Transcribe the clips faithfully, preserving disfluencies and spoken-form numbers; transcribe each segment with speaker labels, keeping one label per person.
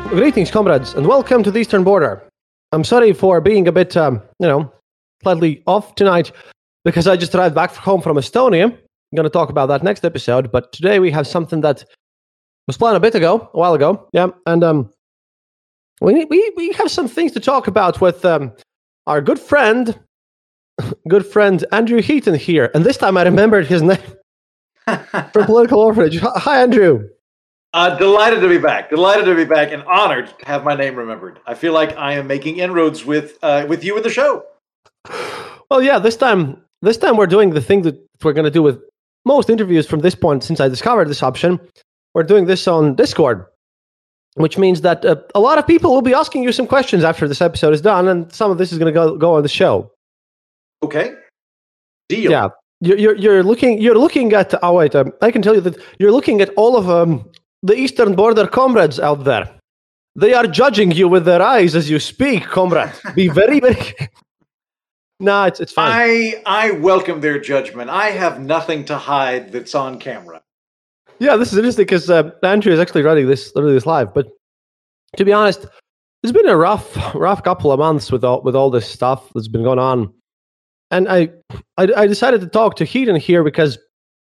Speaker 1: Greetings, comrades, and welcome to the Eastern Border. I'm sorry for being a bit, um, you know, slightly off tonight because I just arrived back home from Estonia. I'm going to talk about that next episode, but today we have something that was planned a bit ago, a while ago, yeah, and um, we we we have some things to talk about with um, our good friend, good friend Andrew Heaton here, and this time I remembered his name from Political Orphanage. Hi, Andrew.
Speaker 2: Uh, delighted to be back. Delighted to be back, and honored to have my name remembered. I feel like I am making inroads with uh, with you in the show.
Speaker 1: Well, yeah, this time this time we're doing the thing that we're going to do with most interviews from this point since I discovered this option. We're doing this on Discord, which means that uh, a lot of people will be asking you some questions after this episode is done, and some of this is going to go go on the show.
Speaker 2: Okay, deal.
Speaker 1: Yeah, you're you're, you're looking you're looking at. Oh wait, um, I can tell you that you're looking at all of um. the Eastern Border comrades out there. They are judging you with their eyes as you speak, comrade. Be very, very... nah, it's, it's fine.
Speaker 2: I, I welcome their judgment. I have nothing to hide that's on camera.
Speaker 1: Yeah, this is interesting because uh, Andrew is actually running this, running this live. But to be honest, it's been a rough, rough couple of months with all with all this stuff that's been going on. And I, I, I decided to talk to Heaton here because,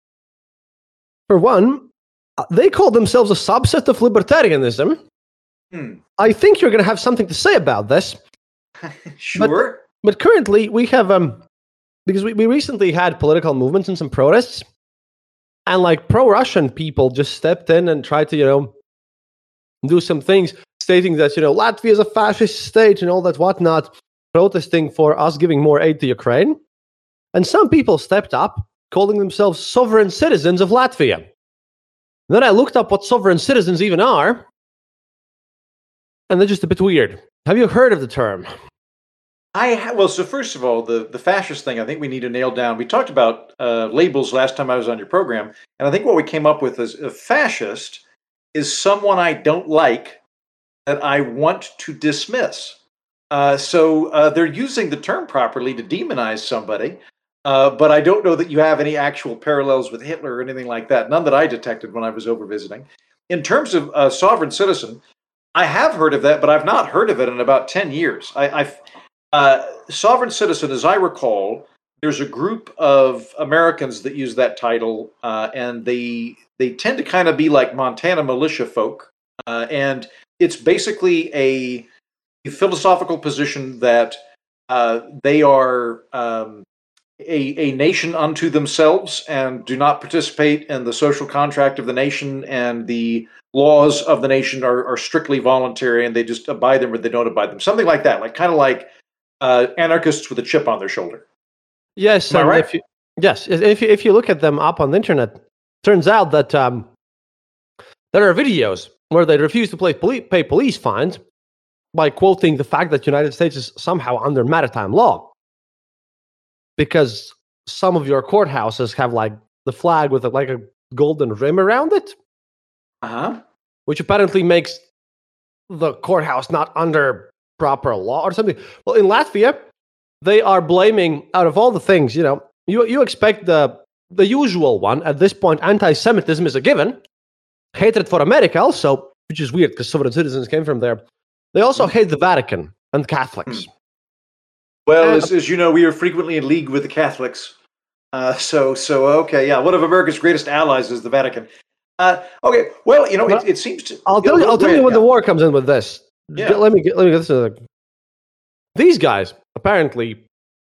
Speaker 1: for one, they call themselves a subset of libertarianism. Hmm. I think you're going to have something to say about this.
Speaker 2: Sure.
Speaker 1: But, but currently, we have, um, because we, we recently had political movements and some protests, and like pro-Russian people just stepped in and tried to, you know, do some things, stating that, you know, Latvia is a fascist state and all that whatnot, protesting for us giving more aid to Ukraine. And some people stepped up, calling themselves sovereign citizens of Latvia. Then I looked up what sovereign citizens even are, and they're just a bit weird. Have you heard of the term?
Speaker 2: I ha- well, so first of all, the, the fascist thing, I think we need to nail down. We talked about uh, labels last time I was on your program, and I think what we came up with is a fascist is someone I don't like that I want to dismiss. Uh, so uh, they're using the term properly to demonize somebody. Uh, but I don't know that you have any actual parallels with Hitler or anything like that. None that I detected when I was over visiting. In terms of uh, sovereign citizen, I have heard of that, but I've not heard of it in about ten years. I, I've uh, sovereign citizen, as I recall, there's a group of Americans that use that title, uh, and they they tend to kind of be like Montana militia folk. Uh, and it's basically a, a philosophical position that uh, they are... Um, A, a nation unto themselves and do not participate in the social contract of the nation, and the laws of the nation are, are strictly voluntary, and they just abide them or they don't abide them. Something like that, like kind of like uh, anarchists with a chip on their shoulder.
Speaker 1: Yes,
Speaker 2: Am I right?
Speaker 1: If you, yes. If you, if you look at them up on the internet, turns out that um, there are videos where they refuse to pay, poli- pay police fines by quoting the fact that the United States is somehow under maritime law. Because some of your courthouses have like the flag with a, like a golden rim around it,
Speaker 2: uh-huh.
Speaker 1: which apparently makes the courthouse not under proper law or something. Well, in Latvia, they are blaming, out of all the things, you know, you you expect the the usual one at this point. Anti-Semitism is a given. Hatred for America also, which is weird because sovereign citizens came from there. They also mm. hate the Vatican and Catholics. Mm.
Speaker 2: Well, as, as you know, we are frequently in league with the Catholics. Uh, so, so okay, yeah. One of America's greatest allies is the Vatican. Uh, okay, well, you know, well, it, it seems to.
Speaker 1: I'll tell you. I'll tell you when yeah. the war comes in with this.
Speaker 2: Yeah.
Speaker 1: Let me get. Let me get this. These guys apparently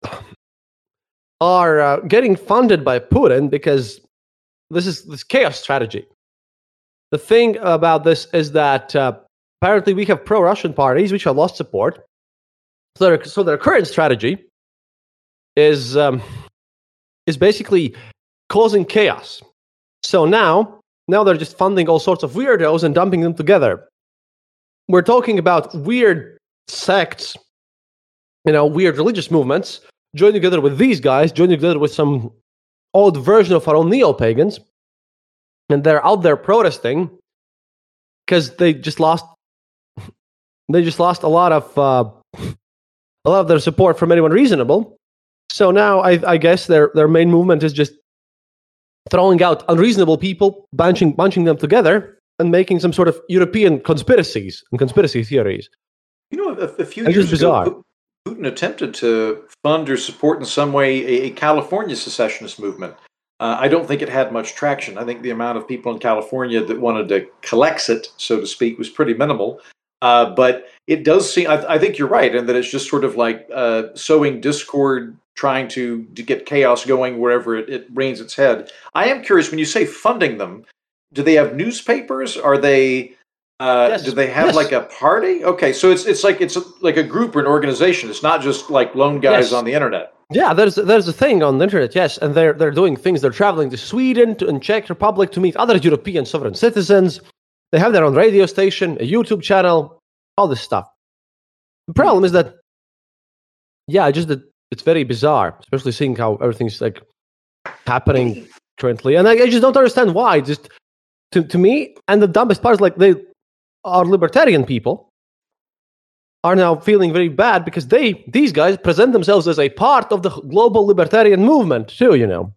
Speaker 1: are uh, getting funded by Putin because this is this chaos strategy. The thing about this is that uh, apparently we have pro-Russian parties which have lost support. So their, so their current strategy is um, is basically causing chaos. So now, now they're just funding all sorts of weirdos and dumping them together. We're talking about weird sects, you know, weird religious movements, joining together with these guys, joining together with some old version of our own neo-pagans, and they're out there protesting because they just lost. They just lost a lot of. Uh, A lot of their support from anyone reasonable. So now I, I guess their, their main movement is just throwing out unreasonable people, bunching bunching them together, and making some sort of European conspiracies and conspiracy theories.
Speaker 2: You know, a, a few
Speaker 1: It's
Speaker 2: years
Speaker 1: just
Speaker 2: ago,
Speaker 1: bizarre.
Speaker 2: Putin attempted to fund or support in some way a, a California secessionist movement. Uh, I don't think it had much traction. I think the amount of people in California that wanted to collect it, so to speak, was pretty minimal. Uh, but it does seem, I, I think you're right, and that it's just sort of like uh, sowing discord, trying to, to get chaos going wherever it, it reigns its head. I am curious, when you say funding them, do they have newspapers? Are they, uh,
Speaker 1: Yes.
Speaker 2: do they have
Speaker 1: Yes.
Speaker 2: like a party? Okay, so it's it's like it's a, like a group or an organization. It's not just like lone guys
Speaker 1: Yes.
Speaker 2: on the internet.
Speaker 1: Yeah, there's there's a thing on the internet, yes, and they're they're doing things. They're traveling to Sweden to, and Czech Republic to meet other European sovereign citizens. They have their own radio station, a YouTube channel, all this stuff. The problem is that, yeah, just that it's very bizarre, especially seeing how everything's like happening currently, and I, I just don't understand why. Just to to me, and the dumbest part is like they are libertarian people are now feeling very bad because they, these guys, present themselves as a part of the global libertarian movement too, you know.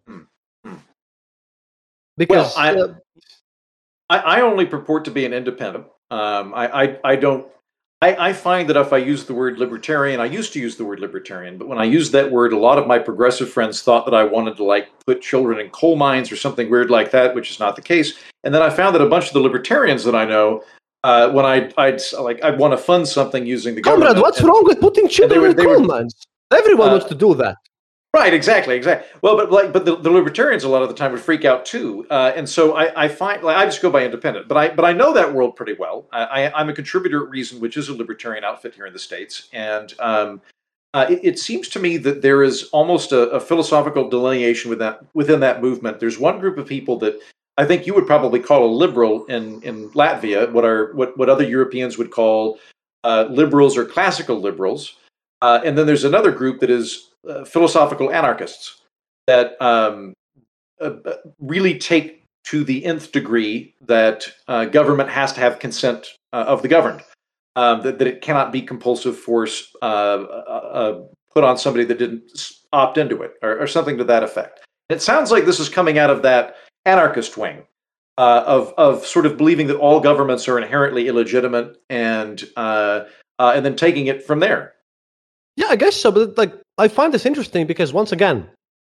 Speaker 1: Because
Speaker 2: Well, I,
Speaker 1: uh,
Speaker 2: I, I only purport to be an independent. Um, I, I, I don't. I, I find that if I use the word libertarian, I used to use the word libertarian, but when I used that word, a lot of my progressive friends thought that I wanted to like put children in coal mines or something weird like that, which is not the case. And then I found that a bunch of the libertarians that I know, uh, when I I'd like I'd want to fund something using the
Speaker 1: comrade,
Speaker 2: government.
Speaker 1: what's
Speaker 2: and-
Speaker 1: wrong with putting children
Speaker 2: would-
Speaker 1: in
Speaker 2: they
Speaker 1: coal
Speaker 2: would-
Speaker 1: mines? Everyone
Speaker 2: Uh,
Speaker 1: wants to do that.
Speaker 2: Right, exactly, exactly. Well, but like, but the, the libertarians a lot of the time would freak out too, uh, and so I, I find like I just go by independent, but I but I know that world pretty well. I, I, I'm a contributor at Reason, which is a libertarian outfit here in the States, and um, uh, it, it seems to me that there is almost a, a philosophical delineation with that within that movement. There's one group of people that I think you would probably call a liberal in in Latvia, what are what what other Europeans would call uh, liberals or classical liberals, uh, and then there's another group that is Uh, philosophical anarchists that um, uh, really take to the nth degree that uh, government has to have consent uh, of the governed, um, that, that it cannot be compulsive force uh, uh, put on somebody that didn't opt into it, or, or something to that effect. It sounds like this is coming out of that anarchist wing uh, of of sort of believing that all governments are inherently illegitimate, and uh, uh, and then taking it from there.
Speaker 1: Yeah, I guess so, but like I find this interesting because once again,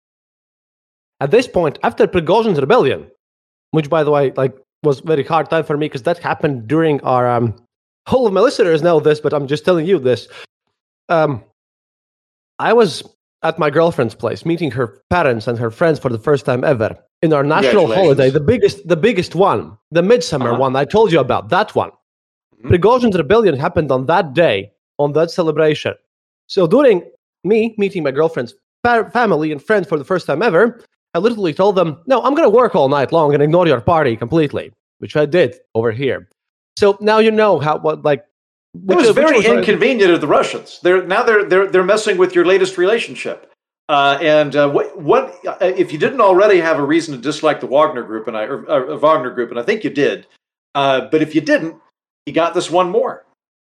Speaker 1: at this point, after Prigozhin's rebellion, which by the way, like was very hard time for me because that happened during our um all of my listeners know this, but I'm just telling you this. Um I was at my girlfriend's place meeting her parents and her friends for the first time ever in our national holiday, the biggest the biggest one, the midsummer
Speaker 2: Uh-huh.
Speaker 1: one I told you about, that one.
Speaker 2: Mhm.
Speaker 1: Prigozhin's rebellion happened on that day, on that celebration. So during me meeting my girlfriend's fa- family and friends for the first time ever, I literally told them, no, I'm going to work all night long and ignore your party completely, which I did over here. So now you know how, what, like,
Speaker 2: It
Speaker 1: which-
Speaker 2: was
Speaker 1: which
Speaker 2: very
Speaker 1: was our-
Speaker 2: inconvenient of the Russians. They're now they're they're they're messing with your latest relationship. Uh, and uh, what what uh, if you didn't already have a reason to dislike the Wagner Group and I or, uh, Wagner Group, and I think you did. Uh, but if you didn't, you got this one more.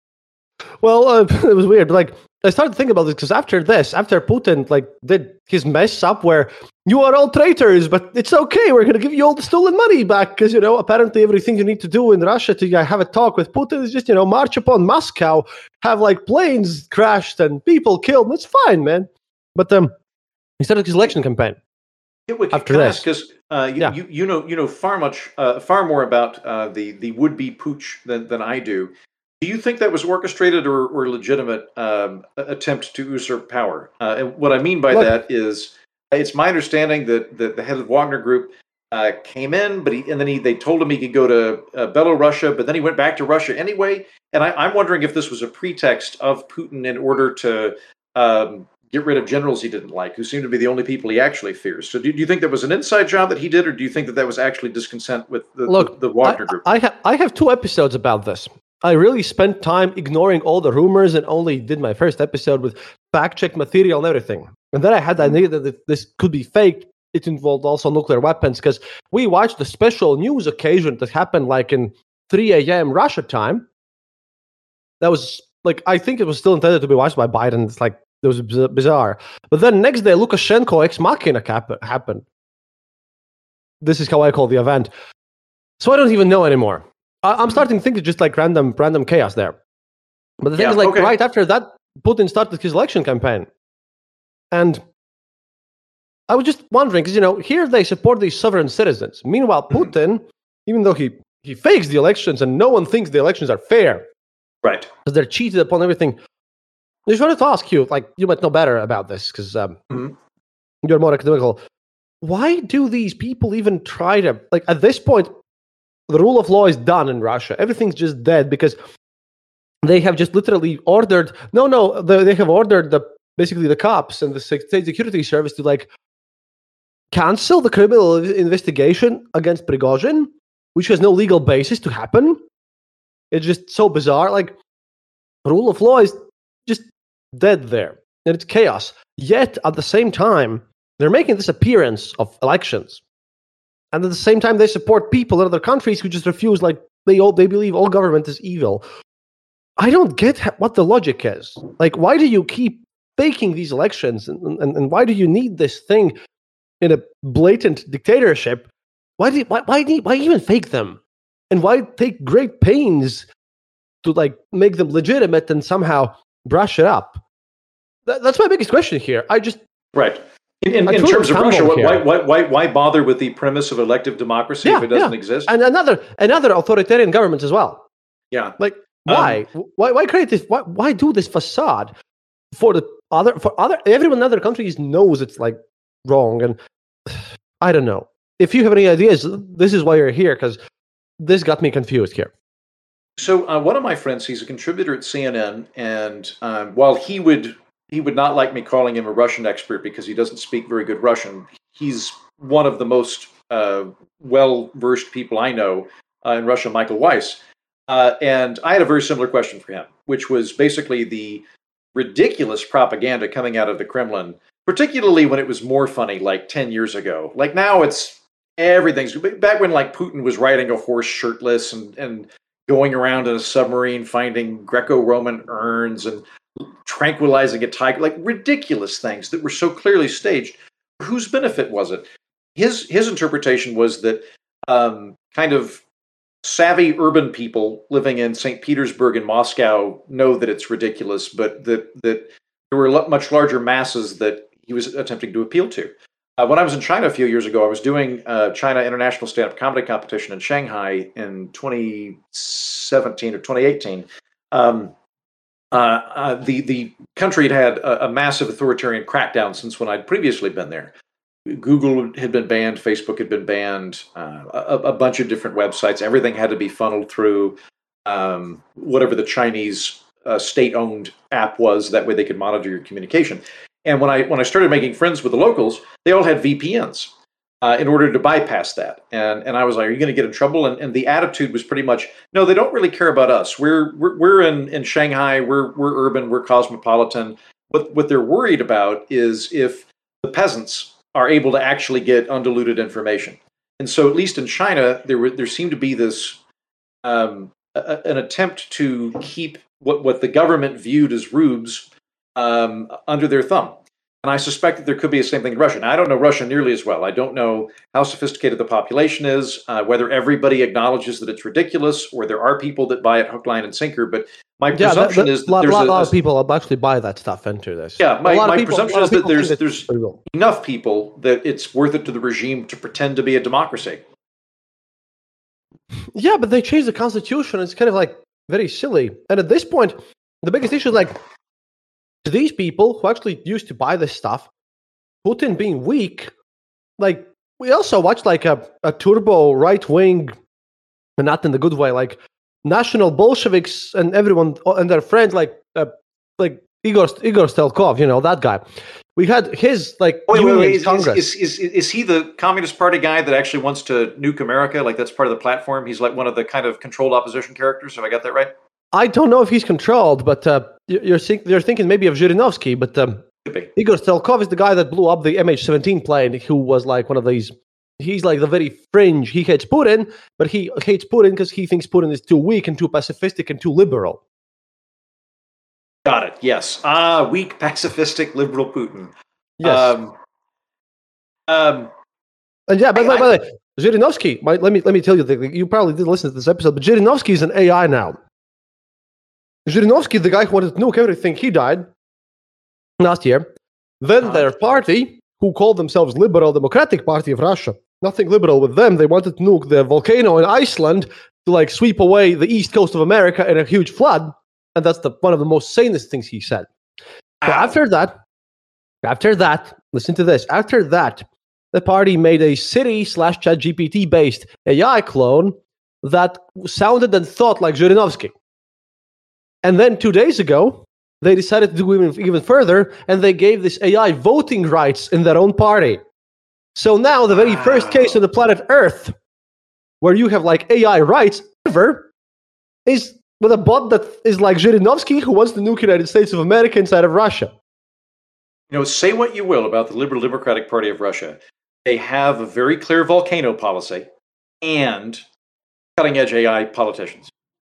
Speaker 1: Well, uh, it was weird. Like, I started thinking about this because after this, after Putin like did his mess up where you are all traitors, but it's okay, we're going to give you all the stolen money back because, you know, apparently everything you need to do in Russia to uh, have a talk with Putin is just, you know, march upon Moscow, have like planes crashed and people killed. It's fine, man. But um, he started his election campaign.
Speaker 2: Yeah, well,
Speaker 1: After
Speaker 2: can I
Speaker 1: this.
Speaker 2: ask, 'cause, uh, you,
Speaker 1: Yeah.
Speaker 2: you you know you know far much uh, far more about uh, the the would be pooch than than I do. Do you think that was orchestrated or, or legitimate um, attempt to usurp power? Uh, and what I mean by
Speaker 1: Look-
Speaker 2: that is, it's my understanding that, that the head of the Wagner Group uh, came in, but he, and then he, they told him he could go to uh, Belarus, but then he went back to Russia anyway. And I, I'm wondering if this was a pretext of Putin in order to um, get rid of generals he didn't like, who seem to be the only people he actually fears. So do, do you think that was an inside job that he did, or do you think that that was actually discontent with the,
Speaker 1: Look,
Speaker 2: the, the Wagner
Speaker 1: I,
Speaker 2: Group?
Speaker 1: I, ha- I have two episodes about this. I really spent time ignoring all the rumors and only did my first episode with fact-check material and everything. And then I had the idea that if this could be faked. It involved also nuclear weapons because we watched the special news occasion that happened like in three a.m. Russia time. That was like, I think it was still intended to be watched by Biden. It's like, it was biz- bizarre. But then next day, Lukashenko ex machina cap- happened. This is how I call the event. So I don't even know anymore. I, I'm starting to think it's just like random random chaos there. But the thing
Speaker 2: Yeah,
Speaker 1: is, like
Speaker 2: okay.
Speaker 1: right after that, Putin started his election campaign, and I was just wondering because you know here they support these sovereign citizens. Meanwhile,
Speaker 2: Mhm.
Speaker 1: Putin, even though he he fakes the elections and no one thinks the elections are fair
Speaker 2: Right.
Speaker 1: because they're cheated upon everything. I just wanted to ask you, like you might know better about this because um,
Speaker 2: Mhm.
Speaker 1: you're more academical. Why do these people even try to like at this point? The rule of law is done in Russia. Everything's just dead because they have just literally ordered. No, no, they, they have ordered the basically the cops and the state security service to like cancel the criminal investigation against Prigozhin, which has no legal basis to happen. It's just so bizarre. Like rule of law is just dead there, and it's chaos. Yet at the same time, they're making this appearance of elections, and at the same time, they support people in other countries who just refuse. Like they all they believe all government is evil. I don't get ha- what the logic is. Like, why do you keep faking these elections, and, and, and why do you need this thing in a blatant dictatorship? Why do you, why why, need, why even fake them, and why take great pains to like make them legitimate and somehow brush it up? That, that's my biggest question here. I just
Speaker 2: Right. In, in,
Speaker 1: I
Speaker 2: in
Speaker 1: truly
Speaker 2: terms of Russia,
Speaker 1: stumbled
Speaker 2: why,
Speaker 1: here.
Speaker 2: why, why, why bother with the premise of elective democracy if
Speaker 1: Yeah,
Speaker 2: it doesn't
Speaker 1: yeah,
Speaker 2: exist?
Speaker 1: and another another authoritarian governments as well.
Speaker 2: Yeah.
Speaker 1: Like,
Speaker 2: Um,
Speaker 1: why? Why? Why create this? Why? Why do this facade for the other? For other, everyone in other countries knows it's like wrong, and I don't know. If you have any ideas, this is why you're here because this got me confused here.
Speaker 2: So uh, one of my friends, he's a contributor at C N N, and um, while he would he would not like me calling him a Russian expert because he doesn't speak very good Russian, he's one of the most uh, well versed people I know uh, in Russia, Michael Weiss. Uh, and I had a very similar question for him, which was basically the ridiculous propaganda coming out of the Kremlin, particularly when it was more funny, like ten years ago. Like now, it's everything's back when like Putin was riding a horse shirtless and and going around in a submarine finding Greco-Roman urns and tranquilizing a tiger, like ridiculous things that were so clearly staged. Whose benefit was it? His his interpretation was that um, kind of savvy urban people living in Saint Petersburg and Moscow know that it's ridiculous, but that that there were much larger masses that he was attempting to appeal to. Uh, when I was in China a few years ago, I was doing a China International Stand-Up Comedy Competition in Shanghai in twenty seventeen or twenty eighteen. Um, uh, uh, the the country had had a, a massive authoritarian crackdown since when I'd previously been there. Google had been banned, Facebook had been banned, uh, a, a bunch of different websites. Everything had to be funneled through um, whatever the Chinese uh, state-owned app was. That way, they could monitor your communication. And when I when I started making friends with the locals, they all had V P Ns uh, in order to bypass that. And and I was like, "Are you going to get in trouble?" And, and the attitude was pretty much, "No, they don't really care about us. We're we're, we're in, in Shanghai. We're we're urban. We're cosmopolitan. What what they're worried about is if the peasants are able to actually get undiluted information." And so, at least in China, there were, there seemed to be this um, a, an attempt to keep what, what the government viewed as rubes um, under their thumb. And I suspect that there could be the same thing in Russia. Now, I don't know Russia nearly as well. I don't know how sophisticated the population is, uh, whether everybody acknowledges that it's ridiculous, or there are people that buy it hook, line, and sinker. But my
Speaker 1: Yeah, that,
Speaker 2: presumption
Speaker 1: that,
Speaker 2: is that
Speaker 1: lot,
Speaker 2: there's
Speaker 1: lot,
Speaker 2: a,
Speaker 1: lot
Speaker 2: a
Speaker 1: of people actually buy that stuff into this.
Speaker 2: yeah.
Speaker 1: A
Speaker 2: My,
Speaker 1: lot of
Speaker 2: my
Speaker 1: people, a
Speaker 2: presumption
Speaker 1: lot
Speaker 2: is
Speaker 1: of
Speaker 2: that
Speaker 1: people think
Speaker 2: there's
Speaker 1: it's
Speaker 2: there's
Speaker 1: brutal.
Speaker 2: enough people that it's worth it to the regime to pretend to be a democracy.
Speaker 1: Yeah, but they changed the constitution. It's kind of like very silly. And at this point, the biggest issue is like these people who actually used to buy this stuff, Putin being weak, like we also watched like a, a turbo right wing, and not in the good way, like national Bolsheviks and everyone and their friends, like uh, like Igor Igor Stelkov, you know that guy. We had his like
Speaker 2: Wait, wait, wait.
Speaker 1: unions
Speaker 2: Is,
Speaker 1: Congress.
Speaker 2: is, is, is, is he the Communist Party guy that actually wants to nuke America? Like that's part of the platform? He's like one of the kind of controlled opposition characters. Have I got that right?
Speaker 1: I don't know if he's controlled, but uh, you're think, you're thinking maybe of Zhirinovsky, but um,
Speaker 2: Could be.
Speaker 1: Igor Stelkov is the guy that blew up the M H seventeen plane, who was like one of these. He's like the very fringe. He hates Putin, but he hates Putin because he thinks Putin is too weak and too pacifistic and too liberal.
Speaker 2: Got it. Yes. Ah, weak, pacifistic, liberal Putin.
Speaker 1: Yes.
Speaker 2: Um, um,
Speaker 1: And yeah, by,
Speaker 2: I,
Speaker 1: by, by
Speaker 2: I,
Speaker 1: the way, Zhirinovsky, let me let me tell you, you probably didn't listen to this episode, but Zhirinovsky is an A I now. Zhirinovsky, the guy who wanted to nuke everything, he died last year. Then uh-huh. their party, who called themselves Liberal Democratic Party of Russia, nothing liberal with them. They wanted to nuke the volcano in Iceland to like sweep away the east coast of America in a huge flood. And that's the one of the most sanest things he said. So after that, after that, listen to this. After that, the party made a Siri slash ChatGPT based A I clone that sounded and thought like Zhirinovsky. And then two days ago, they decided to do even, even further, and they gave this A I voting rights in their own party. So now the very wow. first case on the planet Earth where you have like A I rights ever is with a bot that is like Zhirinovsky, who wants to nuke the United States of America inside of Russia.
Speaker 2: You know, say what you will about the Liberal Democratic Party of Russia. They have a very clear volcano policy and cutting-edge A I politicians.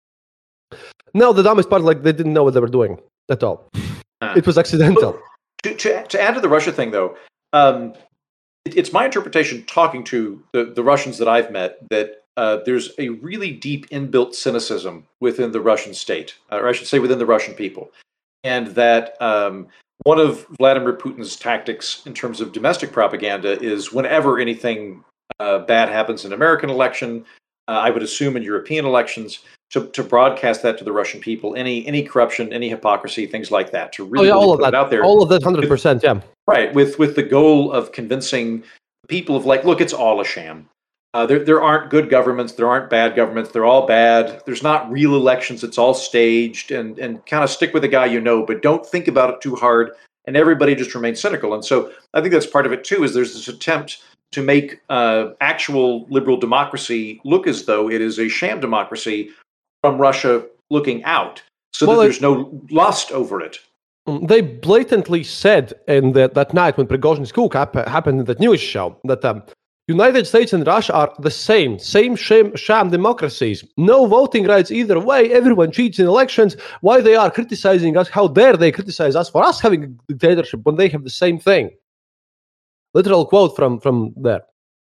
Speaker 1: No, the dumbest part, like, they didn't know what they were doing at all. Uh, it was accidental.
Speaker 2: To, to, to add to the Russia thing, though, um, it, it's my interpretation, talking to the, the Russians that I've met, that uh, there's a really deep inbuilt cynicism within the Russian state, or I should say within the Russian people. And that um, one of Vladimir Putin's tactics in terms of domestic propaganda is whenever anything uh, bad happens in an American election, uh, I would assume in European elections, to, to broadcast that to the Russian people, any any corruption, any hypocrisy, things like that, to really,
Speaker 1: oh, yeah,
Speaker 2: really
Speaker 1: all
Speaker 2: put
Speaker 1: of that,
Speaker 2: it out there.
Speaker 1: All of that, one hundred percent,
Speaker 2: with,
Speaker 1: yeah.
Speaker 2: Right, with, with the goal of convincing people of like, look, it's all a sham. Uh, there, there aren't good governments, there aren't bad governments, they're all bad. There's not real elections, it's all staged, and, and kind of stick with the guy you know, but don't think about it too hard, and everybody just remains cynical. And so I think that's part of it too, is there's this attempt to make uh, actual liberal democracy look as though it is a sham democracy from Russia looking out, so well, that there's no lust over it.
Speaker 1: They blatantly said in the, that night when Prigozhin's coup hap- happened in that news show that um, United States and Russia are the same, same sham, sham democracies. No voting rights either way. Everyone cheats in elections. Why they are criticizing us? How dare they criticize us for us having a dictatorship when they have the same thing? Literal quote from, from there.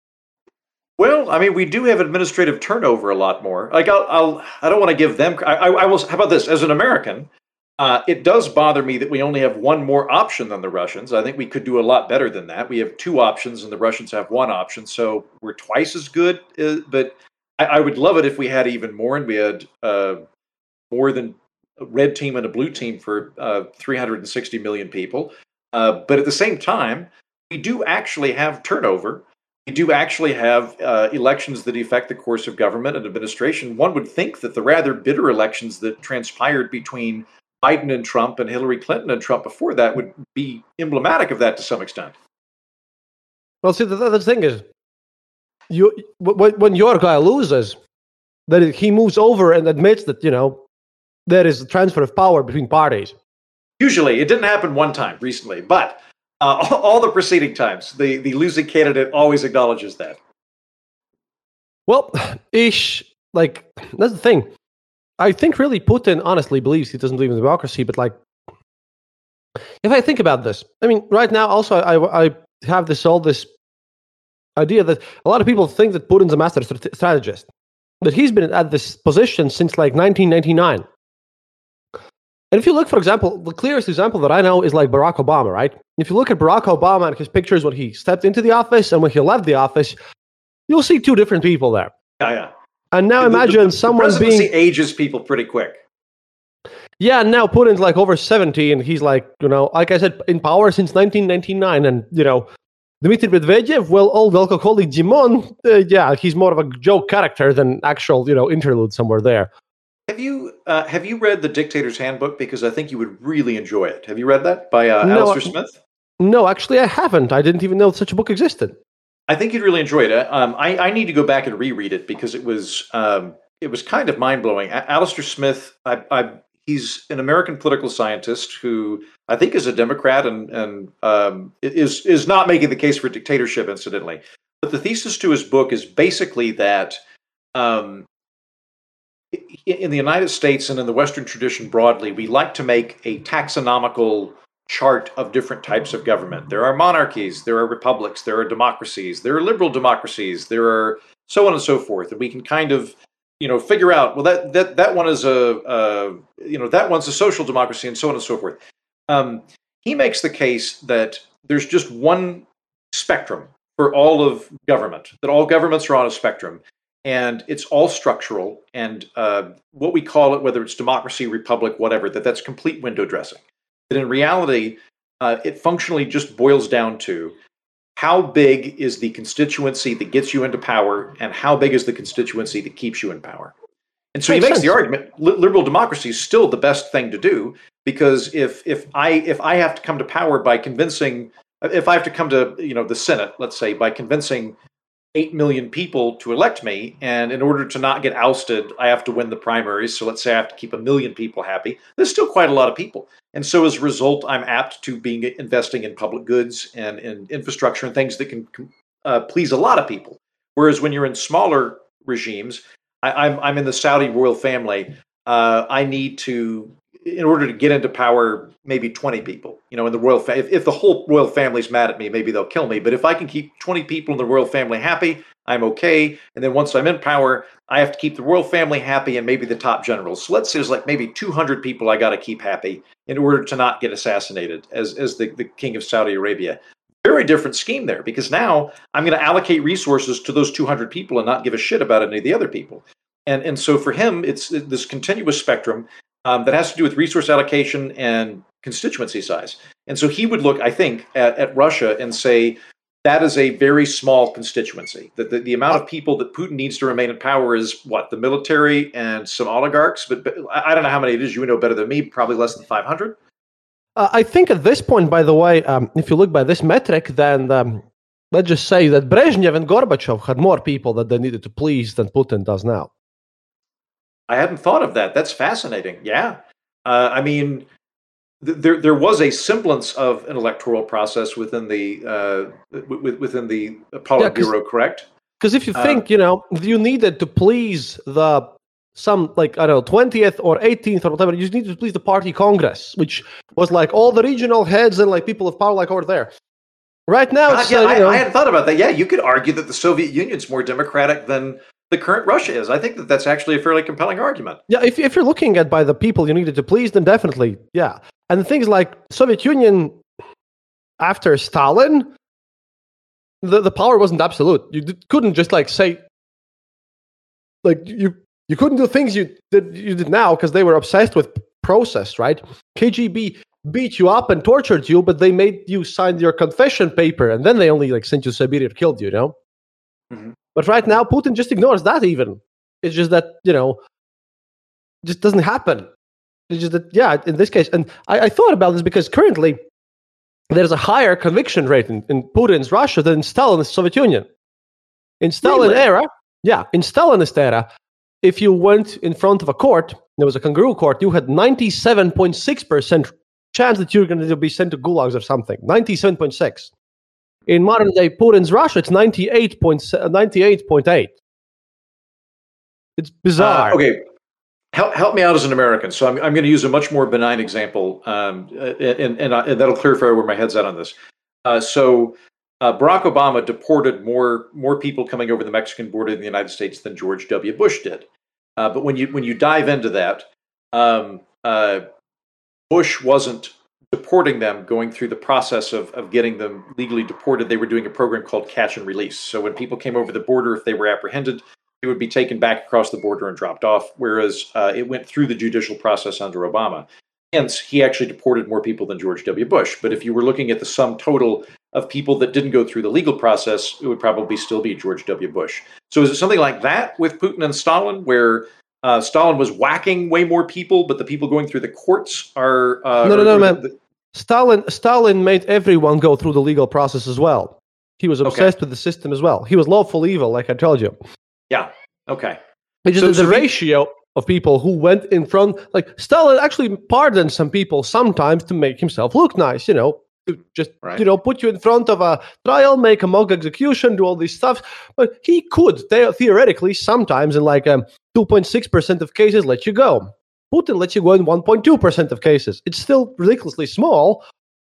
Speaker 2: Well, I mean, we do have administrative turnover a lot more. Like, I'll, I'll I don't want to give them. I, I, I will. How about this? As an American, uh, it does bother me that we only have one more option than the Russians. I think we could do a lot better than that. We have two options, and the Russians have one option, so we're twice as good. Uh, but I, I would love it if we had even more, and we had uh, more than a red team and a blue team for uh, three hundred sixty million people. Uh, but at the same time, we do actually have turnover. We do actually have uh, elections that affect the course of government and administration. One would think that the rather bitter elections that transpired between Biden and Trump and Hillary Clinton and Trump before that would be emblematic of that to some extent.
Speaker 1: Well, see, the, the thing is, you when your guy loses, that he moves over and admits that, you know, there is a transfer of power between parties.
Speaker 2: Usually, it didn't happen one time recently, but Uh, all, all the preceding times, the, the losing candidate always acknowledges that.
Speaker 1: Well, ish, like, that's the thing. I think really Putin honestly believes he doesn't believe in democracy, but like, if I think about this, I mean, right now also I, I have this all this idea that a lot of people think that Putin's a master st- strategist, but he's been at this position since like nineteen ninety-nine. And if you look, for example, the clearest example that I know is like Barack Obama, right? If you look at Barack Obama and his pictures when he stepped into the office and when he left the office, you'll see two different people there.
Speaker 2: Yeah, yeah.
Speaker 1: And now
Speaker 2: the,
Speaker 1: imagine
Speaker 2: the, the,
Speaker 1: someone
Speaker 2: the
Speaker 1: being
Speaker 2: ages people pretty quick.
Speaker 1: Yeah, and now Putin's like over seventy, and he's like, you know, like I said, in power since nineteen ninety-nine, and you know, Dmitry Medvedev, well, old alcoholic Dimon, uh, yeah, he's more of a joke character than actual, you know, interlude somewhere there.
Speaker 2: Have you uh, have you read The Dictator's Handbook? Because I think you would really enjoy it. Have you read that by uh,
Speaker 1: no,
Speaker 2: Alistair Smith?
Speaker 1: No, actually, I haven't. I didn't even know such a book existed.
Speaker 2: I think you'd really enjoy it. Um, I, I need to go back and reread it because it was um, it was kind of mind blowing. Alistair Smith, I, I, he's an American political scientist who I think is a Democrat and and um, is is not making the case for dictatorship, incidentally. But the thesis to his book is basically that. Um, In the United States and in the Western tradition broadly, we like to make a taxonomical chart of different types of government. There are monarchies, there are republics, there are democracies, there are liberal democracies, there are so on and so forth. And we can kind of, you know, figure out, well, that that that one is a, uh, you know, that one's a social democracy, and so on and so forth. Um, he makes the case that there's just one spectrum for all of government, that all governments are on a spectrum, and it's all structural, and uh, what we call it, whether it's democracy, republic, whatever, that that's complete window dressing. That in reality, uh, it functionally just boils down to how big is the constituency that gets you into power, and how big is the constituency that keeps you in power. And so he makes the argument, li- liberal democracy is still the best thing to do, because if if I if I have to come to power by convincing, if I have to come to, you know, the Senate, let's say, by convincing eight million people to elect me, and in order to not get ousted, I have to win the primaries. So let's say I have to keep a million people happy. There's still quite a lot of people. And so as a result, I'm apt to be investing in public goods and in infrastructure and things that can uh, please a lot of people. Whereas when you're in smaller regimes, I, I'm, I'm in the Saudi royal family. Uh, I need to, in order to get into power, maybe twenty people. You know, in the royal family, if, if the whole royal family's mad at me, maybe they'll kill me. But if I can keep twenty people in the royal family happy, I'm okay. And then once I'm in power, I have to keep the royal family happy and maybe the top generals. So let's say there's like maybe two hundred people I got to keep happy in order to not get assassinated as, as the, the king of Saudi Arabia. Very different scheme there, because now I'm going to allocate resources to those two hundred people and not give a shit about any of the other people. And, and so for him, it's this continuous spectrum um, that has to do with resource allocation and constituency size. And so he would look, I think, at, at Russia and say, that is a very small constituency. That the, the amount of people that Putin needs to remain in power is what, the military and some oligarchs. But, but I don't know how many it is. You know better than me. Probably less than five hundred.
Speaker 1: Uh, I think at this point, by the way, um, if you look by this metric, then um, let's just say that Brezhnev and Gorbachev had more people that they needed to please than Putin does now.
Speaker 2: I hadn't thought of that. That's fascinating. Yeah, uh, I mean. There, there was a semblance of an electoral process within the uh, within the Politburo, yeah, correct?
Speaker 1: Because if you think, uh, you know, you needed to please the some like I don't know twentieth or eighteenth or whatever, you just needed to please the party congress, which was like all the regional heads and like people of power like over there. Right now,
Speaker 2: God,
Speaker 1: it's,
Speaker 2: yeah,
Speaker 1: uh,
Speaker 2: I,
Speaker 1: you know,
Speaker 2: I hadn't thought about that. Yeah, you could argue that the Soviet Union's more democratic than the current Russia is. I think that that's actually a fairly compelling argument.
Speaker 1: Yeah, if if you're looking at by the people you needed to please, then definitely, yeah. And things like Soviet Union after Stalin, the, the power wasn't absolute. You did, couldn't just like say, like you you couldn't do things you did you did now because they were obsessed with process, right? K G B beat you up and tortured you, but they made you sign your confession paper, and then they only like sent you to Siberia or killed you, you know? Mm-hmm. But right now, Putin just ignores that even. It's just that, you know, it just doesn't happen. It's just that, yeah, in this case, and I, I thought about this because currently there's a higher conviction rate in, in Putin's Russia than in Stalin's Soviet Union. In Stalin
Speaker 2: really?
Speaker 1: era, yeah, in Stalinist era, if you went in front of a court, there was a kangaroo court, you had ninety-seven point six percent chance that you're going to be sent to gulags or something. ninety-seven point six. In modern day Putin's Russia, it's ninety-eight point eight. It's bizarre.
Speaker 2: Uh, okay. Help, help me out as an American. So I'm, I'm going to use a much more benign example, um, and, and, and that'll clarify where my head's at on this. Uh, so uh, Barack Obama deported more more people coming over the Mexican border in the United States than George W. Bush did. Uh, but when you when you dive into that, um, uh, Bush wasn't deporting them, going through the process of, of getting them legally deported. They were doing a program called catch and release. So when people came over the border, if they were apprehended, it would be taken back across the border and dropped off, whereas uh, it went through the judicial process under Obama. Hence, he actually deported more people than George W. Bush. But if you were looking at the sum total of people that didn't go through the legal process, it would probably still be George W. Bush. So is it something like that with Putin and Stalin, where uh, Stalin was whacking way more people, but the people going through the courts are... Uh,
Speaker 1: no, no, no, man.
Speaker 2: The,
Speaker 1: Stalin, Stalin made everyone go through the legal process as well. He was obsessed okay. with the system as well. He was lawful evil, like I told you.
Speaker 2: Yeah. Okay.
Speaker 1: It's just so, the so ratio he, of people who went in front, like Stalin actually pardoned some people sometimes to make himself look nice, you know, to just, right. you know, put you in front of a trial, make a mock execution, do all this stuff. But he could the- theoretically sometimes in like um, two point six percent of cases let you go. Putin lets you go in one point two percent of cases. It's still ridiculously small,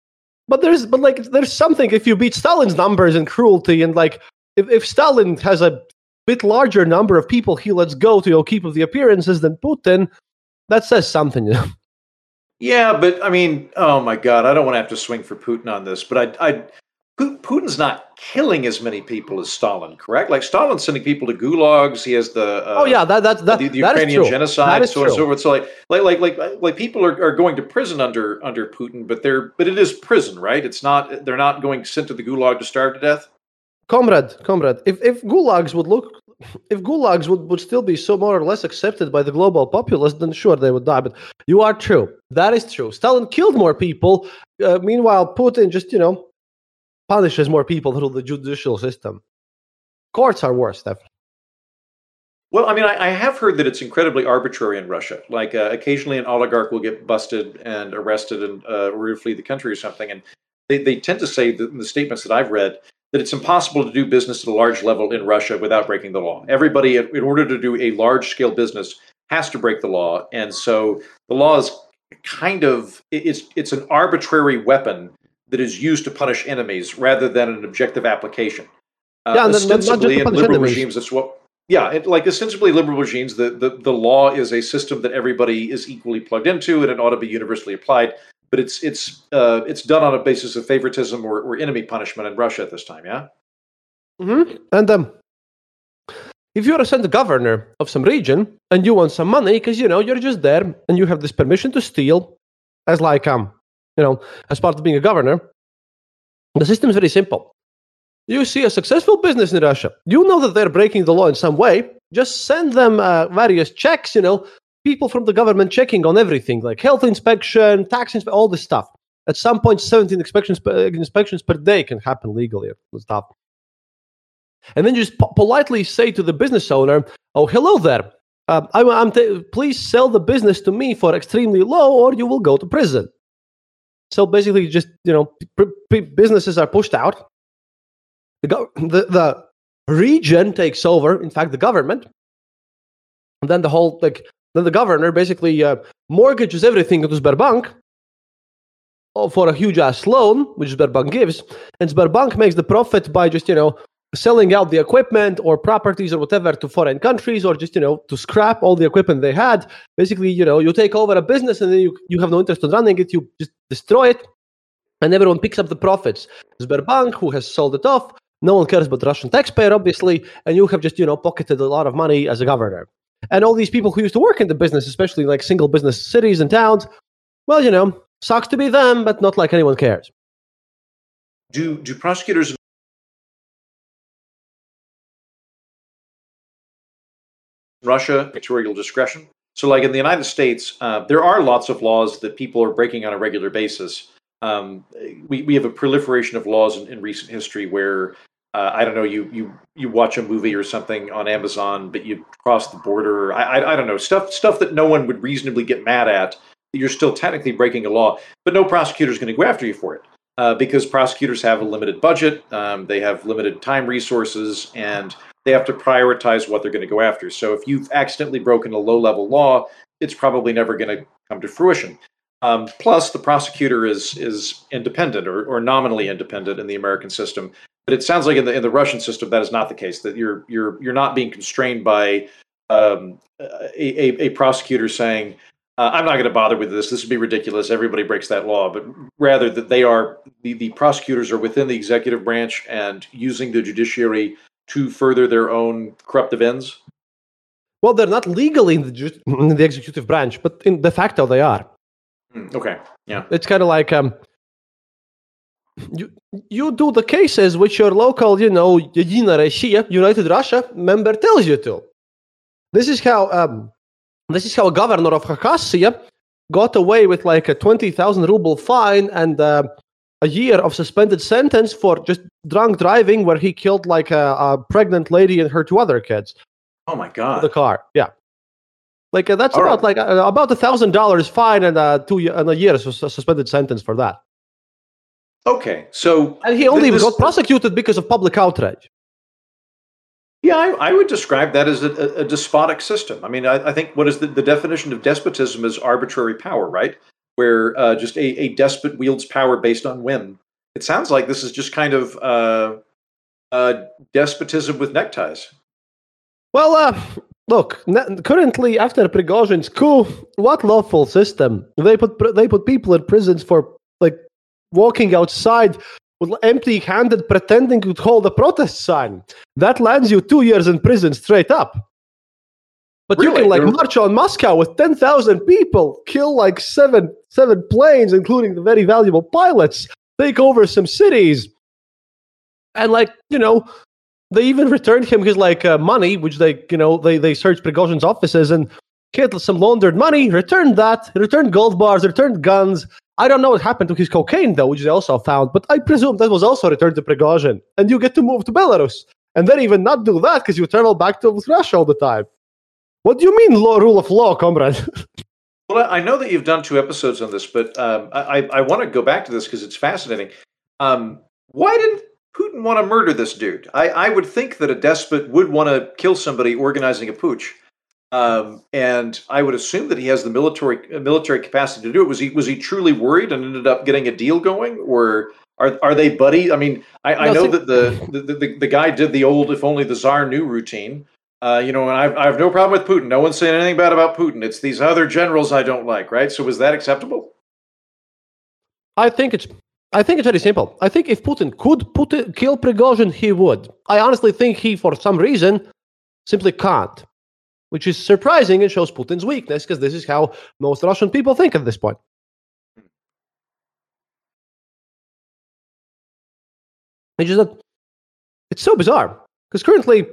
Speaker 1: But there's, but like, there's something. If you beat Stalin's numbers in cruelty, and like, if, if Stalin has a bit larger number of people he lets go to, you know, keep up the appearances than Putin, that says something, you know.
Speaker 2: Yeah, but I mean, oh my God, I don't want to have to swing for Putin on this, but I, I, Putin's not killing as many people as Stalin, correct? Like Stalin's sending people to gulags. He has the uh,
Speaker 1: oh yeah, that that, that
Speaker 2: the, the
Speaker 1: that
Speaker 2: Ukrainian
Speaker 1: is true.
Speaker 2: genocide,
Speaker 1: That is
Speaker 2: so on
Speaker 1: true.
Speaker 2: and so forth. So like like like like like people are, are going to prison under under Putin, but they're but it is prison, right? It's not they're not going sent to the gulag to starve to death.
Speaker 1: Comrade, comrade, if if gulags would look, if gulags would, would still be so more or less accepted by the global populace, then sure they would die. But you are true. That is true. Stalin killed more people. Uh, meanwhile, Putin just, you know, punishes more people through the judicial system. Courts are worse, definitely.
Speaker 2: Well, I mean, I, I have heard that it's incredibly arbitrary in Russia. Like uh, occasionally an oligarch will get busted and arrested and uh, or flee the country or something. And they, they tend to say that in the statements that I've read that it's impossible to do business at a large level in Russia without breaking the law. Everybody, in order to do a large-scale business, has to break the law. And so the law is kind of, it's it's an arbitrary weapon that is used to punish enemies rather than an objective application. Uh,
Speaker 1: Yeah, and then- not
Speaker 2: ostensibly,
Speaker 1: just to
Speaker 2: in
Speaker 1: punish
Speaker 2: liberal
Speaker 1: enemies.
Speaker 2: regimes, that's what. Yeah, it, like ostensibly liberal regimes, the, the, the law is a system that everybody is equally plugged into, and it ought to be universally applied. But it's it's uh, it's done on a basis of favoritism or, or enemy punishment in Russia at this time. Yeah.
Speaker 1: Mm-hmm. And um, if you're a sent governor of some region and you want some money, because you know you're just there and you have this permission to steal, as like um, you know, as part of being a governor, the system is very simple. You see a successful business in Russia, you know that they're breaking the law in some way. Just send them uh, various checks. You know, people from the government checking on everything, like health inspection, tax inspection, all this stuff. At some point, seventeen inspections per, inspections per day can happen legally. Stuff. And then just po- politely say to the business owner, "Oh, hello there. Uh, I, I'm t- please sell the business to me for extremely low, or you will go to prison." So basically, just you know, p- p- businesses are pushed out. The, go- the the region takes over. In fact, the government. And then the whole like then the governor basically uh, mortgages everything into Sberbank for a huge ass loan, which Sberbank gives, and Sberbank makes the profit by just you know. selling out the equipment or properties or whatever to foreign countries, or just, you know, to scrap all the equipment they had. Basically, you know, you take over a business and then you, you have no interest in running it, you just destroy it, and everyone picks up the profits. Sberbank, who has sold it off, no one cares about the Russian taxpayer, obviously, and you have just, you know, pocketed a lot of money as a governor. And all these people who used to work in the business, especially like single business cities and towns, well, you know, sucks to be them, but not like anyone cares.
Speaker 2: Do do prosecutors Russia editorial discretion? So like in the United States, uh, there are lots of laws that people are breaking on a regular basis. Um, we, we have a proliferation of laws in, in recent history where, uh, I don't know, you, you you watch a movie or something on Amazon, but you cross the border. I, I, I don't know, stuff stuff that no one would reasonably get mad at. You're still technically breaking a law, but no prosecutor is going to go after you for it. Uh, because prosecutors have a limited budget, um, they have limited time resources, and they have to prioritize what they're going to go after. So if you've accidentally broken a low-level law, it's probably never going to come to fruition. Um, plus, the prosecutor is is independent or, or nominally independent in the American system. But it sounds like in the in the Russian system that is not the case. That you're you're you're not being constrained by um, a, a, a prosecutor saying, Uh, I'm not going to bother with this. This would be ridiculous. Everybody breaks that law. But rather that they are, the, the prosecutors are within the executive branch and using the judiciary to further their own corruptive ends?
Speaker 1: Well, they're not legally in the, ju- in the executive branch, but in de facto they are.
Speaker 2: Mm, okay, yeah.
Speaker 1: It's kind of like um, you you do the cases which your local, you know, Единая Россия, United Russia member tells you to. This is how um, this is how a governor of Khakassia got away with like a twenty thousand ruble fine and uh, a year of suspended sentence for just drunk driving, where he killed like a, a pregnant lady and her two other kids.
Speaker 2: Oh my God!
Speaker 1: The car, yeah. Like uh, that's
Speaker 2: All
Speaker 1: about
Speaker 2: right.
Speaker 1: like uh, about a thousand dollars fine and uh, two and a year sus- suspended sentence for that.
Speaker 2: Okay, so
Speaker 1: And he only
Speaker 2: this-
Speaker 1: got prosecuted because of public outrage.
Speaker 2: Yeah, I, I would describe that as a, a, a despotic system. I mean, I, I think what is the, the definition of despotism is arbitrary power, right? where uh, just a, a despot wields power based on whim. It sounds like this is just kind of uh, uh, despotism with neckties.
Speaker 1: Well, uh, look, n- currently after Prigozhin's coup, what lawful system? They put pr- they put people in prisons for like walking outside with empty-handed, pretending to hold a protest sign. That lands you two years in prison straight up. But
Speaker 2: Really?
Speaker 1: you can like
Speaker 2: They're-
Speaker 1: march on Moscow with ten thousand people, kill like seven seven planes, including the very valuable pilots, take over some cities, and like you know. They even returned him his like uh, money, which they, you know, they, they searched Prigozhin's offices and hid some laundered money. Returned that, returned gold bars, returned guns. I don't know what happened to his cocaine though, which they also found, but I presume that was also returned to Prigozhin. And you get to move to Belarus, and then even not do that because you travel back to Russia all the time. What do you mean, law, rule of law, comrade?
Speaker 2: Well, I know that you've done two episodes on this, but um, I, I want to go back to this because it's fascinating. Um, why did Putin want to murder this dude? I, I would think that a despot would want to kill somebody organizing a putsch, um, and I would assume that he has the military uh, military capacity to do it. Was he was he truly worried and ended up getting a deal going, or are are they buddy? I mean, I, I
Speaker 1: No,
Speaker 2: know
Speaker 1: see-
Speaker 2: that the, the, the the guy did the old "if only the Tsar knew" routine. Uh, you know, and I've I have no problem with Putin. No one's saying anything bad about Putin. It's these other generals I don't like, right? So was that acceptable?
Speaker 1: I think it's I think it's very simple. I think if Putin could put it, kill Prigozhin, he would. I honestly think he, for some reason, simply can't, which is surprising and shows Putin's weakness because this is how most Russian people think at this point. It's just that it's so bizarre because currently,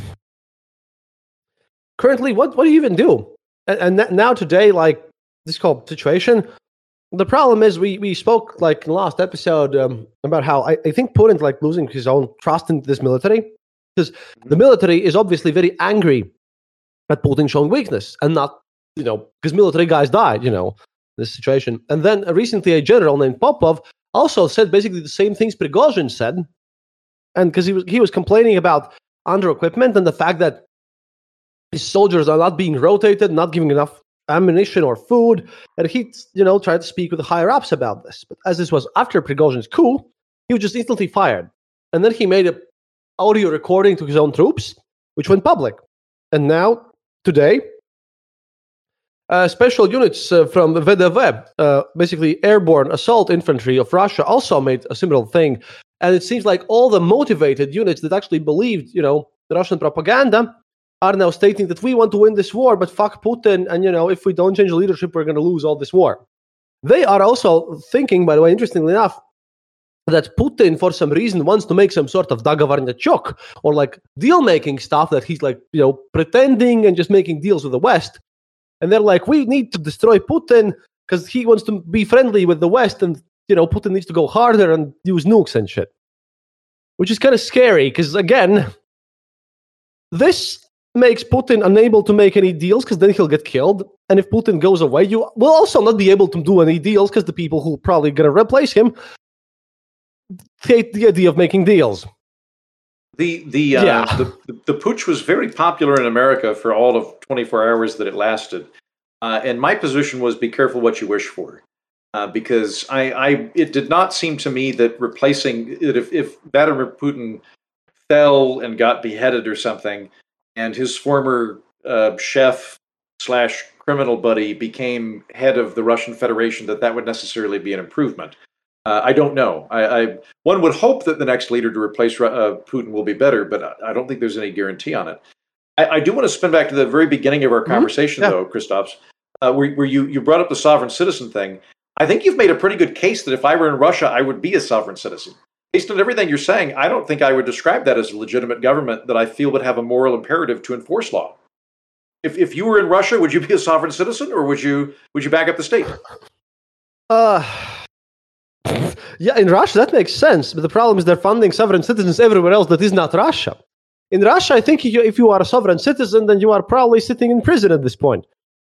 Speaker 1: currently, what what do you even do? And, and now today, like this whole situation. The problem is we, we spoke like in the last episode um, about how I, I think Putin's like losing his own trust in this military because the military is obviously very angry at Putin showing weakness and not, you know, because military guys died, you know, this situation. And then uh, recently a general named Popov also said basically the same things Prigozhin said. And because he was, he was complaining about under equipment and the fact that his soldiers are not being rotated, not giving enough ammunition or food, and he, you know, tried to speak with the higher ups about this. But as this was after Prigozhin's coup, he was just instantly fired. And then he made an audio recording to his own troops, which went public. And now, today, uh, special units uh, from the V D V, uh, basically airborne assault infantry of Russia, also made a similar thing. And it seems like all the motivated units that actually believed, you know, the Russian propaganda are now stating that we want to win this war, but fuck Putin, and, you know, if we don't change leadership, we're going to lose all this war. They are also thinking, by the way, interestingly enough, that Putin, for some reason, wants to make some sort of dogovarnyachok, or like deal-making stuff that he's like, you know, pretending and just making deals with the West. And they're like, we need to destroy Putin because he wants to be friendly with the West, and, you know, Putin needs to go harder and use nukes and shit. Which is kind of scary, because, again, this makes Putin unable to make any deals because then he'll get killed. And if Putin goes away, you will also not be able to do any deals because the people who are probably going to replace him hate the idea of making deals.
Speaker 2: The the, uh,
Speaker 1: Yeah.
Speaker 2: the the the putsch was very popular in America for all of twenty-four hours that it lasted, uh, and my position was be careful what you wish for, uh, because I, I it did not seem to me that replacing it if if Vladimir Putin fell and got beheaded or something, and his former uh, chef slash criminal buddy became head of the Russian Federation, that that would necessarily be an improvement. Uh, I don't know. I, I one would hope that the next leader to replace uh, Putin will be better, but I, I don't think there's any guarantee on it. I, I do want to spin back to the very beginning of our conversation,
Speaker 1: Yeah.
Speaker 2: though, Christophs, uh, where, where you, you brought up the sovereign citizen thing. I think you've made a pretty good case that if I were in Russia, I would be a sovereign citizen. Based on everything you're saying, I don't think I would describe that as a legitimate government that I feel would have a moral imperative to enforce law. If if you were in Russia, would you be a sovereign citizen, or would you would you back up the state?
Speaker 1: Uh, yeah, in Russia, that makes sense. But the problem is they're funding sovereign citizens everywhere else that is not Russia. In Russia, I think you, if you are a sovereign citizen, then you are probably sitting in prison at this point.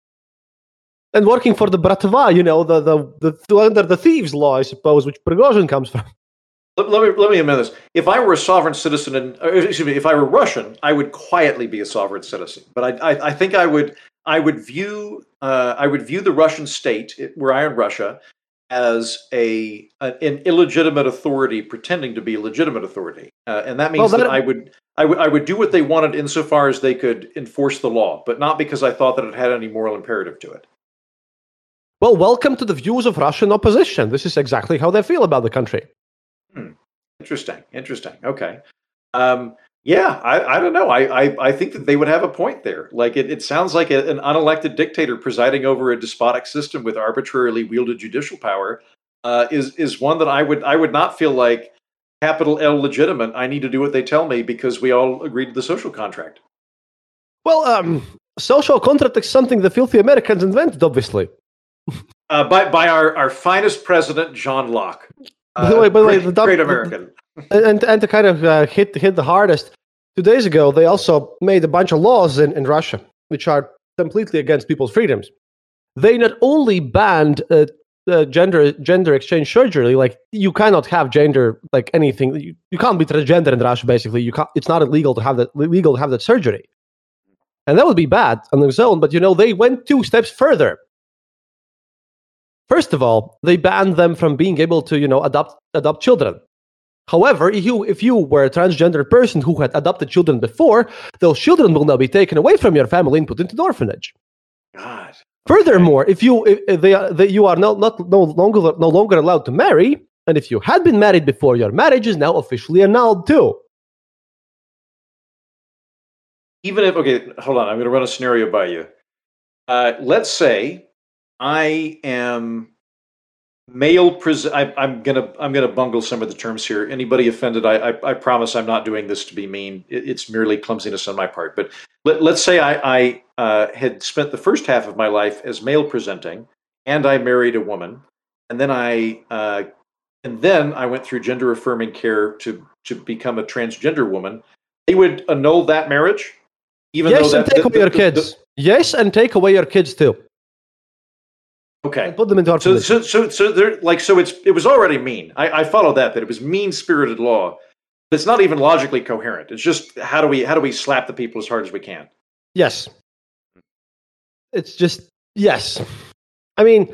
Speaker 1: And working for the Bratva, you know, the, the, the under the thieves' law, I suppose, which Prigozhin comes from.
Speaker 2: Let, let me let me amend this. If I were a sovereign citizen, and excuse me, if I were Russian, I would quietly be a sovereign citizen. But I, I, I think I would I would view uh, I would view the Russian state, were I in Russia, as a an illegitimate authority pretending to be a legitimate authority, uh, and that means well, that, that I would I would I would do what they wanted insofar as they could enforce the law, but not because I thought that it had any moral imperative to it.
Speaker 1: Well, welcome to the views of Russian opposition. This is exactly how they feel about the country.
Speaker 2: Hmm. Interesting. Interesting. Okay. Um, yeah, I, I don't know. I, I, I think that they would have a point there. Like it, it sounds like a, an unelected dictator presiding over a despotic system with arbitrarily wielded judicial power uh, is is one that I would I would not feel like capital L legitimate. I need to do what they tell me because we all agreed to the social contract.
Speaker 1: Well, um, social contract is something the filthy Americans invented, obviously.
Speaker 2: uh, by by our, our finest president, John Locke. Uh,
Speaker 1: by the way, by the way,
Speaker 2: great,
Speaker 1: the
Speaker 2: great American.
Speaker 1: and and to kind of uh, hit hit the hardest, two days ago they also made a bunch of laws in, in Russia which are completely against people's freedoms. They not only banned uh, uh, gender gender exchange surgery, like you cannot have gender like anything. You, you can't be transgender in Russia. Basically, you can't. It's not illegal to have that legal to have that surgery, and that would be bad on its own. But you know, they went two steps further. First of all, they banned them from being able to, you know, adopt adopt children. However, if you if you were a transgender person who had adopted children before, those children will now be taken away from your family and put into an orphanage.
Speaker 2: God.
Speaker 1: Furthermore, if you if they are they, you are no, not no longer no longer allowed to marry, and if you had been married before, your marriage is now officially annulled too.
Speaker 2: Even if okay, hold on, I'm going to run a scenario by you. Uh, let's say I am male. Pres- I, I'm gonna I'm gonna bungle some of the terms here. Anybody offended? I I, I promise I'm not doing this to be mean. It, it's merely clumsiness on my part. But let, let's say I, I uh, had spent the first half of my life as male presenting, and I married a woman, and then I uh, and then I went through gender affirming care to to become a transgender woman. They would annul that marriage, even
Speaker 1: yes,
Speaker 2: though
Speaker 1: and
Speaker 2: that,
Speaker 1: take
Speaker 2: the,
Speaker 1: away
Speaker 2: the,
Speaker 1: your
Speaker 2: the,
Speaker 1: kids.
Speaker 2: The,
Speaker 1: yes, and take away your kids too.
Speaker 2: Okay.
Speaker 1: And put them into our
Speaker 2: so, so, so, so, they're like, so it's it was already mean. I, I follow that that it was mean spirited law. But it's not even logically coherent. It's just how do we how do we slap the people as hard as we can?
Speaker 1: Yes. It's just yes. I mean,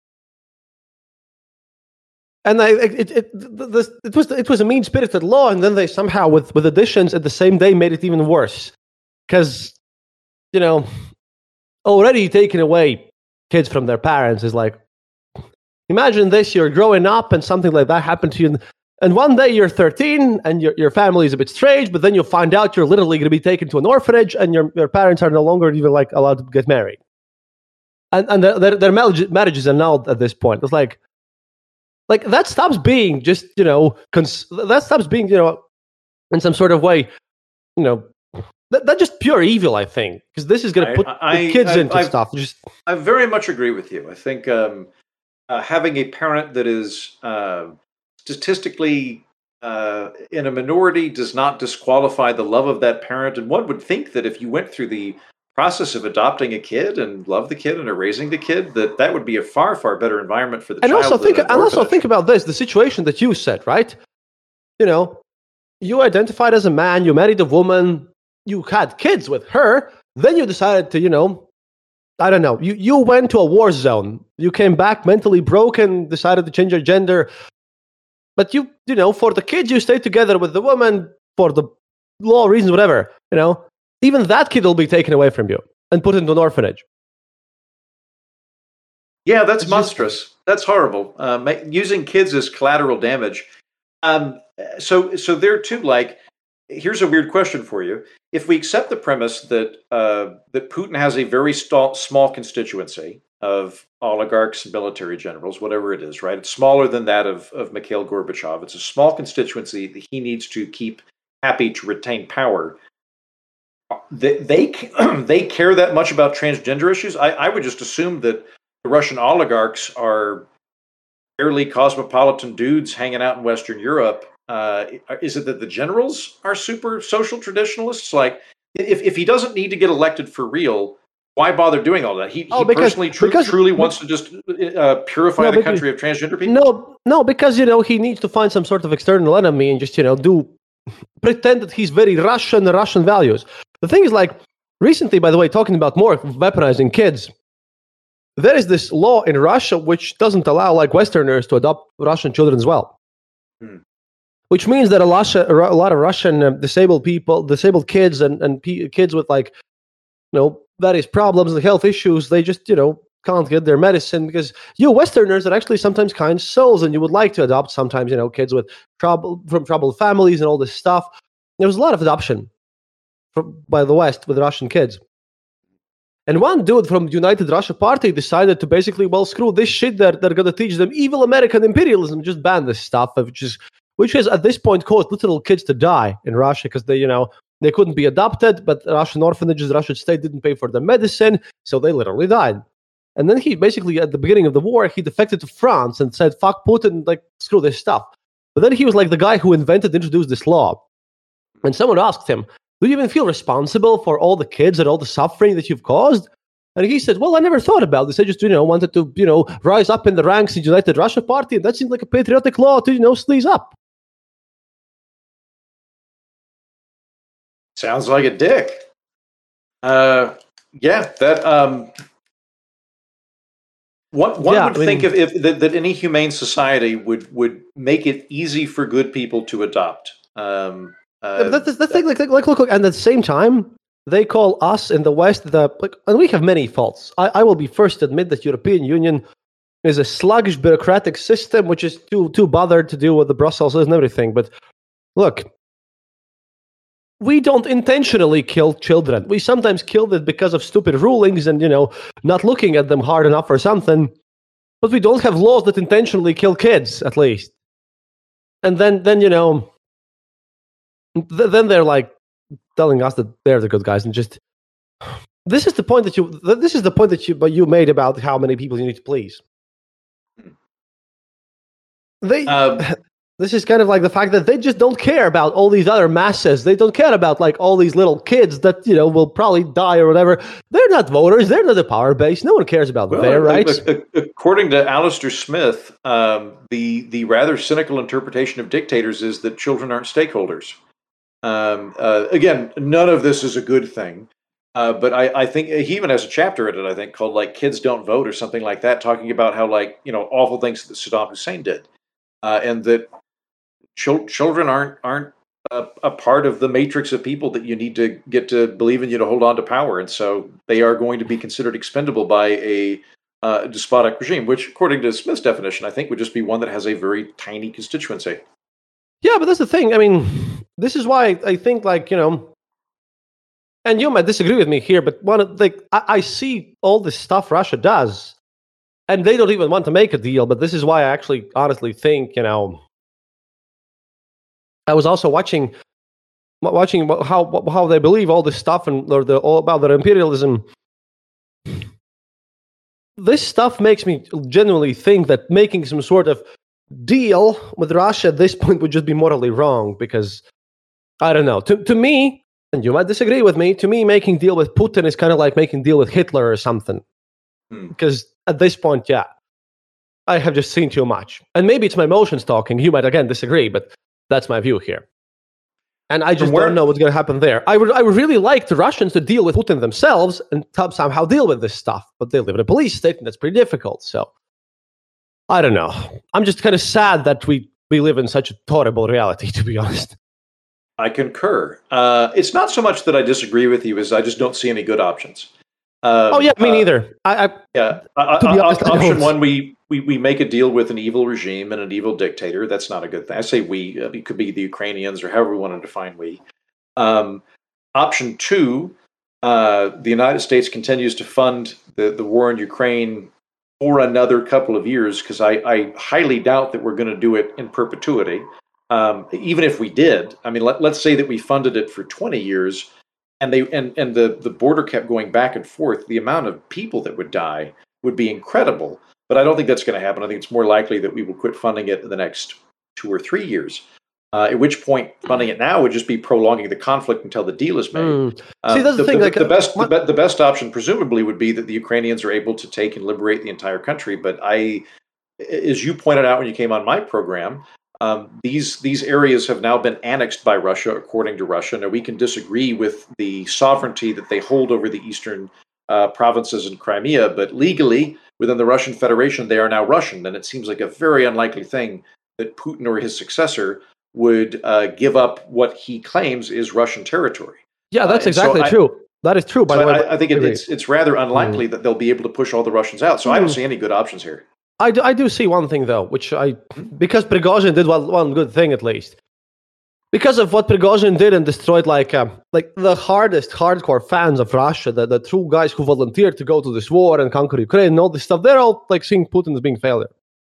Speaker 1: and I it it this, it was it was a mean spirited law, and then they somehow with with additions at the same day made it even worse, because you know already taking away kids from their parents is like, imagine this, you're growing up and something like that happened to you, and one day you're thirteen and your, your family is a bit strange, but then you find out you're literally going to be taken to an orphanage and your, your parents are no longer even like allowed to get married, and and their, their, their marriage, marriages are annulled at this point. It's like like that stops being just, you know, cons- that stops being, you know, in some sort of way, you know, That, that's just pure evil, I think, because this is going to put I, I, kids I, into I, stuff. Just
Speaker 2: I very much agree with you. I think um, uh, having a parent that is uh, statistically uh, in a minority does not disqualify the love of that parent. And one would think that if you went through the process of adopting a kid and love the kid and are raising the kid, that that would be a far, far better environment for the
Speaker 1: and
Speaker 2: child.
Speaker 1: Also think, and also think about this, the situation that you said, right? You know, you identified as a man, you married a woman, you had kids with her, then you decided to, you know, I don't know, you, you went to a war zone. You came back mentally broken, decided to change your gender. But you, you know, for the kids, you stayed together with the woman for the law reasons, whatever, you know, even that kid will be taken away from you and put into an orphanage.
Speaker 2: Yeah, that's it's monstrous. Just, that's horrible. Uh, ma- using kids as collateral damage. Um, so, so there too, like, here's a weird question for you. If we accept the premise that uh, that Putin has a very st- small constituency of oligarchs, military generals, whatever it is, right? It's smaller than that of, of Mikhail Gorbachev. It's a small constituency that he needs to keep happy to retain power. They they, they care that much about transgender issues? I, I would just assume that the Russian oligarchs are fairly cosmopolitan dudes hanging out in Western Europe. Uh, is it that the generals are super social traditionalists? Like, if, if he doesn't need to get elected for real, why bother doing all that? He,
Speaker 1: oh,
Speaker 2: he
Speaker 1: because,
Speaker 2: personally tr-
Speaker 1: because,
Speaker 2: truly wants to just uh, purify
Speaker 1: no,
Speaker 2: the
Speaker 1: because,
Speaker 2: country of transgender people?
Speaker 1: No, no, because, you know, he needs to find some sort of external enemy and just, you know, do pretend that he's very Russian, Russian values. The thing is, like, recently, by the way, talking about more weaponizing kids, there is this law in Russia which doesn't allow like Westerners to adopt Russian children as well. Hmm. Which means that a lot, a lot of Russian uh, disabled people, disabled kids, and and p- kids with like, you know, various problems and health issues, they just, you know, can't get their medicine because you Westerners are actually sometimes kind souls, and you would like to adopt sometimes, you know, kids with trouble from troubled families and all this stuff. There was a lot of adoption from, by the West with Russian kids. And one dude from United Russia Party decided to basically, well, screw this shit. They're, they're going to teach them evil American imperialism, just ban this stuff, which is which has at this point caused little kids to die in Russia because they, you know, they couldn't be adopted, but Russian orphanages, Russian state didn't pay for their medicine, so they literally died. And then he basically, at the beginning of the war, he defected to France and said, fuck Putin, like, screw this stuff. But then he was like the guy who invented, introduced this law. And someone asked him, do you even feel responsible for all the kids and all the suffering that you've caused? And he said, well, I never thought about this. I just, you know, wanted to, you know, rise up in the ranks of the United Russia Party, and that seemed like a patriotic law to, you know, sleaze up.
Speaker 2: Sounds like a dick. Uh, yeah, that um, one one
Speaker 1: yeah,
Speaker 2: would
Speaker 1: I mean,
Speaker 2: think if, if that, that any humane society would would make it easy for good people to adopt. Um, uh,
Speaker 1: that's the thing. Like, like, look, look, and at the same time, they call us in the West the like, and we have many faults. I, I will be first to admit that European Union is a sluggish bureaucratic system, which is too too bothered to deal with the Brussels and everything. But look. We don't intentionally kill children. We sometimes kill them because of stupid rulings and, you know, not looking at them hard enough or something. But we don't have laws that intentionally kill kids, at least. And then, then you know, th- then they're like telling us that they're the good guys, and just this is the point that you. This is the point that you, but you made about how many people you need to please. They. Um, This is kind of like the fact that they just don't care about all these other masses. They don't care about like all these little kids that, you know, will probably die or whatever. They're not voters. They're not the power base. No one cares about well, their rights.
Speaker 2: According to Alistair Smith, um, the the rather cynical interpretation of dictators is that children aren't stakeholders. Um, uh, again, none of this is a good thing. Uh, but I, I think he even has a chapter in it, I think, called like Kids Don't Vote or something like that, talking about how like, you know, awful things that Saddam Hussein did. Uh, and that children aren't aren't a, a part of the matrix of people that you need to get to believe in you to hold on to power, and so they are going to be considered expendable by a uh, despotic regime, which, according to Smith's definition, I think would just be one that has a very tiny constituency.
Speaker 1: Yeah, but that's the thing. I mean, this is why I think, like, you know, and you might disagree with me here, but one of like I, I see all this stuff Russia does, and they don't even want to make a deal. But this is why I actually honestly think, you know. I was also watching, watching how how they believe all this stuff and or the all about their imperialism. This stuff makes me genuinely think that making some sort of deal with Russia at this point would just be morally wrong, because I don't know. To to me, and you might disagree with me, to me, making deal with Putin is kind of like making deal with Hitler or something. Hmm. Because at this point, yeah, I have just seen too much, and maybe it's my emotions talking. You might again disagree, but. That's my view here. And I just where, don't know what's going to happen there. I would I would really like the Russians to deal with Putin themselves and somehow deal with this stuff. But they live in a police state, and that's pretty difficult. So, I don't know. I'm just kind of sad that we, we live in such a horrible reality, to be honest.
Speaker 2: I concur. Uh, it's not so much that I disagree with you as I just don't see any good options.
Speaker 1: Um, oh, yeah, me uh, neither. I, I,
Speaker 2: yeah. I, I, honest, option one, we, we we make a deal with an evil regime and an evil dictator. That's not a good thing. I say we. It could be the Ukrainians or however we want to define we. Um, option two, uh, the United States continues to fund the, the war in Ukraine for another couple of years, because I, I highly doubt that we're going to do it in perpetuity. Um, even if we did, I mean, let, let's say that we funded it for twenty years. And they and, and the, the border kept going back and forth. The amount of people that would die would be incredible. But I don't think that's going to happen. I think it's more likely that we will quit funding it in the next two or three years. Uh, at which point, funding it now would just be prolonging the conflict until the deal is made.
Speaker 1: Mm. See, that's
Speaker 2: uh, the,
Speaker 1: the thing.
Speaker 2: The,
Speaker 1: like,
Speaker 2: the best,
Speaker 1: what?
Speaker 2: the, be, the best option, presumably, would be that the Ukrainians are able to take and liberate the entire country. But I, as you pointed out when you came on my program, Um, these these areas have now been annexed by Russia, according to Russia. Now we can disagree with the sovereignty that they hold over the eastern uh, provinces in Crimea, but legally within the Russian Federation, they are now Russian, and it seems like a very unlikely thing that Putin or his successor would uh, give up what he claims is Russian territory.
Speaker 1: Yeah, that's
Speaker 2: uh,
Speaker 1: exactly
Speaker 2: so
Speaker 1: true. I, that is true. By
Speaker 2: so
Speaker 1: the way,
Speaker 2: I, I think it, it's it's rather unlikely mm. that they'll be able to push all the Russians out. So mm. I don't see any good options here.
Speaker 1: I do, I do see one thing though, which I because Prigozhin did one, one good thing at least. Because of what Prigozhin did and destroyed, like um, like the hardest hardcore fans of Russia, the, the true guys who volunteered to go to this war and conquer Ukraine and all this stuff, they're all like seeing Putin as being failure.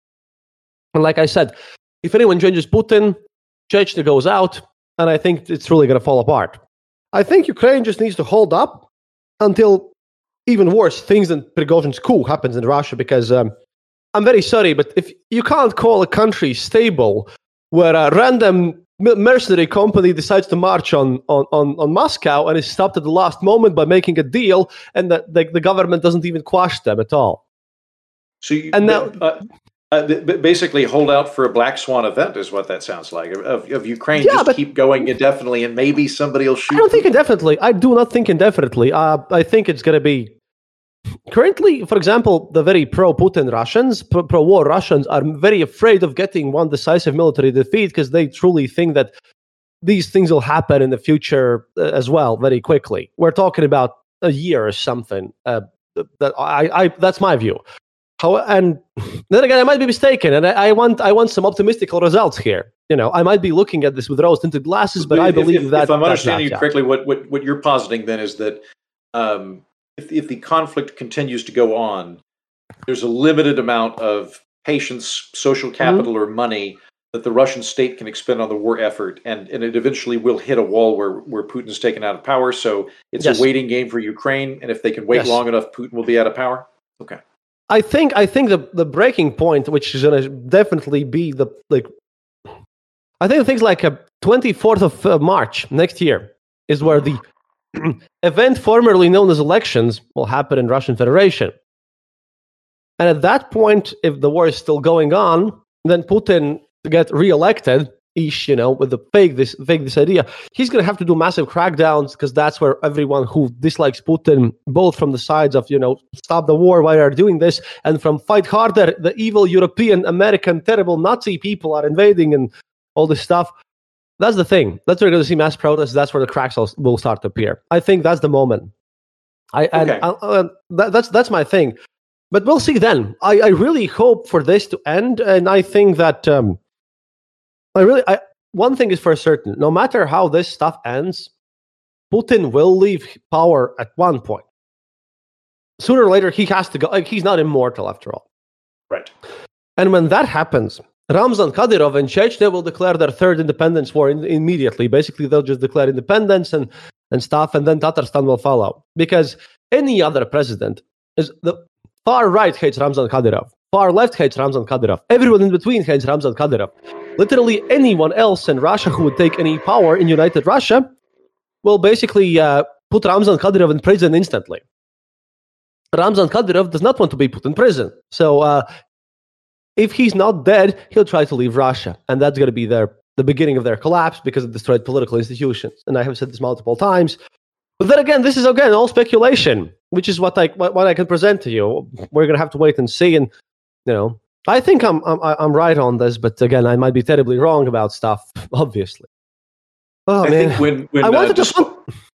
Speaker 1: And like I said, if anyone changes Putin, Chechnya goes out, and I think it's really going to fall apart. I think Ukraine just needs to hold up until even worse things than Prigozhin's coup happens in Russia, because um, I'm very sorry, but if you can't call a country stable where a random mercenary company decides to march on, on, on, on Moscow and is stopped at the last moment by making a deal, and that the, the government doesn't even quash them at all.
Speaker 2: So you, and now, uh, uh, basically hold out for a black swan event is what that sounds like, of, of Ukraine yeah, just but, keep going indefinitely and maybe somebody will shoot.
Speaker 1: I don't think indefinitely. I do not think indefinitely. Uh, I think it's going to be... Currently, for example, the very pro-Putin Russians, pro- pro-war Russians, are very afraid of getting one decisive military defeat because they truly think that these things will happen in the future uh, as well very quickly. We're talking about a year or something. Uh, that I, I, that's my view. How, and then again, I might be mistaken, and I, I want I want some optimistical results here. You know, I might be looking at this with rose-tinted glasses, but, but I believe
Speaker 2: if,
Speaker 1: that...
Speaker 2: If I'm understanding you correctly, what, what, what you're positing then is that... Um, If, if the conflict continues to go on, there's a limited amount of patience, social capital, mm-hmm. or money that the Russian state can expend on the war effort, and, and it eventually will hit a wall where, where Putin's taken out of power. So it's yes. a waiting game for Ukraine, and if they can wait yes. long enough, Putin will be out of power? Okay.
Speaker 1: I think I think the, the breaking point, which is going to definitely be the, like, I think things like a twenty-fourth of uh, March next year is where the event formerly known as elections will happen in Russian Federation. And at that point, if the war is still going on, then Putin to get re-elected, ish, you know, with the fake this fake this idea, he's going to have to do massive crackdowns, because that's where everyone who dislikes Putin, both from the sides of, you know, stop the war, why are doing this, and from fight harder, the evil European, American, terrible Nazi people are invading and all this stuff. That's the thing. That's where you're going to see mass protests. That's where the cracks will start to appear. I think that's the moment. I and okay. uh, uh, that, that's that's my thing. But we'll see then. I, I really hope for this to end, and I think that um, I really I, one thing is for certain: no matter how this stuff ends, Putin will leave power at one point. Sooner or later, he has to go. Like, he's not immortal after all.
Speaker 2: Right.
Speaker 1: And when that happens, Ramzan Kadyrov and Chechnya will declare their third independence war in, immediately. Basically, they'll just declare independence and, and stuff, and then Tatarstan will follow. Because any other president is the far right hates Ramzan Kadyrov, far left hates Ramzan Kadyrov, everyone in between hates Ramzan Kadyrov. Literally anyone else in Russia who would take any power in United Russia will basically uh, put Ramzan Kadyrov in prison instantly. Ramzan Kadyrov does not want to be put in prison, so. Uh, If he's not dead, he'll try to leave Russia. And that's going to be their the beginning of their collapse, because it destroyed political institutions. And I have said this multiple times. But then again, this is, again, all speculation, which is what I what, what I can present to you. We're going to have to wait and see. And, you know, I think I'm, I'm, I'm right on this. But again, I might be terribly wrong about stuff, obviously. Oh,
Speaker 2: I
Speaker 1: man.
Speaker 2: think when, when
Speaker 1: I wanted
Speaker 2: uh,
Speaker 1: to fun,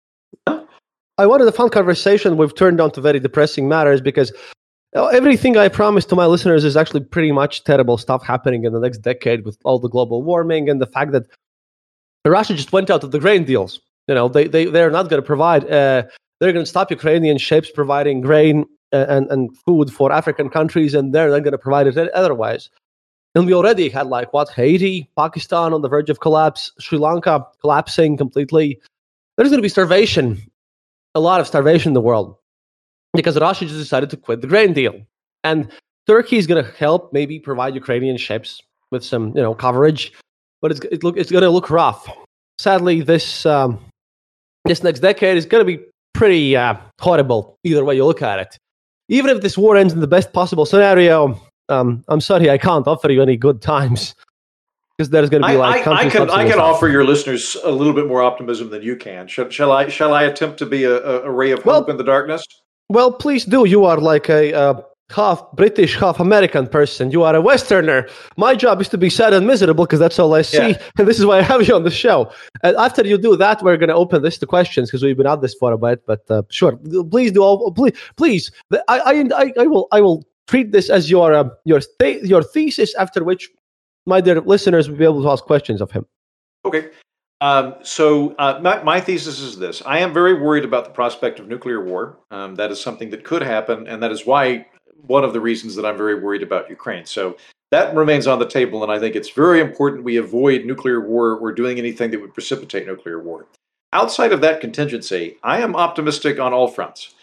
Speaker 1: I wanted a fun conversation. We've turned on to very depressing matters, because everything I promised to my listeners is actually pretty much terrible stuff happening in the next decade, with all the global warming and the fact that Russia just went out of the grain deals. You know, they, they, they're not going to provide, uh, they're going to stop Ukrainian ships providing grain and, and food for African countries, and they're not going to provide it otherwise. And we already had, like, what, Haiti, Pakistan on the verge of collapse, Sri Lanka collapsing completely. There's going to be starvation, a lot of starvation in the world, because Russia just decided to quit the grain deal. And Turkey is going to help maybe provide Ukrainian ships with some, you know, coverage, but it's it look it's going to look rough. Sadly, this um, this next decade is going to be pretty uh, horrible either way you look at it. Even if this war ends in the best possible scenario, um, I'm sorry, I can't offer you any good times. because there's going to be like
Speaker 2: I, I, I can I can offer your listeners a little bit more optimism than you can. Shall, shall I shall I attempt to be a, a ray of
Speaker 1: well,
Speaker 2: hope in the darkness?
Speaker 1: Well, please do. You are like a uh, half British, half American person. You are a Westerner. My job is to be sad and miserable because that's all I see, yeah. And this is why I have you on the show. And after you do that, we're going to open this to questions because we've been at this for a bit. But uh, sure, please do. All, please, please. I, I, I will, I will treat this as your uh, your th- your thesis. After which, my dear listeners will be able to ask questions of him.
Speaker 2: Okay. Um, so uh, my, my thesis is this. I am very worried about the prospect of nuclear war. Um, that is something that could happen, and that is why one of the reasons that I'm very worried about Ukraine. So that remains on the table, and I think it's very important we avoid nuclear war or doing anything that would precipitate nuclear war. Outside of that contingency, I am optimistic on all fronts.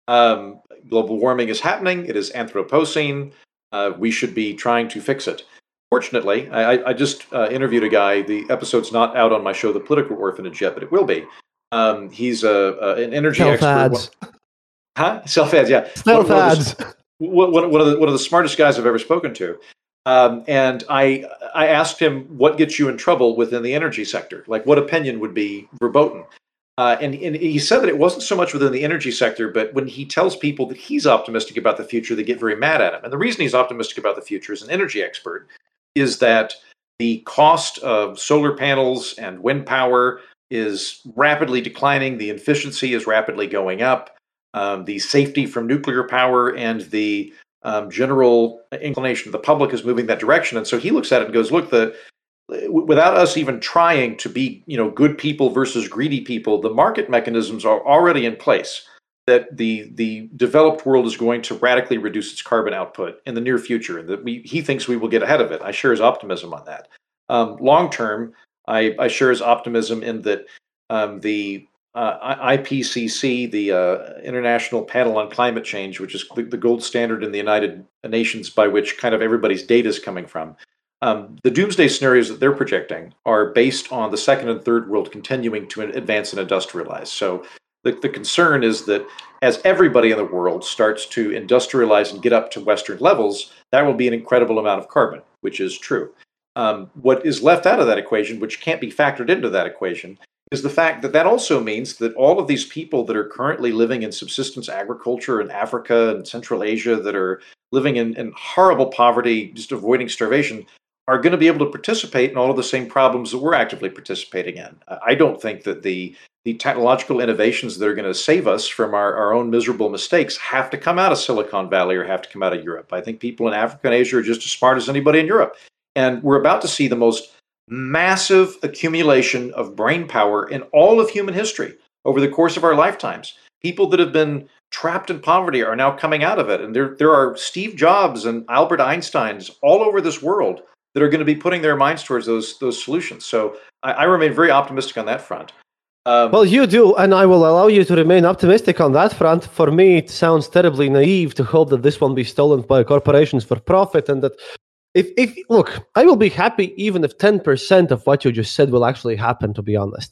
Speaker 2: Um, global warming is happening. It is Anthropocene. Uh, we should be trying to fix it. Fortunately, I, I just uh, interviewed a guy. The episode's not out on my show, The Political Orphanage, yet, but it will be. Um, he's a, a, an energy
Speaker 1: Self
Speaker 2: expert.
Speaker 1: Ads.
Speaker 2: Huh? Self ads, yeah.
Speaker 1: Self ads.
Speaker 2: One, one, one, of the, one of the smartest guys I've ever spoken to. Um, and I I asked him, what gets you in trouble within the energy sector? Like, what opinion would be verboten? Uh, and, and he said that it wasn't so much within the energy sector, but when he tells people that he's optimistic about the future, they get very mad at him. And the reason he's optimistic about the future as an energy expert is that the cost of solar panels and wind power is rapidly declining. The efficiency is rapidly going up. Um, the safety from nuclear power and the um, general inclination of the public is moving that direction. And so he looks at it and goes, look, the without us even trying to be, you know, good people versus greedy people, the market mechanisms are already in place. That the the developed world is going to radically reduce its carbon output in the near future, and that we, he thinks we will get ahead of it. I share his optimism on that. Um, long term, I, I share his optimism in that um, the uh, I P C C, the uh, International Panel on Climate Change, which is the, the gold standard in the United Nations by which kind of everybody's data is coming from, um, the doomsday scenarios that they're projecting are based on the second and third world continuing to advance and industrialize. So The, the concern is that as everybody in the world starts to industrialize and get up to Western levels, that will be an incredible amount of carbon, which is true. Um, what is left out of that equation, which can't be factored into that equation, is the fact that that also means that all of these people that are currently living in subsistence agriculture in Africa and Central Asia that are living in, in horrible poverty, just avoiding starvation, are going to be able to participate in all of the same problems that we're actively participating in. I don't think that the the technological innovations that are going to save us from our, our own miserable mistakes have to come out of Silicon Valley or have to come out of Europe. I think people in Africa and Asia are just as smart as anybody in Europe. And we're about to see the most massive accumulation of brain power in all of human history over the course of our lifetimes. People that have been trapped in poverty are now coming out of it. And there, there are Steve Jobs and Albert Einsteins all over this world that are going to be putting their minds towards those, those solutions. So I, I remain very optimistic on that front. Um,
Speaker 1: well, you do, and I will allow you to remain optimistic on that front. For me, it sounds terribly naive to hope that this won't be stolen by corporations for profit, and that if, if look, I will be happy even if ten percent of what you just said will actually happen, to be honest.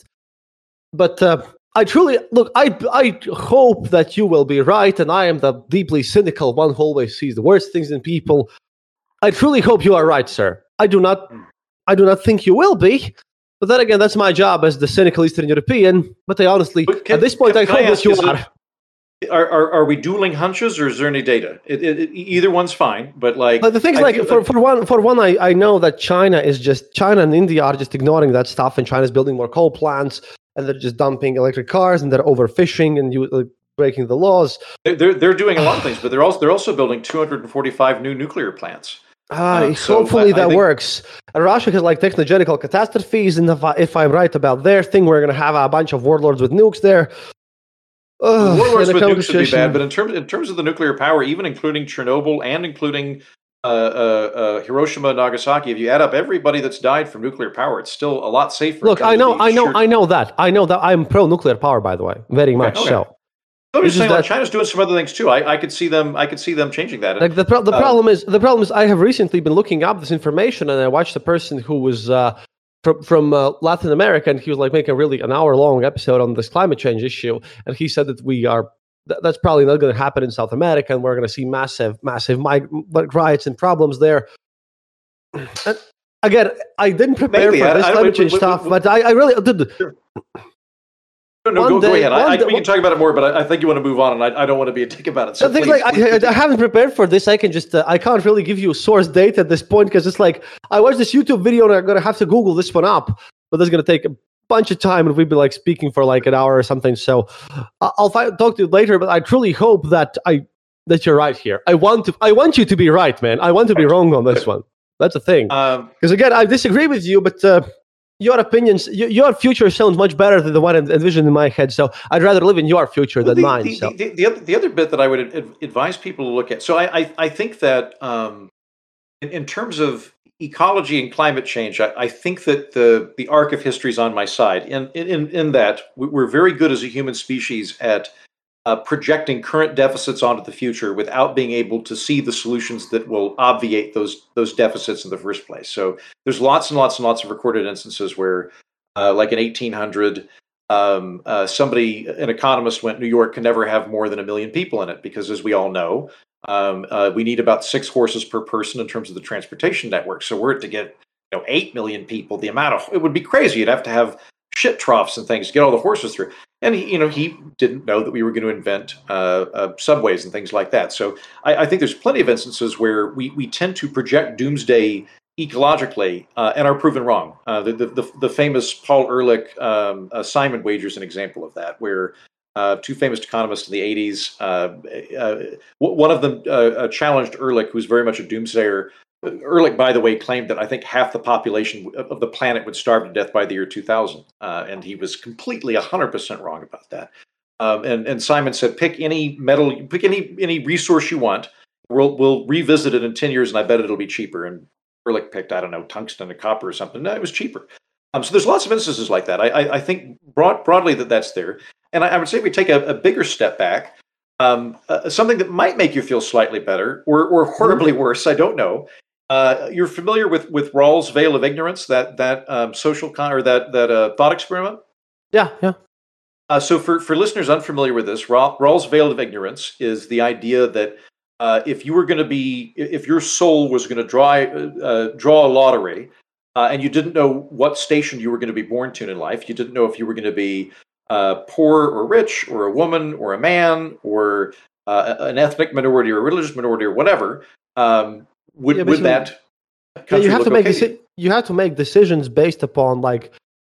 Speaker 1: But uh, I truly, look, I, I hope that you will be right, and I am the deeply cynical one who always sees the worst things in people. I truly hope you are right, sir. I do not, I do not think you will be. But then again, that's my job as the cynical Eastern European. But I honestly, can, at this point, can, I hope I that you are.
Speaker 2: It, are, are. Are we dueling hunches, or is there any data? It, it, it, either one's fine. But like,
Speaker 1: but the thing's like, for, like, for one, for one, I, I know that China is just China and India are just ignoring that stuff, and China's building more coal plants, and they're just dumping electric cars, and they're overfishing and you, like, breaking the laws.
Speaker 2: They're they're doing a lot of things, but they're also they're also building two hundred forty-five new nuclear plants.
Speaker 1: Uh, um, so hopefully I, that I think, works. And Russia has like technogenical catastrophes, and if, I, if I'm right about their thing, we're going to have a bunch of warlords with nukes there.
Speaker 2: Ugh, warlords with nukes would be bad, but in terms in terms of the nuclear power, even including Chernobyl and including uh, uh, uh, Hiroshima and Nagasaki, if you add up everybody that's died from nuclear power, it's still a lot safer.
Speaker 1: Look, I know, I know, sure... I know that. I know that I'm pro nuclear power, by the way, very okay, much okay. so.
Speaker 2: I'm just saying, like, China's doing some other things too. I, I could see them. I could see them changing that.
Speaker 1: Like the pro- the uh, problem is the problem is I have recently been looking up this information, and I watched a person who was uh, from from uh, Latin America, and he was like making a really an hour long episode on this climate change issue, and he said that we are th- that's probably not going to happen in South America, and we're going to see massive massive mig- riots and problems there. And again, I didn't prepare
Speaker 2: Maybe.
Speaker 1: for
Speaker 2: I-
Speaker 1: this
Speaker 2: I-
Speaker 1: climate
Speaker 2: we-
Speaker 1: change
Speaker 2: we-
Speaker 1: stuff,
Speaker 2: we-
Speaker 1: but I, I really did.
Speaker 2: Sure. No, no,
Speaker 1: One
Speaker 2: go, go
Speaker 1: day-
Speaker 2: ahead. I,
Speaker 1: one
Speaker 2: I,
Speaker 1: day-
Speaker 2: we can talk about it more, but I, I think you want to move on, and I, I don't want to be a dick about it. So
Speaker 1: The thing is,
Speaker 2: please,
Speaker 1: like,
Speaker 2: please
Speaker 1: I, I haven't prepared for this. I can just, uh, I can't really give you source data at this point because it's like I watched this YouTube video and I'm gonna have to Google this one up, but that's gonna take a bunch of time and we'll be like speaking for like an hour or something. So I- I'll fi- talk to you later. But I truly hope that I that you're right here. I want to, I want you to be right, man. I want to be wrong on this one. That's the thing.
Speaker 2: Um,
Speaker 1: Because again, I disagree with you, but uh, your opinions, y- your future sounds much better than the one en- envisioned in my head. So I'd rather live in your future
Speaker 2: Well,
Speaker 1: than
Speaker 2: the,
Speaker 1: mine.
Speaker 2: The,
Speaker 1: so
Speaker 2: the, the, other, the other bit that I would ad- advise people to look at. So I, I, I think that um, in, in terms of ecology and climate change, I, I think that the, the arc of history is on my side. In, in, in that we- we're very good as a human species at uh, projecting current deficits onto the future without being able to see the solutions that will obviate those those deficits in the first place. So there's lots and lots and lots of recorded instances where, uh, like in eighteen hundred, um, uh, somebody, an economist, went, New York can never have more than a million people in it because, as we all know, um, uh, we need about six horses per person in terms of the transportation network. So were it to get, you know, eight million people, the amount of, it would be crazy. You'd have to have shit troughs and things to get all the horses through. And he, you know, he didn't know that we were going to invent uh, uh, subways and things like that. So I, I think there's plenty of instances where we, we tend to project doomsday ecologically uh, and are proven wrong. Uh, the, the, the the famous Paul Ehrlich um, uh, Simon wager is an example of that, where uh, two famous economists in the eighties, uh, uh, one of them uh, challenged Ehrlich, who's very much a doomsayer. Ehrlich, by the way, claimed that I think half the population of the planet would starve to death by the year two thousand, uh, and he was completely one hundred percent wrong about that. Um, and, and Simon said, pick any metal, pick any any resource you want. We'll we'll revisit it in ten years, and I bet it'll be cheaper. And Ehrlich picked, I don't know, tungsten or copper or something. No, it was cheaper. Um, so there's lots of instances like that. I, I, I think broad, broadly that that's there. And I, I would say we take a, a bigger step back, um, uh, something that might make you feel slightly better or, or horribly worse, I don't know. Uh, you're familiar with, with Rawls' Veil of Ignorance, that that um, social con- or that that uh, thought experiment?
Speaker 1: yeah, yeah.
Speaker 2: Uh, so for, for listeners unfamiliar with this, Ra- Rawls' Veil of Ignorance is the idea that uh, if you were going to be, if your soul was going to draw uh, draw a lottery, uh, and you didn't know what station you were going to be born to in life, you didn't know if you were going to be uh, poor or rich, or a woman or a man, or uh, an ethnic minority or a religious minority or whatever. Um, would
Speaker 1: Yeah,
Speaker 2: would
Speaker 1: basically-
Speaker 2: that
Speaker 1: Yeah,
Speaker 2: country
Speaker 1: you have
Speaker 2: look
Speaker 1: to make
Speaker 2: okay to you?
Speaker 1: deci- you have to make decisions based upon like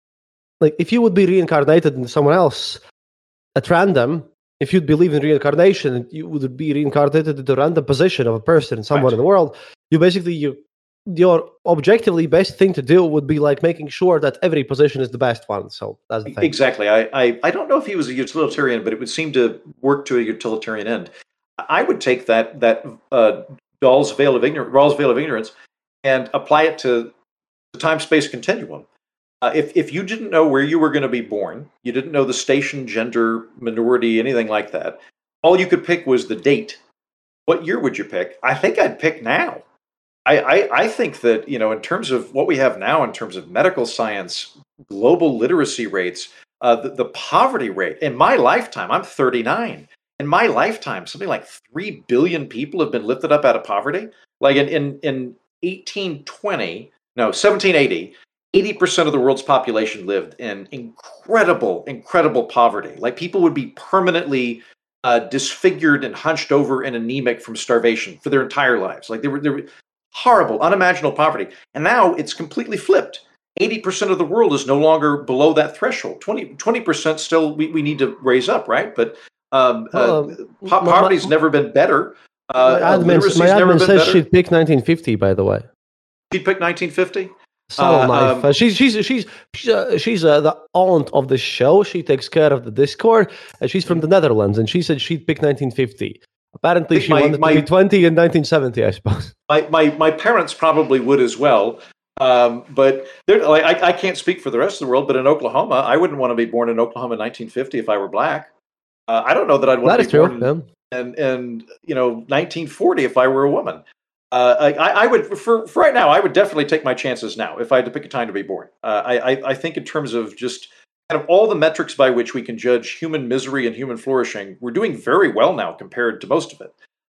Speaker 1: like if you would be reincarnated into someone else at random, if you'd believe in reincarnation, you would be reincarnated into a random position of a person somewhere
Speaker 2: Right.
Speaker 1: in the world. You basically you your objectively best thing to do would be like making sure that every position is the best one. So that's the thing.
Speaker 2: Exactly. I, I, I don't know if he was a utilitarian, but it would seem to work to a utilitarian end. I would take that that uh, Rawls' veil of ignorance, Rawls' veil of ignorance, and apply it to the time-space continuum. Uh, if if you didn't know where you were going to be born, you didn't know the station, gender, minority, anything like that. All you could pick was the date. What year would you pick? I think I'd pick now. I, I, I think that, you know, in terms of what we have now, in terms of medical science, global literacy rates, uh, the, the poverty rate, in my lifetime, I'm thirty-nine. In my lifetime, something like three billion people have been lifted up out of poverty. Like in, in, in eighteen twenty, no, seventeen eighty, eighty percent of the world's population lived in incredible, incredible poverty. Like people would be permanently uh, disfigured and hunched over and anemic from starvation for their entire lives. Like they were, they were horrible, unimaginable poverty. And now it's completely flipped. eighty percent of the world is no longer below that threshold. twenty percent still we, we need to raise up, right? But um,
Speaker 1: Well,
Speaker 2: uh, po-
Speaker 1: my-
Speaker 2: poverty's
Speaker 1: my-
Speaker 2: never been better.
Speaker 1: My
Speaker 2: Uh, uh,
Speaker 1: admin,
Speaker 2: literacy's
Speaker 1: my
Speaker 2: never
Speaker 1: admin
Speaker 2: been
Speaker 1: says
Speaker 2: better.
Speaker 1: she'd pick nineteen fifty. By the way,
Speaker 2: She'd pick nineteen fifty.
Speaker 1: Subtle
Speaker 2: Uh,
Speaker 1: knife.
Speaker 2: um,
Speaker 1: Uh, she's she's she's she's, uh, she's uh, the aunt of the show. She takes care of the Discord, and she's from the Netherlands. And she said she'd pick nineteen fifty. Apparently,
Speaker 2: think
Speaker 1: she
Speaker 2: my-
Speaker 1: wanted
Speaker 2: my-
Speaker 1: to be twenty in nineteen seventy. I suppose.
Speaker 2: My, my my parents probably would as well. Um, but they're, like, I, I can't speak for the rest of the world, but in Oklahoma, I wouldn't want to be born in Oklahoma in nineteen fifty if I were black. Uh, I don't know that I'd want
Speaker 1: That
Speaker 2: to
Speaker 1: is
Speaker 2: be
Speaker 1: true.
Speaker 2: born
Speaker 1: Yeah.
Speaker 2: in, in, in you know nineteen forty if I were a woman. Uh, I, I would for, for right now. I would definitely take my chances now if I had to pick a time to be born. Uh, I, I I think in terms of just kind of all the metrics by which we can judge human misery and human flourishing, we're doing very well now compared to most of it.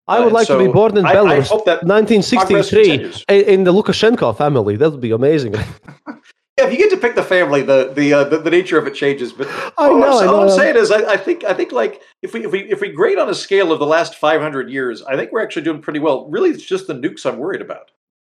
Speaker 1: I would
Speaker 2: Uh,
Speaker 1: like
Speaker 2: so
Speaker 1: to be born in
Speaker 2: I, I
Speaker 1: Belarus,
Speaker 2: hope that
Speaker 1: nineteen sixty-three,
Speaker 2: continues.
Speaker 1: in the Lukashenko family. That would be amazing.
Speaker 2: Yeah, if you get to pick the family, the the uh, the, the nature of it changes. But
Speaker 1: I
Speaker 2: all,
Speaker 1: know,
Speaker 2: I'm,
Speaker 1: I
Speaker 2: all
Speaker 1: know.
Speaker 2: I'm saying is, I, I think I think like if we if we if we grade on a scale of the last five hundred years, I think we're actually doing pretty well. Really, it's just the nukes I'm worried about.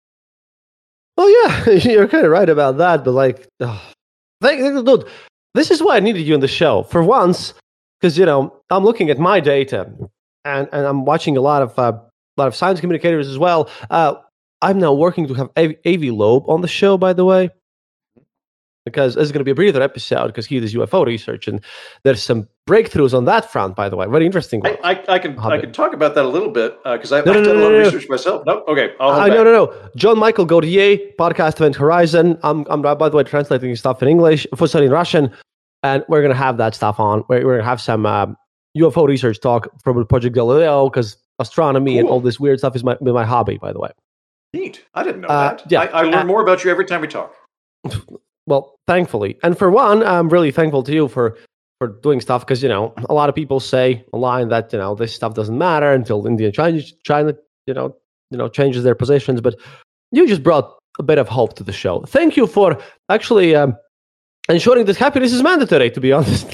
Speaker 1: Oh yeah, you're kind of right about that. But like, oh, thank, dude, this is why I needed you on the show for once, because you know I'm looking at my data and and I'm watching a lot of uh, a lot of science communicators as well. Uh, I'm now working to have Avi Loeb on the show, by the way, because this is going to be a breather episode because he does U F O research and there's some breakthroughs on that front, by the way. Very interesting ones.
Speaker 2: I, I, I can I can talk about that a little bit because uh, I've,
Speaker 1: no, no,
Speaker 2: I've done
Speaker 1: no,
Speaker 2: a lot
Speaker 1: no,
Speaker 2: of
Speaker 1: no.
Speaker 2: research myself. No, okay, I'll hold
Speaker 1: I
Speaker 2: back.
Speaker 1: no, no, no. John Michael Gauthier, podcast event Horizon. I'm, I'm by the way translating stuff in English for studying Russian, and we're gonna have that stuff on. We're, we're gonna have some um, U F O research talk from Project Galileo because astronomy
Speaker 2: Cool.
Speaker 1: and all this weird stuff is my my hobby, by the way.
Speaker 2: Neat. I didn't know
Speaker 1: Uh,
Speaker 2: that.
Speaker 1: yeah.
Speaker 2: I, I learn
Speaker 1: Uh,
Speaker 2: more about you every time we talk.
Speaker 1: Well, thankfully, and for one, I'm really thankful to you for for doing stuff because you know a lot of people say online that you know this stuff doesn't matter until India and China, China you know you know changes their positions, but you just brought a bit of hope to the show. Thank you for actually um, ensuring that happiness is mandatory. To be honest,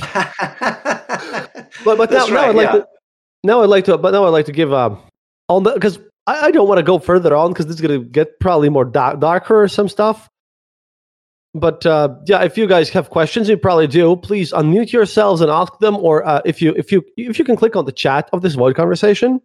Speaker 1: but but now,
Speaker 2: That's
Speaker 1: now
Speaker 2: right,
Speaker 1: I'd like
Speaker 2: yeah.
Speaker 1: to now I'd like to but now I'd like to give um, on the because I, I don't want to go further on because this is going to get probably more da- darker or some stuff. But uh, yeah, if you guys have questions, you probably do. Please unmute yourselves and ask them. Or uh, if you if you if you can click on the chat of this voice conversation,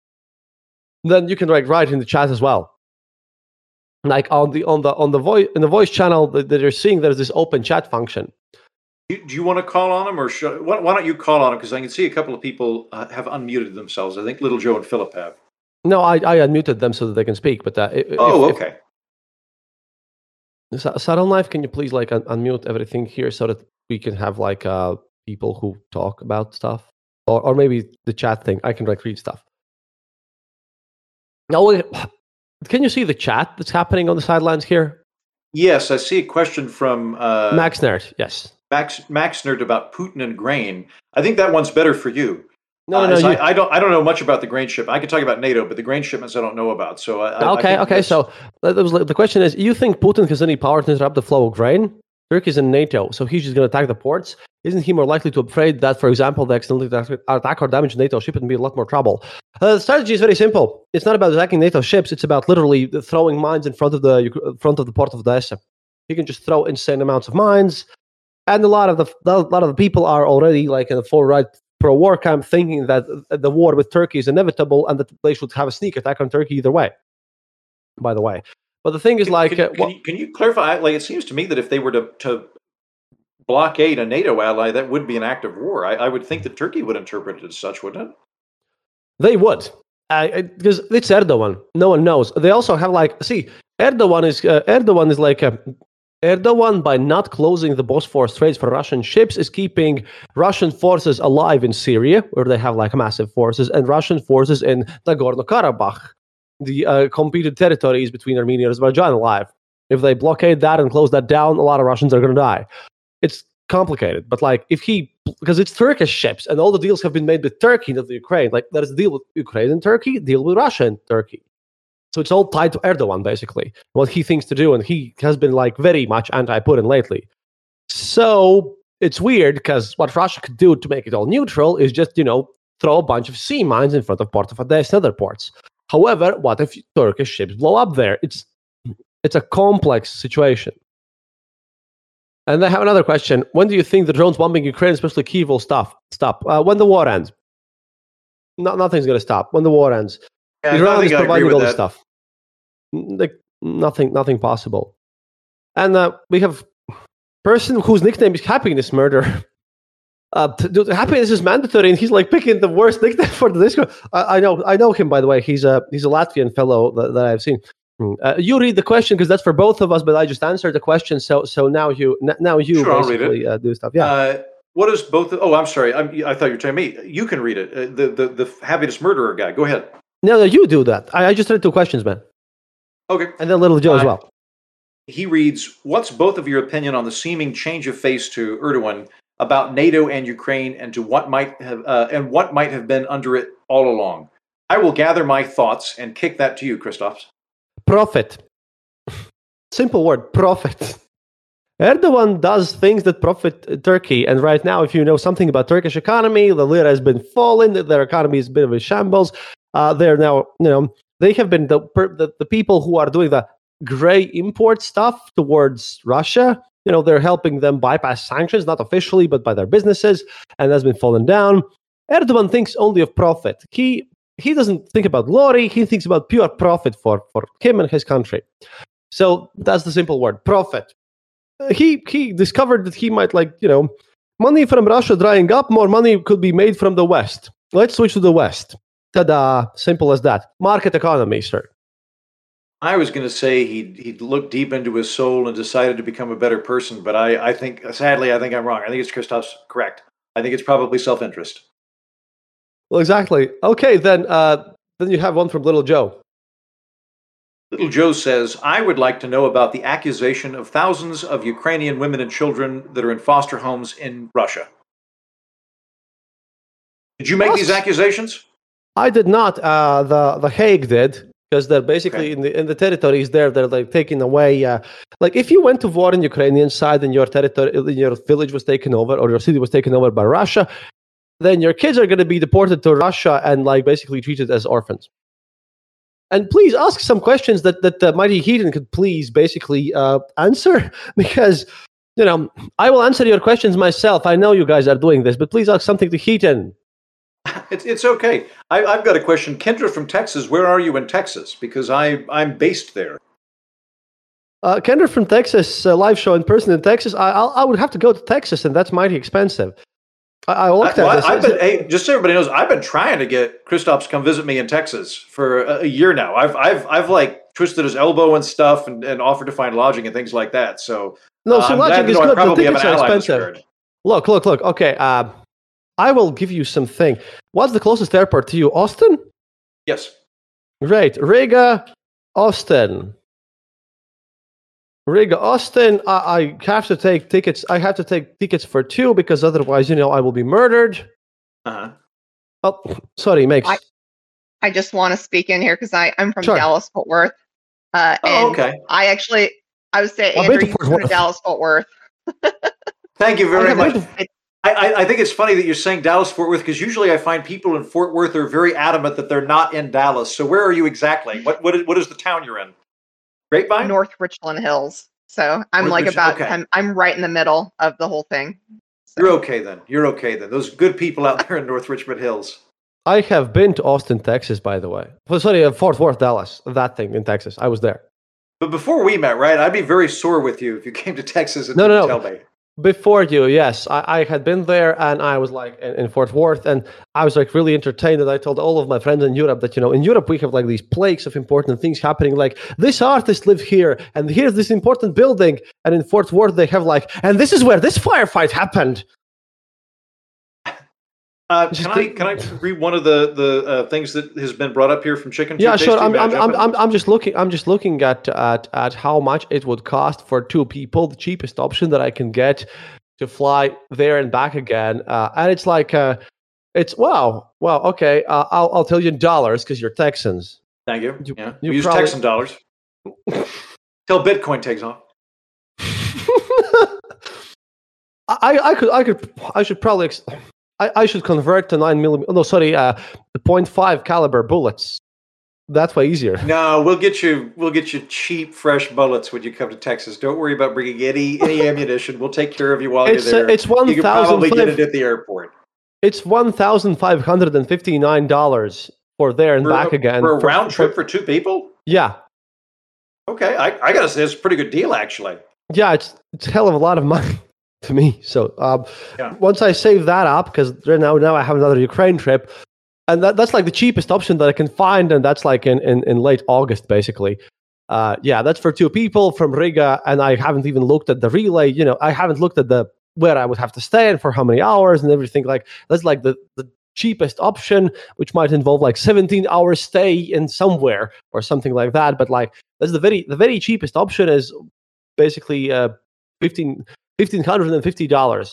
Speaker 1: then you can like write in the chat as well. Like on the on the on the voice in the voice channel that, that you're seeing, there's this open chat function.
Speaker 2: Do you, do you want to call on them, or should, why, why don't you call on them? Because I can see a couple of people uh, have unmuted themselves. I think Little Joe and Philip have.
Speaker 1: No, I, I unmuted them so that they can speak. But uh, if,
Speaker 2: Oh,
Speaker 1: if,
Speaker 2: okay.
Speaker 1: If, Subtle Knife, can you please like un- unmute everything here so that we can have like uh people who talk about stuff, or or maybe the chat thing. I can like read stuff. Now, wait, can you see the chat that's happening on the sidelines here?
Speaker 2: Yes, I see a question from uh,
Speaker 1: Max Nerd, yes.
Speaker 2: Max Max Nerd about Putin and grain. I think that one's better for you.
Speaker 1: No,
Speaker 2: Uh,
Speaker 1: no,
Speaker 2: as
Speaker 1: no.
Speaker 2: I,
Speaker 1: You,
Speaker 2: I don't I don't know much about the grain shipment. I can talk about NATO, but the grain shipments I don't know about. So I, I- I
Speaker 1: okay,
Speaker 2: think
Speaker 1: okay.
Speaker 2: that's-
Speaker 1: So that was like, the question is: you think Putin has any power to interrupt the flow of grain? Turkey's in NATO, so he's just going to attack the ports. Isn't he more likely to be afraid that, for example, they accidentally attack attack or damage NATO ship and be a lot more trouble? Uh, the strategy is very simple. It's not about attacking NATO ships. It's about literally throwing mines in front of the front of the port of Odessa. He can just throw insane amounts of mines, and a lot of the a lot of the people are already like in the full right pro-war camp, thinking that the war with Turkey is inevitable and that they should have a sneak attack on Turkey either way. By the way, but the thing is,
Speaker 2: Can,
Speaker 1: like,
Speaker 2: can,
Speaker 1: uh,
Speaker 2: can
Speaker 1: what,
Speaker 2: you, can you clarify? Like, it seems to me that if they were to, to blockade a NATO ally, that would be an act of war. I, I would think that Turkey would interpret it as such, wouldn't it?
Speaker 1: they would, because uh, it's Erdogan. No one knows. They also have like, see, Erdogan is uh, Erdogan is like a. Erdogan, by not closing the Bosphorus Straits for Russian ships, is keeping Russian forces alive in Syria, where they have like massive forces, and Russian forces in Nagorno-Karabakh, the uh, competed territories between Armenia and Azerbaijan, alive. If they blockade that and close that down, a lot of Russians are going to die. It's complicated, but like if he, because it's Turkish ships, and all the deals have been made with Turkey, not the Ukraine. Like there is a deal with Ukraine and Turkey, deal with Russia and Turkey. So it's all tied to Erdogan, basically, what he thinks to do, and he has been like very much anti-Putin lately. So it's weird because what Russia could do to make it all neutral is just, you know, throw a bunch of sea mines in front of Port of Odessa and other ports. However, what if Turkish ships blow up there? It's it's a complex situation. And I have another question: when do you think the drones bombing Ukraine, especially Kyiv, will stop? Stop uh, when the war ends. No, nothing's going to stop when the war ends.
Speaker 2: Yeah,
Speaker 1: Iran
Speaker 2: I
Speaker 1: is
Speaker 2: think I agree
Speaker 1: providing
Speaker 2: with
Speaker 1: all this
Speaker 2: that.
Speaker 1: stuff. Like nothing, nothing possible. And uh, we have person whose nickname is Happiness Murder. Uh, t- dude, happiness is mandatory, and he's like picking the worst nickname for the Discord. I, I know, I know him by the way. He's a he's a Latvian fellow that, that I've seen. Uh, you read the question because that's for both of us, but I just answered the question. So so now you n- now you
Speaker 2: Sure, I'll read it.
Speaker 1: basically uh, do stuff. Yeah.
Speaker 2: Uh, what is both? Oh, I'm sorry. I'm, I thought you were telling me. You can read it. Uh, the the the happiness murderer guy. Go ahead.
Speaker 1: no, no, you do that. I, I just read two questions, man,
Speaker 2: Okay.
Speaker 1: and then Little Joe as
Speaker 2: Uh,
Speaker 1: well.
Speaker 2: He reads, "What's both of your opinion on the seeming change of face to Erdogan about NATO and Ukraine, and to what might have uh, and what might have been under it all along? I will gather my thoughts and kick that to you, Christoph.
Speaker 1: Profit. Simple word, profit. Erdogan does things that profit Turkey. And right now, if you know something about Turkish economy, the lira has been falling. Their economy is a bit of a shambles. Uh, they're now, you know, they have been the, the the people who are doing the gray import stuff towards Russia. You know, they're helping them bypass sanctions, not officially, but by their businesses, and that's been fallen down. Erdogan thinks only of profit. He he doesn't think about glory. He thinks about pure profit for, for him and his country. So that's the simple word, profit. Uh, he he discovered that he might, like, you know, money from Russia drying up, more money could be made from the West. Let's switch to the West. Ta-da, simple as that. Market economy, sir.
Speaker 2: I was going to say he'd, he'd looked deep into his soul and decided to become a better person, but I, I think, sadly, I think I'm wrong. I think it's Christoph's correct. I think it's probably self-interest.
Speaker 1: Well, exactly. Okay, then uh, then you have one from Little Joe.
Speaker 2: Little Joe says, I would like to know about the accusation of thousands of Ukrainian women and children that are in foster homes in Russia. Did you make
Speaker 1: What?
Speaker 2: these accusations?
Speaker 1: I did not. Uh, the the Hague did, because they're basically
Speaker 2: Okay.
Speaker 1: in the in the territories there. They're like taking away. Uh, like if you went to war on Ukrainian side and your territory, your village was taken over or your city was taken over by Russia, then your kids are going to be deported to Russia and like basically treated as orphans. And please ask some questions that that uh, Mighty Heaton could please basically uh, answer, because you know I will answer your questions myself. I know you guys are doing this, but please ask something to Heaton.
Speaker 2: It's it's okay. I, I've got a question. Kendra from Texas, where are you in Texas? Because I, I'm based there.
Speaker 1: Uh, Kendra from Texas, uh, live show in person in Texas. I I'll, I would have to go to Texas, and that's mighty expensive. I, I looked
Speaker 2: I,
Speaker 1: at
Speaker 2: well,
Speaker 1: this.
Speaker 2: I've been, hey, just so everybody knows, I've been trying to get Christoph to come visit me in Texas for a, a year now. I've I've I've like twisted his elbow and stuff, and, and offered to find lodging and things like that. So
Speaker 1: no,
Speaker 2: uh,
Speaker 1: so
Speaker 2: I'm glad
Speaker 1: lodging
Speaker 2: to
Speaker 1: is
Speaker 2: know I
Speaker 1: good. The
Speaker 2: probably have an
Speaker 1: tickets are
Speaker 2: ally in this
Speaker 1: expensive.
Speaker 2: regard.
Speaker 1: Look, look, look. Okay, uh, I will give you something. What's the closest airport to you? Austin?
Speaker 2: Yes.
Speaker 1: Great. Riga, Austin. Riga, Austin. I, I have to take tickets. I have to take tickets for two because otherwise, you know, I will be murdered.
Speaker 2: Uh-huh.
Speaker 1: Oh, sorry, Makes.
Speaker 3: I- I just want to speak in here because I'm from
Speaker 1: Sure.
Speaker 3: Dallas Fort Worth. Uh,
Speaker 2: Oh,
Speaker 3: and
Speaker 2: okay.
Speaker 3: I actually, I would say,
Speaker 1: I've been
Speaker 3: Andrew,
Speaker 1: to
Speaker 3: you
Speaker 1: Fort
Speaker 3: from
Speaker 1: Worth.
Speaker 3: Dallas Fort Worth.
Speaker 2: Thank you
Speaker 1: I
Speaker 2: very
Speaker 1: have
Speaker 2: much.
Speaker 1: been to-
Speaker 3: It-
Speaker 2: I, I, I think it's funny that you're saying Dallas Fort Worth, because usually I find people in Fort Worth are very adamant that they're not in Dallas. So where are you exactly? What what is, what is the town you're in? Grapevine?
Speaker 3: North Richland Hills. So I'm
Speaker 2: North
Speaker 3: like
Speaker 2: Richland,
Speaker 3: about,
Speaker 2: okay.
Speaker 3: I'm, I'm right in the middle of the whole thing. So,
Speaker 2: You're okay then. You're okay then. Those good people out there in North Richmond Hills.
Speaker 1: I have been to Austin, Texas, by the way. Oh, sorry, uh, Fort Worth, Dallas. That thing in Texas. I was there.
Speaker 2: But before we met, right, I'd be very sore with you if you came to Texas and
Speaker 1: No,
Speaker 2: didn't
Speaker 1: no, no.
Speaker 2: tell me.
Speaker 1: Before you, yes. I, I had been there and I was like in, in Fort Worth and I was like really entertained, and I told all of my friends in Europe that, you know, in Europe we have like these plagues of important things happening, like this artist lived here and here's this important building, and in Fort Worth they have like, and this is where this firefight happened.
Speaker 2: Uh,
Speaker 1: Just
Speaker 2: can I
Speaker 1: the-
Speaker 2: can I read one of the the uh, things that has been brought up here from Chicken?
Speaker 1: Yeah,
Speaker 2: Tube
Speaker 1: sure.
Speaker 2: Tasty?
Speaker 1: I'm,
Speaker 2: May I
Speaker 1: I'm,
Speaker 2: jump
Speaker 1: I'm,
Speaker 2: in?
Speaker 1: I'm, I'm just looking. I'm just looking at, at at how much it would cost for two people, the cheapest option that I can get to fly there and back again. Uh, and it's like, uh, it's wow, wow. Okay, uh, I'll I'll tell you in dollars because you're Texans.
Speaker 2: Thank you.
Speaker 1: You-
Speaker 2: yeah,
Speaker 1: you
Speaker 2: we use
Speaker 1: probably-
Speaker 2: Texan dollars. Till Bitcoin takes off.
Speaker 1: I I could I could I should probably ex- I, I should convert to nine millimeter. No, sorry, uh, the point five caliber bullets. That's way easier.
Speaker 2: No, we'll get you. We'll get you cheap, fresh bullets when you come to Texas. Don't worry about bringing any any ammunition. We'll take care of you while
Speaker 1: It's, uh,
Speaker 2: you're there.
Speaker 1: it's one
Speaker 2: You can
Speaker 1: thousand
Speaker 2: probably get
Speaker 1: five-
Speaker 2: it at the airport.
Speaker 1: It's one thousand five hundred and fifty nine dollars for there and
Speaker 2: For,
Speaker 1: back again
Speaker 2: for a
Speaker 1: for-
Speaker 2: round
Speaker 1: for-
Speaker 2: trip for two people.
Speaker 1: Yeah,
Speaker 2: Okay, I, I gotta say it's a pretty good deal actually.
Speaker 1: yeah, it's it's a hell of a lot of money to me. So um,
Speaker 2: Yeah.
Speaker 1: once I save that up, because now now I have another Ukraine trip, and that, that's like the cheapest option that I can find, and that's like in, in, in late August basically. Uh, yeah, that's for two people from Riga, and I haven't even looked at the relay. You know, I haven't looked at the where I would have to stay and for how many hours and everything. Like that's like the the cheapest option, which might involve like seventeen hours stay in somewhere or something like that. But like that's the very the very cheapest option is basically uh fifteen fifteen hundred and fifty dollars.
Speaker 2: Okay.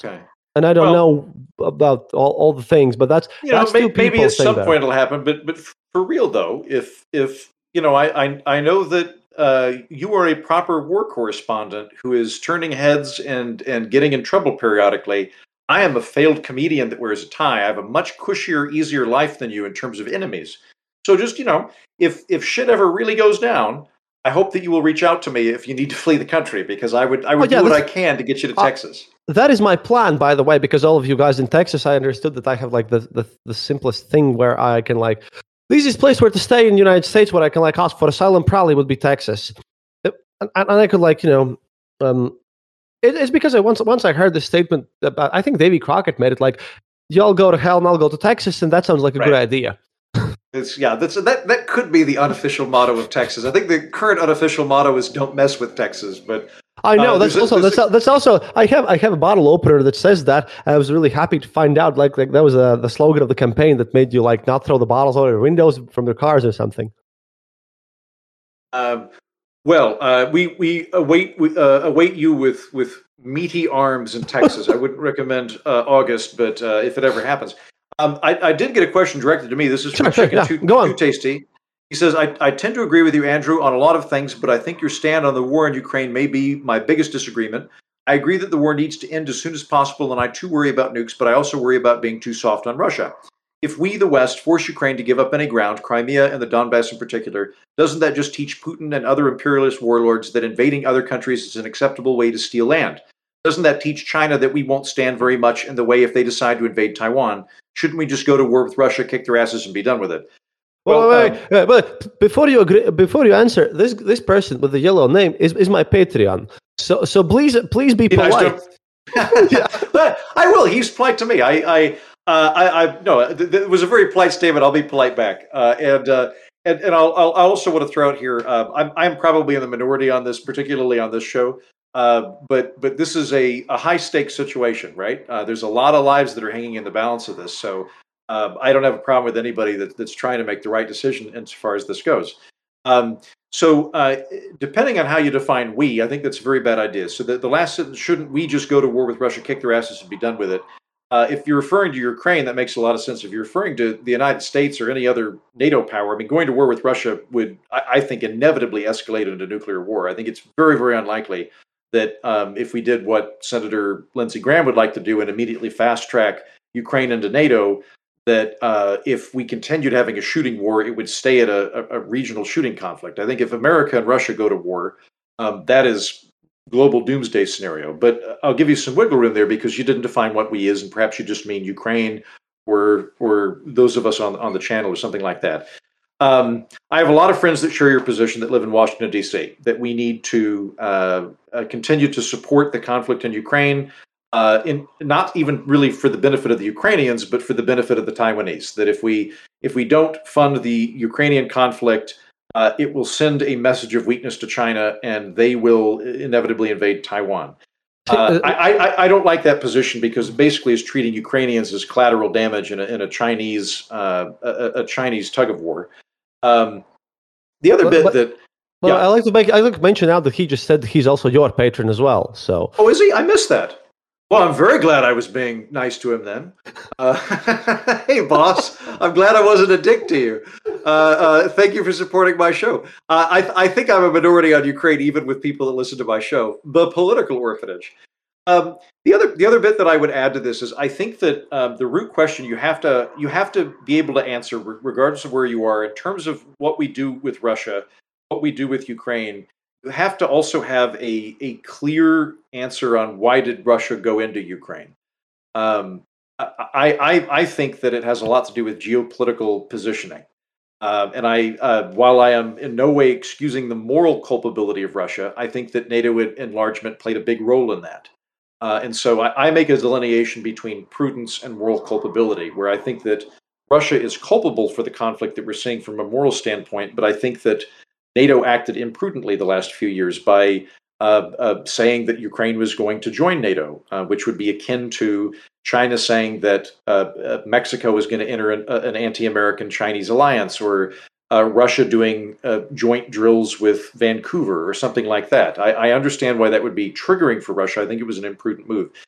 Speaker 1: and I don't
Speaker 2: Well-
Speaker 1: know about all, all the things, but that's
Speaker 2: You know,
Speaker 1: that's
Speaker 2: may,
Speaker 1: two
Speaker 2: maybe
Speaker 1: people
Speaker 2: at
Speaker 1: saying
Speaker 2: some
Speaker 1: that.
Speaker 2: point it'll happen, but but for real though, if if you know, I I, I know that uh, you are a proper war correspondent who is turning heads and and getting in trouble periodically. I am a failed comedian that wears a tie. I have a much cushier, easier life than you in terms of enemies. So just you know, if if shit ever really goes down, I hope that you will reach out to me if you need to flee the country, because I would I would
Speaker 1: Oh, yeah,
Speaker 2: do what I
Speaker 1: that's-
Speaker 2: can to get you to
Speaker 1: uh,
Speaker 2: Texas.
Speaker 1: That is my plan, by the way, because all of you guys in Texas, I understood that I have like the, the, the simplest thing where I can like, the easiest place where to stay in the United States where I can like ask for asylum probably would be Texas. And, and I could like, you know, um, it, it's because I once once I heard this statement about, I think Davy Crockett made it like, y'all go to hell and I'll go to Texas, and that sounds like a good
Speaker 2: Right.
Speaker 1: idea.
Speaker 2: It's, yeah, that's that. That could be the unofficial motto of Texas. I think the current unofficial motto is "Don't mess with Texas." But
Speaker 1: I know
Speaker 2: Uh,
Speaker 1: that's
Speaker 2: there's a-
Speaker 1: also
Speaker 2: there's
Speaker 1: that's, that's also I have I have a bottle opener that says that. I was really happy to find out like like that was uh, the slogan of the campaign that made you like not throw the bottles out of your windows from their cars or something.
Speaker 2: um, well, uh, we we await we, uh, await you with with meaty arms in Texas. I wouldn't recommend uh, August, but uh, if it ever happens, um, I, I did get a question directed to me. This is from
Speaker 1: Sure, sure,
Speaker 2: Chicken
Speaker 1: yeah,
Speaker 2: Too,
Speaker 1: go on.
Speaker 2: Too Tasty. He says, I, I tend to agree with you, Andrew, on a lot of things, but I think your stand on the war in Ukraine may be my biggest disagreement. I agree that the war needs to end as soon as possible, and I too worry about nukes, but I also worry about being too soft on Russia. If we, the West, force Ukraine to give up any ground, Crimea and the Donbass in particular, doesn't that just teach Putin and other imperialist warlords that invading other countries is an acceptable way to steal land? Doesn't that teach China that we won't stand very much in the way if they decide to invade Taiwan? Shouldn't we just go to war with Russia, kick their asses, and be done with it?
Speaker 1: Well,
Speaker 2: Well,
Speaker 1: wait, wait, wait, but before you agree, before you answer, this this person with the yellow name is, is my Patreon. So so please please be
Speaker 2: Be nice to
Speaker 1: polite.
Speaker 2: him. I will. He's polite to me. I, I, uh, I, I no. Th- th- it was a very polite statement. I'll be polite back. Uh, and, uh, and and I'll, I'll I also want to throw out here. Uh, I'm I'm probably in the minority on this, particularly on this show. Uh, but but this is a, a high stakes situation, right? Uh, there's a lot of lives that are hanging in the balance of this. So uh, I don't have a problem with anybody that, that's trying to make the right decision as far as this goes. Um, so, uh, depending on how you define "we," I think that's a very bad idea. So, the, the last sentence, shouldn't we just go to war with Russia, kick their asses, and be done with it? Uh, if you're referring to Ukraine, that makes a lot of sense. If you're referring to the United States or any other NATO power, I mean, going to war with Russia would, I, I think, inevitably escalate into nuclear war. I think it's very, very unlikely that um, if we did what Senator Lindsey Graham would like to do and immediately fast track Ukraine into NATO, that uh, if we continued having a shooting war, it would stay at a, a, a regional shooting conflict. I think if America and Russia go to war, um, that is global doomsday scenario. But I'll give you some wiggle room there because you didn't define what we is, and perhaps you just mean Ukraine or or those of us on on the channel or something like that. Um, I have a lot of friends that share your position that live in Washington, D C, that we need to uh, uh, continue to support the conflict in Ukraine. Uh, in not even really for the benefit of the Ukrainians, but for the benefit of the Taiwanese. That if we if we don't fund the Ukrainian conflict, uh, it will send a message of weakness to China, and they will inevitably invade Taiwan. Uh, I, I, I don't like that position because it basically is treating Ukrainians as collateral damage in a, in a Chinese uh, a, a Chinese tug of war. Um, the other
Speaker 1: But-
Speaker 2: bit
Speaker 1: but-
Speaker 2: that
Speaker 1: Well,
Speaker 2: Yeah.
Speaker 1: I like to make I like to mention out that he just said he's also your patron as well. So
Speaker 2: oh, is he? I missed that. Well, I'm very glad I was being nice to him then. Uh, hey, boss, I'm glad I wasn't a dick to you. Uh, uh, thank you for supporting my show. Uh, I, I think I'm a minority on Ukraine, even with people that listen to my show. The political orphanage. Um, the other, the other bit that I would add to this is I think that um, the root question you have to you have to be able to answer, regardless of where you are, in terms of what we do with Russia, what we do with Ukraine. You have to also have a, a clear answer on why did Russia go into Ukraine. Um, I, I, I think that it has a lot to do with geopolitical positioning. Uh, and I, uh, while I am in no way excusing the moral culpability of Russia, I think that NATO enlargement played a big role in that. Uh, and so I, I make a delineation between prudence and moral culpability, where I think that Russia is culpable for the conflict that we're seeing from a moral standpoint, but I think that NATO acted imprudently the last few years by uh, uh, saying that Ukraine was going to join NATO, uh, which would be akin to China saying that uh, uh, Mexico is going to enter an, uh, an anti-American Chinese alliance, or uh, Russia doing uh, joint drills with Vancouver or something like that. I, I understand why that would be triggering for Russia. I think it was an imprudent move.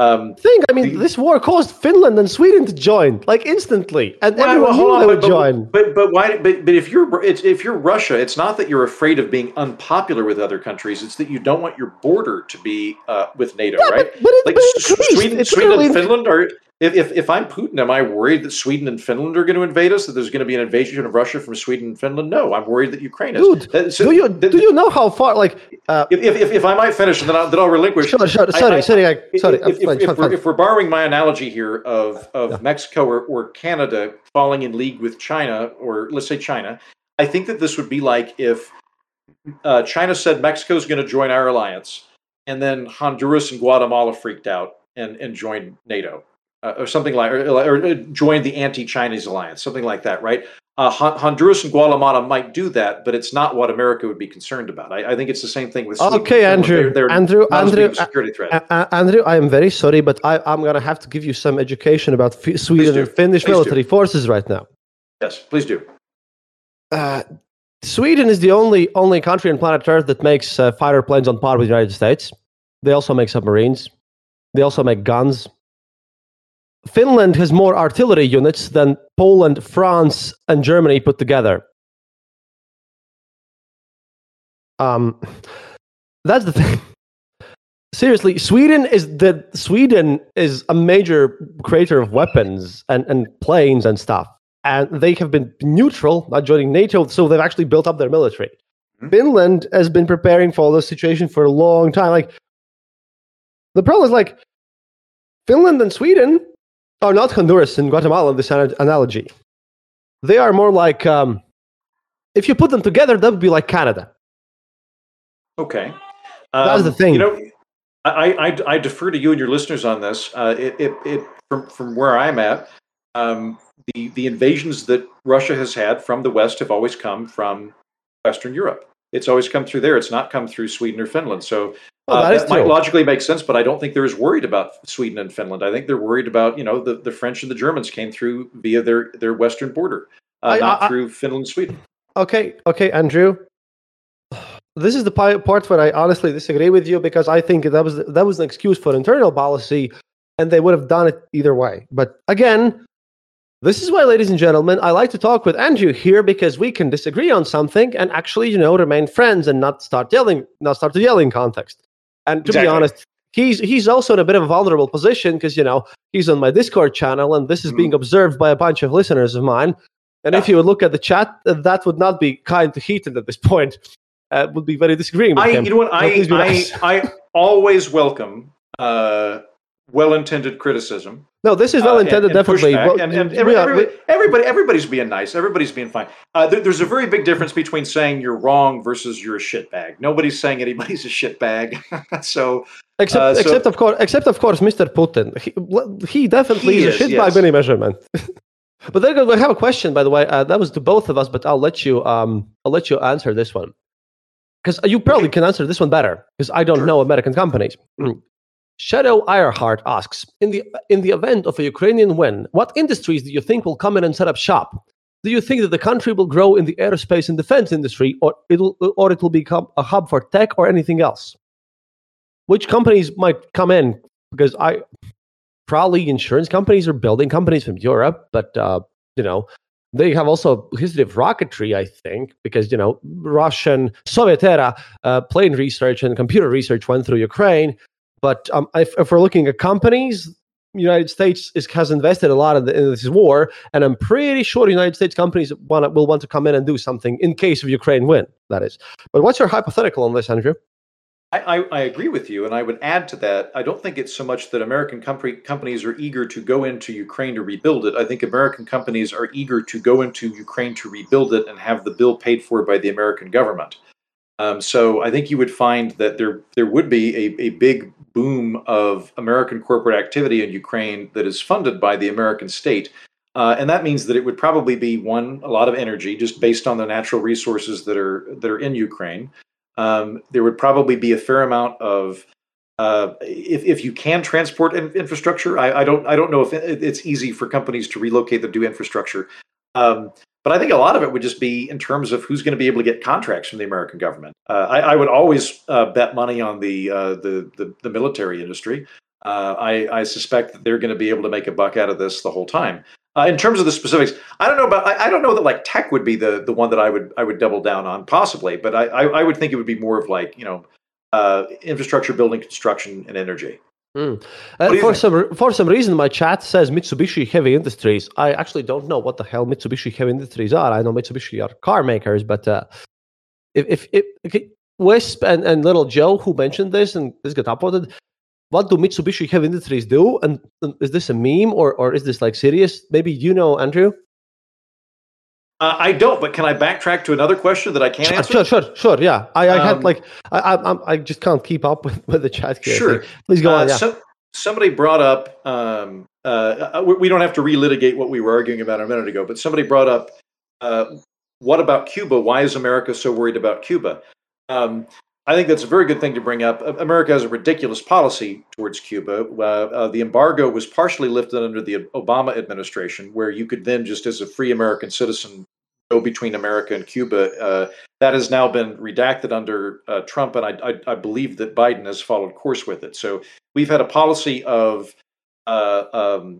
Speaker 2: Um,
Speaker 1: Think, I mean,
Speaker 2: the-
Speaker 1: this war caused Finland and Sweden to join, like instantly, and
Speaker 2: Well,
Speaker 1: everyone
Speaker 2: well,
Speaker 1: knew
Speaker 2: hold
Speaker 1: they
Speaker 2: on,
Speaker 1: would
Speaker 2: but,
Speaker 1: join.
Speaker 2: but, but but why? But, but if you're it's, if you're Russia, it's not that you're afraid of being unpopular with other countries. It's that you don't want your border to be uh, with NATO,
Speaker 1: Yeah,
Speaker 2: right?
Speaker 1: but, but it's
Speaker 2: Like
Speaker 1: been
Speaker 2: S-
Speaker 1: increased.
Speaker 2: Sweden,
Speaker 1: It's
Speaker 2: Sweden
Speaker 1: literally
Speaker 2: and Finland are. If, if if I'm Putin, am I worried that Sweden and Finland are going to invade us? That there's going to be an invasion of Russia from Sweden and Finland? No, I'm worried that Ukraine is.
Speaker 1: Dude,
Speaker 2: That- so
Speaker 1: do you
Speaker 2: that-
Speaker 1: do you know how far? Like, uh,
Speaker 2: if, if, if I might finish, and then I'll, then I'll relinquish.
Speaker 1: sure, sure,
Speaker 2: I-
Speaker 1: sorry,
Speaker 2: I-
Speaker 1: sorry, I, sorry.
Speaker 2: If,
Speaker 1: I'm
Speaker 2: if,
Speaker 1: fine,
Speaker 2: if,
Speaker 1: fine,
Speaker 2: we're,
Speaker 1: fine.
Speaker 2: if we're borrowing my analogy here of, of
Speaker 1: Yeah.
Speaker 2: Mexico or, or Canada falling in league with China, or let's say China, I think that this would be like if uh, China said Mexico is going to join our alliance, and then Honduras and Guatemala freaked out and, and joined NATO. Uh, or something like, or, or joined the anti-Chinese alliance, something like that, right? Uh, Hon- Honduras and Guatemala might do that, but it's not what America would be concerned about. I, I think it's the same thing with Sweden.
Speaker 1: Okay,
Speaker 2: and Finland.
Speaker 1: Andrew,
Speaker 2: They're, they're
Speaker 1: Andrew,
Speaker 2: not as big
Speaker 1: Andrew,
Speaker 2: of a security threat.
Speaker 1: Uh, uh, Andrew, I am very sorry, but I, I'm going to have to give you some education about F- Sweden
Speaker 2: do.
Speaker 1: and Finnish
Speaker 2: Please
Speaker 1: military
Speaker 2: do.
Speaker 1: forces right now.
Speaker 2: Yes, please do.
Speaker 1: Uh, Sweden is the only only country on planet Earth that makes uh, fighter planes on par with the United States. They also make submarines. They also make guns. Finland has more artillery units than Poland, France, and Germany put together. Um, that's the thing. Seriously, Sweden is the Sweden is a major creator of weapons and, and planes and stuff, and they have been neutral, not joining NATO, so they've actually built up their military.
Speaker 2: Mhm.
Speaker 1: Finland has been preparing for this situation for a long time. Like, the problem is, like, Finland and Sweden are not Honduras and Guatemala in this ana- analogy. They are more like, um, if you put them together, that would be like Canada.
Speaker 2: Okay.
Speaker 1: That's the
Speaker 2: Um,
Speaker 1: thing.
Speaker 2: You know, I, I, I defer to you and your listeners on this. Uh, it, it, it from, from where I'm at, um, the, the invasions that Russia has had from the West have always come from Western Europe. It's always come through there. It's not come through Sweden or Finland. So
Speaker 1: Well,
Speaker 2: uh,
Speaker 1: that is
Speaker 2: that might
Speaker 1: true.
Speaker 2: logically make sense, but I don't think they're as worried about Sweden and Finland. I think they're worried about, you know, the, the French and the Germans came through via their, their Western border, uh,
Speaker 1: I-
Speaker 2: not
Speaker 1: I-
Speaker 2: through Finland and Sweden.
Speaker 1: Okay, okay, Andrew. This is the pi- part where I honestly disagree with you, because I think that was that was an excuse for internal policy, and they would have done it either way. But again, this is why, ladies and gentlemen, I like to talk with Andrew here, because we can disagree on something and actually, you know, remain friends and not start yelling, not start to yell in context. And to
Speaker 2: Exactly.
Speaker 1: be honest, he's he's also in a bit of a vulnerable position, because, you know, he's on my Discord channel, and this is
Speaker 2: Mhm.
Speaker 1: being observed by a bunch of listeners of mine. And if
Speaker 2: Yeah.
Speaker 1: you would look at the chat, uh, that would not be kind to Heaton at this point. Uh, would be very disagreeing with
Speaker 2: I,
Speaker 1: him.
Speaker 2: you know what?
Speaker 1: So
Speaker 2: I,
Speaker 1: please be
Speaker 2: I,
Speaker 1: nice.
Speaker 2: I always welcome uh, well-intended criticism.
Speaker 1: No, this is
Speaker 2: uh,
Speaker 1: well
Speaker 2: and-
Speaker 1: intended,
Speaker 2: and
Speaker 1: definitely.
Speaker 2: pushback,
Speaker 1: Well,
Speaker 2: and, and
Speaker 1: we
Speaker 2: every-
Speaker 1: are-
Speaker 2: everybody, everybody, everybody's being nice. Everybody's being fine. Uh, there, there's a very big difference between saying you're wrong versus you're a shitbag. Nobody's saying anybody's a shitbag. so
Speaker 1: except,
Speaker 2: uh, so-
Speaker 1: except of course, except of course, Mister Putin. He, well, he definitely
Speaker 2: He
Speaker 1: is a
Speaker 2: is,
Speaker 1: shit
Speaker 2: yes.
Speaker 1: by many measurement. But then I have a question, by the way. Uh, that was to both of us, but I'll let you. Um, I'll let you answer this one, because you probably
Speaker 2: Okay.
Speaker 1: can answer this one better, because I don't
Speaker 2: Sure.
Speaker 1: know American companies. Mm. Shadow Eierhart asks, in the in the event of a Ukrainian win, what industries do you think will come in and set up shop? Do you think that the country will grow in the aerospace and defense industry, or it'll or it will become a hub for tech or anything else? Which companies might come in? Because I probably insurance companies or building companies from Europe, but uh, you know, they have also a history of rocketry, I think, because, you know, Russian Soviet era uh, plane research and computer research went through Ukraine. But um, if, if we're looking at companies, the United States is, has invested a lot in, the, in this war, and I'm pretty sure United States companies wanna, will want to come in and do something in case of Ukraine win, that is. But what's your hypothetical on this, Andrew?
Speaker 2: I, I, I agree with you, and I would add to that. I don't think it's so much that American company, companies are eager to go into Ukraine to rebuild it. I think American companies are eager to go into Ukraine to rebuild it and have the bill paid for by the American government. Um, so I think you would find that there there would be a, a big boom of American corporate activity in Ukraine that is funded by the American state. Uh, and that means that it would probably be, one, a lot of energy just based on the natural resources that are that are in Ukraine. Um, there would probably be a fair amount of uh, if if you can transport in, infrastructure. I, I don't I don't know if it, it's easy for companies to relocate that do infrastructure. Um, but I think a lot of it would just be in terms of who's going to be able to get contracts from the American government. Uh, I, I would always uh, bet money on the, uh, the the the military industry. Uh, I, I suspect that they're going to be able to make a buck out of this the whole time. Uh, in terms of the specifics, I don't know about. I, I don't know that like tech would be the the one that I would I would double down on possibly, but I I, I would think it would be more of like you know uh, infrastructure, building, construction, and energy.
Speaker 1: Mm. Uh, for think? some for some reason, my chat says Mitsubishi Heavy Industries. I actually don't know what the hell Mitsubishi Heavy Industries are. I know Mitsubishi are car makers, but uh, if if, if okay, Wisp and, and Little Joe who mentioned this and this got uploaded. What do Mitsubishi Heavy Industries do? And, and is this a meme or or is this like serious? Maybe you know, Andrew.
Speaker 2: Uh, I don't, but can I backtrack to another question that I can't
Speaker 1: sure,
Speaker 2: answer?
Speaker 1: Sure, sure, sure. Yeah, I, I um, had like I, I I just can't keep up with, with the chat here.
Speaker 2: Sure,
Speaker 1: please go
Speaker 2: uh,
Speaker 1: on. Yeah.
Speaker 2: So, somebody brought up. Um, uh, we don't have to relitigate what we were arguing about a minute ago, but somebody brought up. Uh, what about Cuba? Why is America so worried about Cuba? Um, I think that's a very good thing to bring up. America has a ridiculous policy towards Cuba. Uh, uh, the embargo was partially lifted under the Obama administration, where you could then, just as a free American citizen, go between America and Cuba. Uh, that has now been redacted under uh, Trump, and I, I, I believe that Biden has followed course with it. So we've had a policy of uh, um,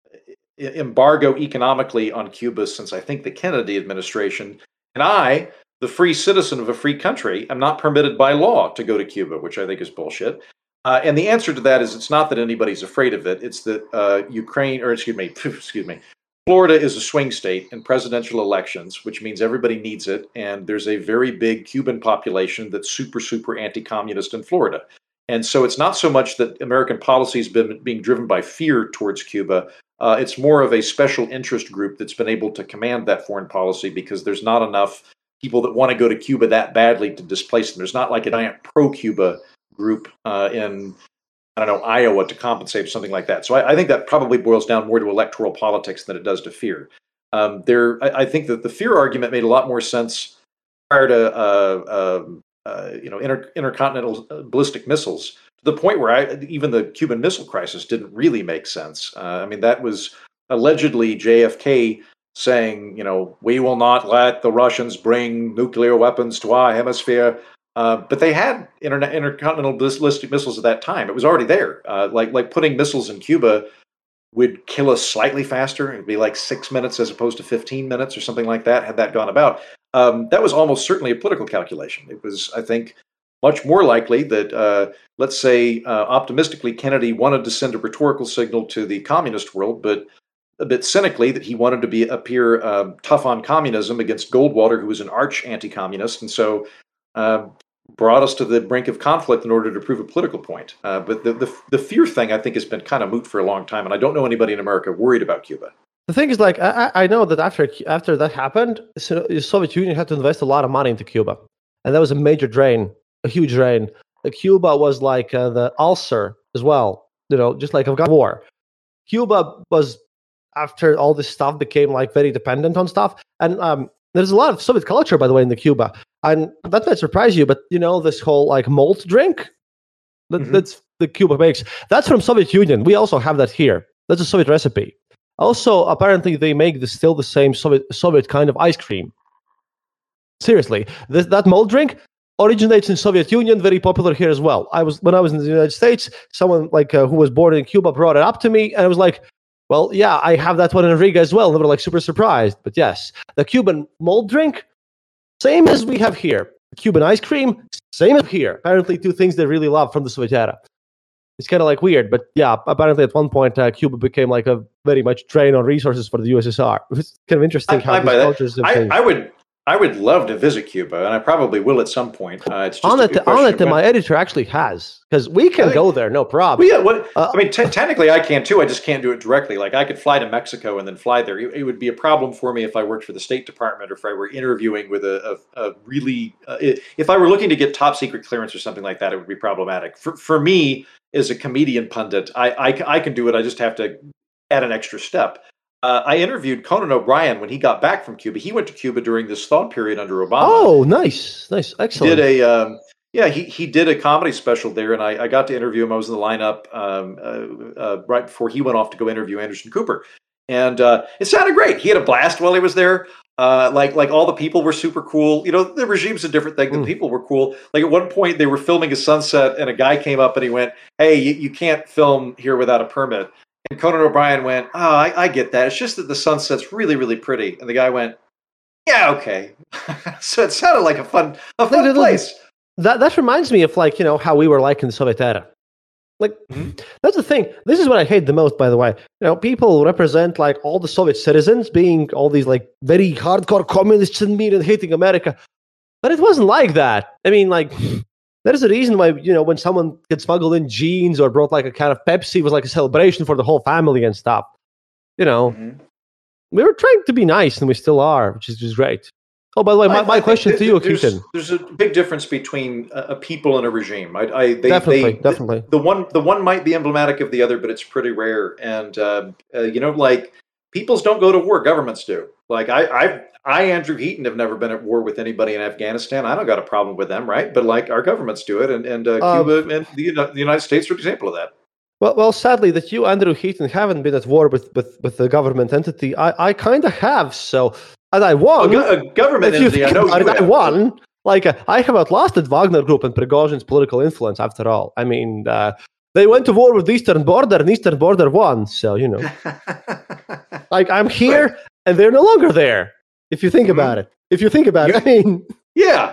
Speaker 2: embargo economically on Cuba since, I think, the Kennedy administration. And I... the free citizen of a free country, am not permitted by law to go to Cuba, which I think is bullshit. Uh, and the answer to that is it's not that anybody's afraid of it. It's that uh, Ukraine, or excuse me, excuse me, Florida is a swing state in presidential elections, which means everybody needs it. And there's a very big Cuban population that's super, super anti-communist in Florida. And so it's not so much that American policy has been being driven by fear towards Cuba. Uh, it's more of a special interest group that's been able to command that foreign policy because there's not enough people that want to go to Cuba that badly to displace them. There's not like a giant pro-Cuba group uh, in, I don't know, Iowa to compensate for something like that. So I, I think that probably boils down more to electoral politics than it does to fear. Um, there, I, I think that the fear argument made a lot more sense prior to, uh, uh, uh, you know, inter- intercontinental ballistic missiles, to the point where I, even the Cuban Missile Crisis didn't really make sense. Uh, I mean, that was allegedly J F K saying, you know, we will not let the Russians bring nuclear weapons to our hemisphere. Uh, but they had internet, intercontinental ballistic missiles at that time. It was already there. Uh, like like putting missiles in Cuba would kill us slightly faster. It'd be like six minutes as opposed to fifteen minutes or something like that, had that gone about. Um, that was almost certainly a political calculation. It was, I think, much more likely that, uh, let's say, uh, optimistically, Kennedy wanted to send a rhetorical signal to the communist world, but a bit cynically that he wanted to be appear um, tough on communism against Goldwater, who was an arch anti-communist, and so uh, brought us to the brink of conflict in order to prove a political point. Uh, but the, the the fear thing, I think, has been kind of moot for a long time, and I don't know anybody in America worried about Cuba.
Speaker 1: The thing is, like, I, I know that after after that happened, so the Soviet Union had to invest a lot of money into Cuba, and that was a major drain, a huge drain. Cuba was like uh, the ulcer as well, you know, just like Afghan war. Cuba was, after all this stuff became like very dependent on stuff. And um, there's a lot of Soviet culture, by the way, in the Cuba. And that might surprise you, but you know, this whole like malt drink that mm-hmm. that's the Cuba makes, that's from Soviet Union. We also have that here. That's a Soviet recipe. Also, apparently they make the, still the same Soviet Soviet kind of ice cream. Seriously, this, that malt drink originates in Soviet Union, very popular here as well. I was when I was in the United States, someone like uh, who was born in Cuba brought it up to me, and I was like, well, yeah, I have that one in Riga as well. And they were like super surprised. But yes, the Cuban malt drink, same as we have here. Cuban ice cream, same as here. Apparently two things they really love from the Soviet era. It's kind of like weird, but yeah, apparently at one point uh, Cuba became like a very much drain on resources for the U S S R. It's kind of interesting
Speaker 2: I,
Speaker 1: how
Speaker 2: I
Speaker 1: these cultures have
Speaker 2: I,
Speaker 1: changed.
Speaker 2: I would I would love to visit Cuba, and I probably will at some point. Uh, it's just
Speaker 1: on
Speaker 2: a
Speaker 1: it,
Speaker 2: good
Speaker 1: on
Speaker 2: question
Speaker 1: it,
Speaker 2: of
Speaker 1: my
Speaker 2: when-
Speaker 1: editor actually has, because we can
Speaker 2: think-
Speaker 1: go there, no problem.
Speaker 2: Well, yeah, what,
Speaker 1: Uh,
Speaker 2: I mean, te- technically I can too. I just can't do it directly. Like I could fly to Mexico and then fly there. It, it would be a problem for me if I worked for the State Department or if I were interviewing with a, a, a really. Uh, it, if I were looking to get top secret clearance or something like that, it would be problematic. For for me as a comedian pundit, I I, I can do it. I just have to add an extra step. Uh, I interviewed Conan O'Brien when he got back from Cuba. He went to Cuba during this thaw period under Obama.
Speaker 1: Oh, nice, nice, excellent.
Speaker 2: Did a um, yeah he he did a comedy special there, and I, I got to interview him. I was in the lineup um, uh, uh, right before he went off to go interview Anderson Cooper, And uh, it sounded great. He had a blast while he was there. Uh, like like all the people were super cool. You know, the regime's a different thing. The
Speaker 1: Mm.
Speaker 2: people were cool. Like at one point, they were filming a sunset, and a guy came up and he went, "Hey, you, you can't film here without a permit." And Conan O'Brien went, "Oh, I, I get that. It's just that the sunset's really, really pretty." And the guy went, "Yeah, okay." So it sounded like a fun a fun
Speaker 1: Look, look,
Speaker 2: place.
Speaker 1: That that reminds me of like, you know, how we were like in the Soviet era. Like,
Speaker 2: Mhm.
Speaker 1: that's the thing. This is what I hate the most, by the way. You know, people represent like all the Soviet citizens being all these like very hardcore communists and mean and hating America. But it wasn't like that. I mean, like, there's a reason why, you know, when someone gets smuggled in jeans or brought like a can of Pepsi, it was like a celebration for the whole family and stuff. You know,
Speaker 2: Mhm.
Speaker 1: we were trying to be nice and we still are, which is just great. Oh, by the way, my,
Speaker 2: I- I
Speaker 1: my
Speaker 2: think
Speaker 1: question
Speaker 2: that
Speaker 1: to you,
Speaker 2: there's,
Speaker 1: Keaton.
Speaker 2: There's a big difference between a, a people and a regime. I, I they,
Speaker 1: Definitely,
Speaker 2: they,
Speaker 1: definitely.
Speaker 2: The, the one, the one might be emblematic of the other, but it's pretty rare. And uh, uh, you know, like peoples don't go to war; governments do. Like I, I, I, Andrew Heaton, have never been at war with anybody in Afghanistan. I don't got a problem with them, right? But like our governments do it, and and uh,
Speaker 1: Uh,
Speaker 2: Cuba and the, Uni- the United States are an example of that.
Speaker 1: Well, well, sadly, that you, Andrew Heaton, haven't been at war with, with, with the government entity. I, I kind of have, so and I
Speaker 2: A,
Speaker 1: won.
Speaker 2: go- a government
Speaker 1: if you
Speaker 2: entity, I
Speaker 1: think
Speaker 2: know
Speaker 1: about
Speaker 2: you
Speaker 1: it, I
Speaker 2: have.
Speaker 1: won. Like uh, I have outlasted Wagner Group and Prigozhin's political influence. After all, I mean, uh, they went to war with the Eastern Border, and Eastern Border won. So you know, like I'm here,
Speaker 2: Right.
Speaker 1: and they're no longer there. If you think
Speaker 2: Mhm.
Speaker 1: about it, if you think about it, I mean,
Speaker 2: Yeah.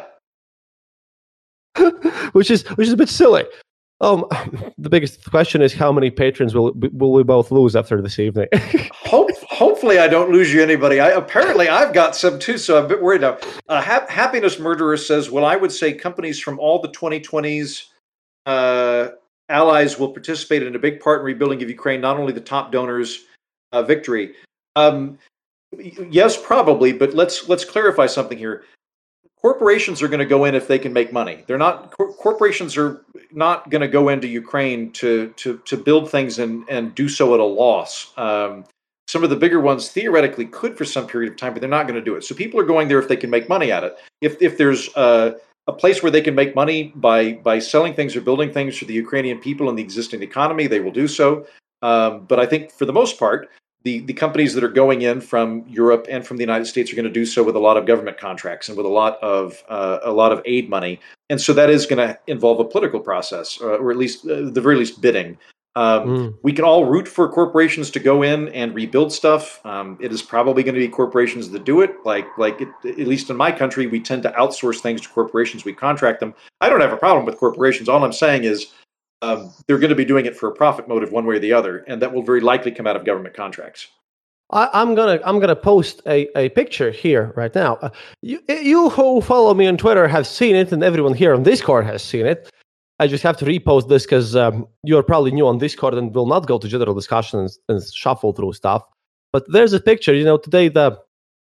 Speaker 1: which is which is a bit silly. Um, the biggest question is how many patrons will will we both lose after this evening?
Speaker 2: Hope, hopefully, I don't lose you anybody. I, apparently, I've got some too, so I'm a bit worried now. Uh, Hap- Happiness Murderer says, well, I would say companies from all the twenty twenties uh, allies will participate in a big part in rebuilding of Ukraine, not only the top donors' uh, victory. Um, y- yes, probably, but let's let's clarify something here. Corporations are going to go in if they can make money. They're not. Cor- corporations are not going to go into Ukraine to to to build things and and do so at a loss. Um, some of the bigger ones theoretically could for some period of time, but they're not going to do it. So people are going there if they can make money at it. If if there's a, a place where they can make money by by selling things or building things for the Ukrainian people and the existing economy, they will do so. Um, but I think for the most part, the, the companies that are going in from Europe and from the United States are going to do so with a lot of government contracts and with a lot of uh, a lot of aid money, and so that is going to involve a political process, or, or at least uh, the very least bidding. Um,
Speaker 1: Mm.
Speaker 2: We can all root for corporations to go in and rebuild stuff. Um, it is probably going to be corporations that do it. Like like it, at least in my country, we tend to outsource things to corporations. We contract them. I don't have a problem with corporations. All I'm saying is um, they're going to be doing it for a profit motive one way or the other, and that will very likely come out of government contracts.
Speaker 1: I, I'm gonna I'm gonna post a, a picture here right now. Uh, you you who follow me on Twitter have seen it, and everyone here on Discord has seen it. I just have to repost this because um, you are probably new on Discord and will not go to general discussions and shuffle through stuff. But there's a picture. You know, today the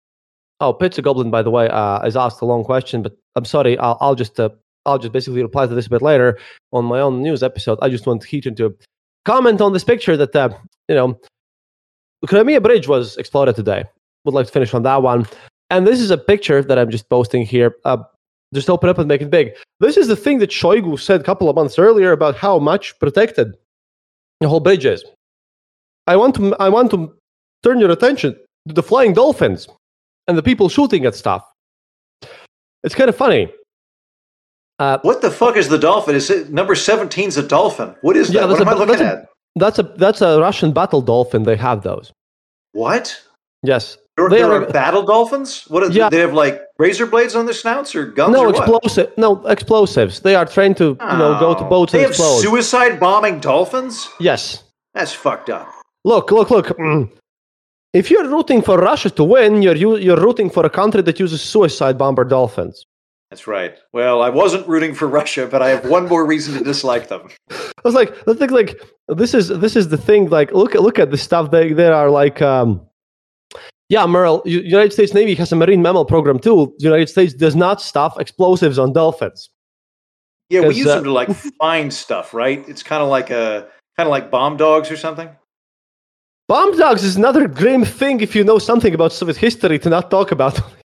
Speaker 1: oh Pizza Goblin, by the way, uh, has asked a long question, but I'm sorry. I'll, I'll just uh, I'll just basically reply to this a bit later on my own news episode. I just want Heaton to comment on this picture that uh, you know. The Crimea Bridge was exploded today. Would like to finish on that one. And this is a picture that I'm just posting here. Uh, just open up and make it big. This is the thing that Shoigu said a couple of months earlier about how much protected the whole bridge is. I want to I want to turn your attention to the flying dolphins and the people shooting at stuff. It's kind of funny. Uh,
Speaker 2: What the fuck is the dolphin? Is it number seventeen is a dolphin? What is
Speaker 1: Yeah,
Speaker 2: that? What
Speaker 1: that's
Speaker 2: am I
Speaker 1: a-
Speaker 2: looking
Speaker 1: that's a-
Speaker 2: at?
Speaker 1: that's a that's a Russian battle dolphin. They have those.
Speaker 2: What?
Speaker 1: Yes.
Speaker 2: There,
Speaker 1: They
Speaker 2: there
Speaker 1: are-
Speaker 2: are battle dolphins? What? Are,
Speaker 1: Yeah.
Speaker 2: They have like razor blades on their snouts or guns
Speaker 1: No
Speaker 2: or what?
Speaker 1: explosive. No explosives. They are trained to you know go to
Speaker 2: Oh.
Speaker 1: boats
Speaker 2: They
Speaker 1: and
Speaker 2: have
Speaker 1: explode.
Speaker 2: suicide bombing dolphins?
Speaker 1: Yes.
Speaker 2: That's fucked up.
Speaker 1: Look, look, look. Mm. If you're rooting for Russia to win, you're you- you're rooting for a country that uses suicide bomber dolphins.
Speaker 2: That's right. Well, I wasn't rooting for Russia, but I have one more reason to dislike them.
Speaker 1: I was like, the thing, like this is this is the thing. Like, look at look at the stuff. They there are like, um, yeah, Merle. U- United States Navy has a marine mammal program too. The United States does not stuff explosives on dolphins.
Speaker 2: Yeah, we
Speaker 1: 'Cause,
Speaker 2: use
Speaker 1: uh,
Speaker 2: them to like find stuff, right? It's kind of like a kind of like bomb dogs or something.
Speaker 1: Bomb dogs is another grim thing if you know something about Soviet history to not talk about.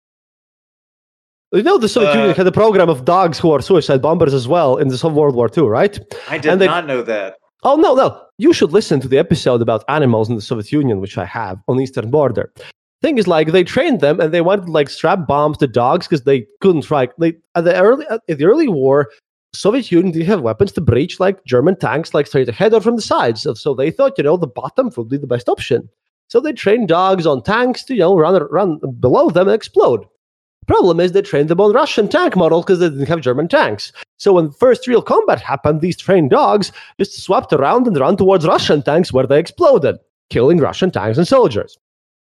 Speaker 1: You know, the Soviet
Speaker 2: Uh,
Speaker 1: Union had a program of dogs who are suicide bombers as well in the World War Two, right?
Speaker 2: I did
Speaker 1: And they-
Speaker 2: not know that.
Speaker 1: Oh no, no! You should listen to the episode about animals in the Soviet Union, which I have on Eastern Border. Thing is, like, they trained them and they wanted to like strap bombs to dogs because they couldn't try. They at the early at the early war, Soviet Union didn't have weapons to breach like German tanks, like straight ahead or from the sides. So, so they thought, you know, the bottom would be the best option. So they trained dogs on tanks to, you know, run run below them and explode. Problem is they trained them on Russian tank model because they didn't have German tanks. So when first real combat happened, these trained dogs just swapped around and ran towards Russian tanks where they exploded, killing Russian tanks and soldiers.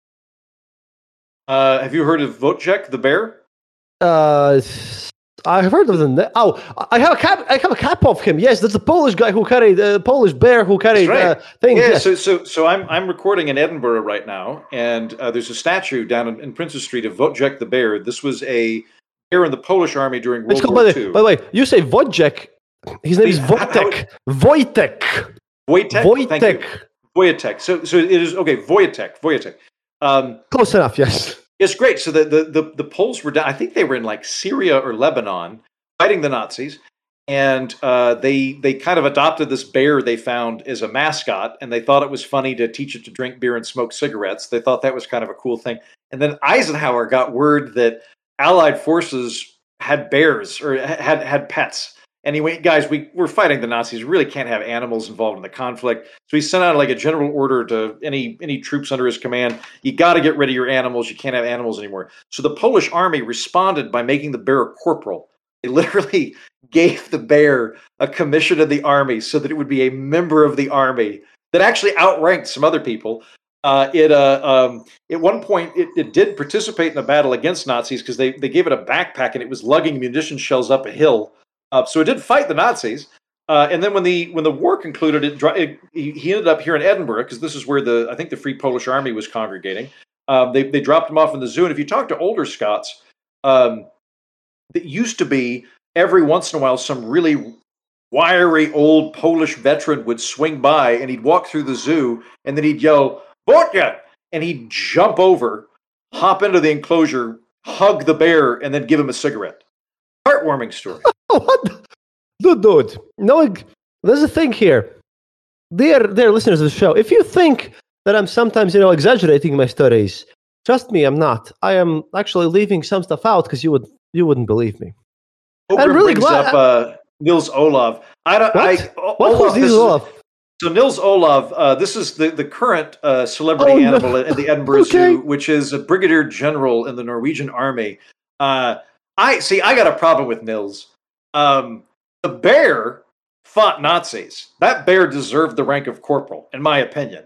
Speaker 2: Uh, have you heard of Wojciech the bear?
Speaker 1: Uh, I've heard of them. Oh, I have a cap. I have a cap of him. Yes, that's the Polish guy who carried the uh, Polish bear who carried
Speaker 2: right.
Speaker 1: uh, things.
Speaker 2: Yeah,
Speaker 1: yes.
Speaker 2: so so so I'm I'm recording in Edinburgh right now, and uh, there's a statue down in, in Princes Street of Wojciech the bear. This was a bear in the Polish army during World
Speaker 1: It's called,
Speaker 2: War
Speaker 1: by,
Speaker 2: Two.
Speaker 1: The, by the way, you say Wojciech. His name is Wojtek. Wojtek.
Speaker 2: Wojtek.
Speaker 1: Wojtek.
Speaker 2: Wojtek. So so it is okay. Wojtek. Wojtek. Um,
Speaker 1: Close enough. Yes.
Speaker 2: It's great. So the, the, the, the Poles were down, I think they were in like Syria or Lebanon fighting the Nazis. And uh, they they kind of adopted this bear they found as a mascot. And they thought it was funny to teach it to drink beer and smoke cigarettes. They thought that was kind of a cool thing. And then Eisenhower got word that Allied forces had bears or had, had pets. And he went, guys, we, we're fighting the Nazis. We really can't have animals involved in the conflict. So he sent out like a general order to any any troops under his command. You got to get rid of your animals. You can't have animals anymore. So the Polish army responded by making the bear a corporal. They literally gave the bear a commission in the army so that it would be a member of the army that actually outranked some other people. Uh, it uh, um, at one point, it, it did participate in a battle against Nazis because they, they gave it a backpack and it was lugging munition shells up a hill. Uh, so it did fight the Nazis, uh, and then when the when the war concluded, it, it he ended up here in Edinburgh because this is where the I think the Free Polish Army was congregating. Um, they they dropped him off in the zoo, and if you talk to older Scots, um, it used to be every once in a while some really wiry old Polish veteran would swing by, and he'd walk through the zoo, and then he'd yell "Wojciech," and he'd jump over, hop into the enclosure, hug the bear, and then give him a cigarette. Heartwarming story.
Speaker 1: What? Dude, dude. No, there's a thing here. Dear, dear listeners of the show, if you think that I'm sometimes, you know, exaggerating my stories, trust me, I'm not. I am actually leaving some stuff out because you would you wouldn't believe me.
Speaker 2: Ogrim
Speaker 1: I'm really
Speaker 2: brings
Speaker 1: glad.
Speaker 2: up uh, Nils Olav. I don't.
Speaker 1: What?
Speaker 2: I,
Speaker 1: What
Speaker 2: Olav,
Speaker 1: was
Speaker 2: this
Speaker 1: Nils
Speaker 2: is-
Speaker 1: Olav?
Speaker 2: So Nils Olav, uh, this is the, the current uh, celebrity
Speaker 1: Oh, no.
Speaker 2: animal at the Edinburgh
Speaker 1: Okay.
Speaker 2: Zoo, which is a brigadier general in the Norwegian army. Uh, I see. I got a problem with Nils. Um, the bear fought Nazis. That bear deserved the rank of corporal, in my opinion.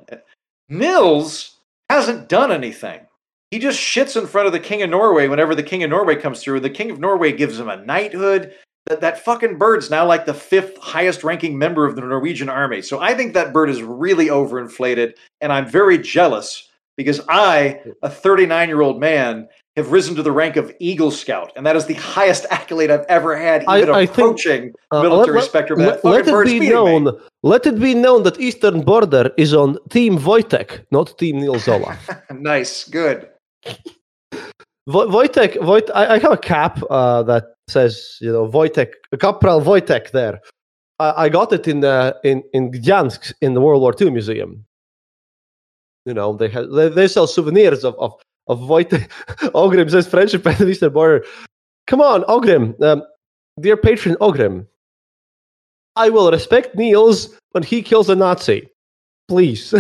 Speaker 2: Nils hasn't done anything. He just shits in front of the King of Norway whenever the King of Norway comes through. The King of Norway gives him a knighthood. That, that fucking bird's now like the fifth highest ranking member of the Norwegian army. So I think that bird is really overinflated, and I'm very jealous because I, a thirty-nine-year-old man, have risen to the rank of Eagle Scout, and that is the highest accolade I've ever had,
Speaker 1: I-
Speaker 2: even
Speaker 1: I think,
Speaker 2: approaching
Speaker 1: Uh,
Speaker 2: military
Speaker 1: let,
Speaker 2: spectrum.
Speaker 1: let-
Speaker 2: That
Speaker 1: let
Speaker 2: fucking
Speaker 1: it
Speaker 2: bird's
Speaker 1: be
Speaker 2: beating me.
Speaker 1: known. Let it be known that Eastern Border is on Team Wojtek, not Team Nils Olav.
Speaker 2: Nice, good.
Speaker 1: Vo- Wojtek, Wojt, I, I have a cap uh, that says, you know, Wojtek, Corporal Wojtek there. I, I got it in uh, in in Gdansk in the World War Two museum. You know, they have they, they sell souvenirs of of of Wojtek. Ogrim says friendship at the Eastern Border. Come on, Ogrim, um, dear patron Ogrim. I will respect Niels when he kills a Nazi. Please.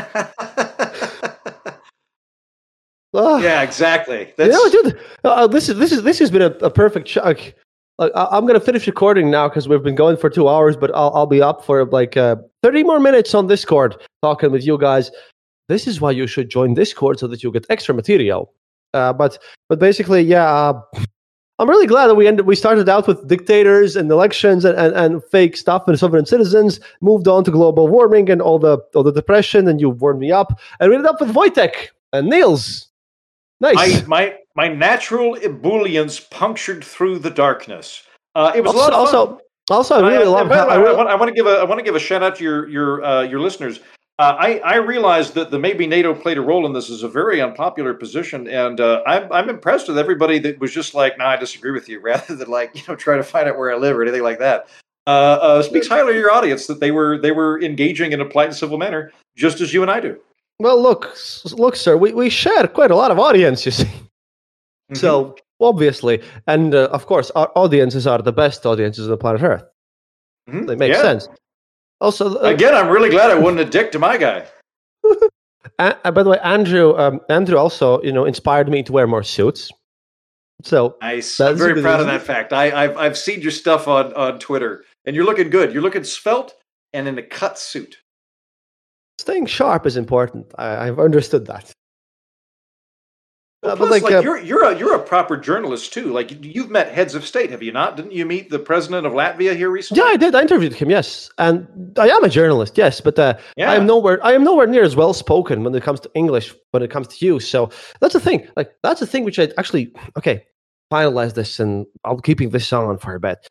Speaker 1: Ah.
Speaker 2: Yeah, exactly.
Speaker 1: You
Speaker 2: That's,
Speaker 1: know, dude, uh, this is this is this has been a, a perfect shock. Uh, I- I'm gonna finish recording now because we've been going for two hours, but I'll I'll be up for like uh, thirty more minutes on Discord talking with you guys. This is why you should join Discord so that you get extra material. Uh, but but basically, yeah, uh, I'm really glad that we ended. We started out with dictators and elections and, and, and fake stuff and sovereign citizens. Moved on to global warming and all the all the depression, and you warmed me up. And we ended up with Wojtek and Niels. Nice.
Speaker 2: I, my my natural ebullience punctured through the darkness. Uh, it was
Speaker 1: also,
Speaker 2: a lot of fun.
Speaker 1: also, also, I
Speaker 2: And
Speaker 1: really
Speaker 2: I,
Speaker 1: love.
Speaker 2: and by the
Speaker 1: How,
Speaker 2: way,
Speaker 1: I
Speaker 2: I,
Speaker 1: really,
Speaker 2: want, I want to give a I want to give a shout out to your your uh, your listeners. Uh, I I realized that the maybe NATO played a role in this is a very unpopular position, and uh, I'm I'm impressed with everybody that was just like, "Nah, I disagree with you," rather than like you know try to find out where I live or anything like that. uh, uh, speaks highly of your audience that they were they were engaging in a polite and civil manner, just as you and I do.
Speaker 1: Well, look, s- look, sir, we, we share quite a lot of audience, you see.
Speaker 2: Mhm.
Speaker 1: So, obviously, and uh, of course, our audiences are the best audiences on the planet Earth.
Speaker 2: Mhm.
Speaker 1: They make
Speaker 2: Yeah.
Speaker 1: sense. Also, uh,
Speaker 2: Again, I'm really glad I wasn't a dick to my guy.
Speaker 1: uh, uh, by the way, Andrew, um, Andrew also, you know, inspired me to wear more suits. So,
Speaker 2: Nice.
Speaker 1: That's
Speaker 2: I'm very
Speaker 1: good
Speaker 2: proud of
Speaker 1: reason.
Speaker 2: that fact. I, I've I've seen your stuff on, on Twitter, and you're looking good. You're looking svelte and in a cut suit.
Speaker 1: staying sharp is important. I, I've understood that.
Speaker 2: Well,
Speaker 1: Uh, but
Speaker 2: plus,
Speaker 1: like,
Speaker 2: like,
Speaker 1: uh,
Speaker 2: you're you're a you're a proper journalist too. Like you've met heads of state, have you not? Didn't you meet the president of Latvia here recently?
Speaker 1: yeah, I did. I interviewed him. Yes, and I am a journalist. Yes, but uh,
Speaker 2: Yeah.
Speaker 1: I am nowhere. I am nowhere near as well spoken when it comes to English. When it comes to you, so that's the thing. Like that's the thing which I actually okay finalize this, and I'll keeping this on for a bit.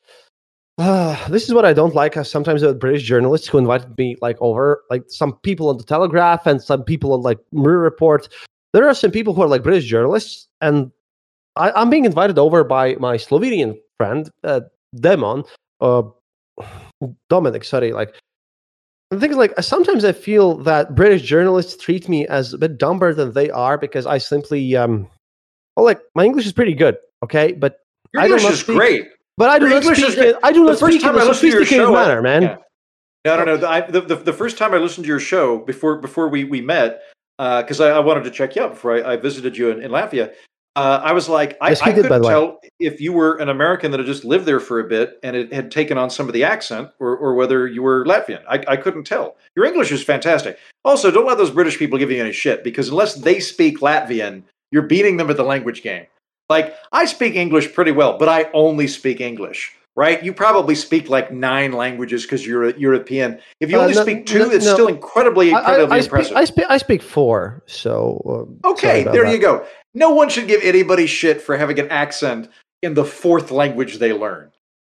Speaker 1: Uh, this is what I don't like. Uh, sometimes with British journalists who invited me like over, like some people on the Telegraph and some people on like Mirror Report. There are some people who are like British journalists, and I, I'm being invited over by my Slovenian friend, uh, Demon, uh, Dominic. Sorry, like the thing is, like sometimes I feel that British journalists treat me as a bit dumber than they are because I simply, um, well, like my English is pretty good, okay, but
Speaker 2: Your
Speaker 1: I do
Speaker 2: English
Speaker 1: not
Speaker 2: is
Speaker 1: speak-
Speaker 2: great.
Speaker 1: but I do
Speaker 2: Your
Speaker 1: not
Speaker 2: English
Speaker 1: speak.
Speaker 2: is great.
Speaker 1: I do
Speaker 2: The
Speaker 1: not
Speaker 2: first
Speaker 1: speak in
Speaker 2: time
Speaker 1: a
Speaker 2: I listened to your
Speaker 1: sophisticated
Speaker 2: show, I-
Speaker 1: manner, man.
Speaker 2: yeah. No, no, no. The, I, the, the, the first time I listened to your show before before we, we met, because I, I wanted to check you out before I, I visited you in, in Latvia, uh, I was like, I,
Speaker 1: Yes, he
Speaker 2: I
Speaker 1: did, by
Speaker 2: couldn't
Speaker 1: the way.
Speaker 2: tell if you were an American that had just lived there for a bit and it had taken on some of the accent, or, or whether you were Latvian. I, I couldn't tell. Your English is fantastic. Also, don't let those British people give you any shit, because unless they speak Latvian, you're beating them at the language game. Like, I speak English pretty well, but I only speak English. Right? You probably speak like nine languages because you're a European. If you
Speaker 1: Uh,
Speaker 2: only
Speaker 1: no-
Speaker 2: speak two,
Speaker 1: no-
Speaker 2: it's
Speaker 1: no.
Speaker 2: still incredibly,
Speaker 1: I,
Speaker 2: incredibly
Speaker 1: I, I speak.
Speaker 2: impressive.
Speaker 1: I speak. I speak four. So um, sorry
Speaker 2: okay,
Speaker 1: about
Speaker 2: there
Speaker 1: that.
Speaker 2: you go. No one should give anybody shit for having an accent in the fourth language they learn.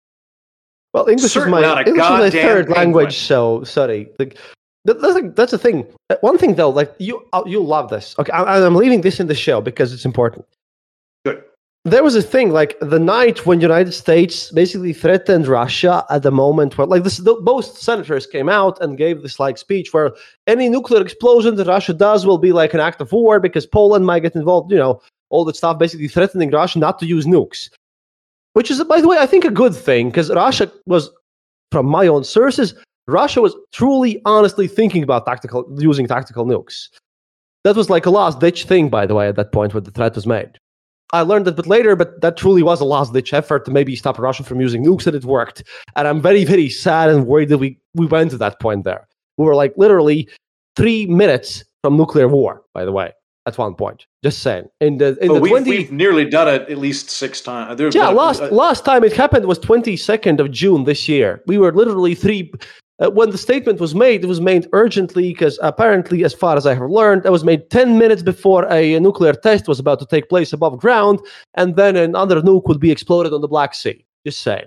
Speaker 1: Well, English
Speaker 2: Certainly
Speaker 1: is my
Speaker 2: not a
Speaker 1: English is my
Speaker 2: goddamn
Speaker 1: third
Speaker 2: penguin.
Speaker 1: language. So sorry. Like, that, that's a, that's the thing. Uh, One thing though, like you uh, you love this. Okay, I, I'm leaving this in the show because it's important.
Speaker 2: Good.
Speaker 1: There was a thing like the night when United States basically threatened Russia at the moment where like this, the, both senators came out and gave this like speech where any nuclear explosion that Russia does will be like an act of war because Poland might get involved. You know, all that stuff, basically threatening Russia not to use nukes, which is, by the way, I think a good thing because Russia was, from my own sources, Russia was truly, honestly thinking about tactical using tactical nukes. That was like a last ditch thing, by the way, at that point when the threat was made. I learned that a bit later, but that truly was a last-ditch effort to maybe stop Russia from using nukes, and it worked. And I'm very, very sad and worried that we, we went to that point there. We were like literally three minutes from nuclear war, by the way, at one point. Just saying. In the in
Speaker 2: But
Speaker 1: the
Speaker 2: we've,
Speaker 1: twenty,
Speaker 2: we've nearly done it at least six times. There's
Speaker 1: yeah,
Speaker 2: been a-
Speaker 1: last
Speaker 2: uh,
Speaker 1: last time it happened was twenty-second of June this year. We were literally three. Uh, when the statement was made, it was made urgently because apparently, as far as I have learned, it was made ten minutes before a, a nuclear test was about to take place above ground, and then another nuke would be exploded on the Black Sea. Just saying.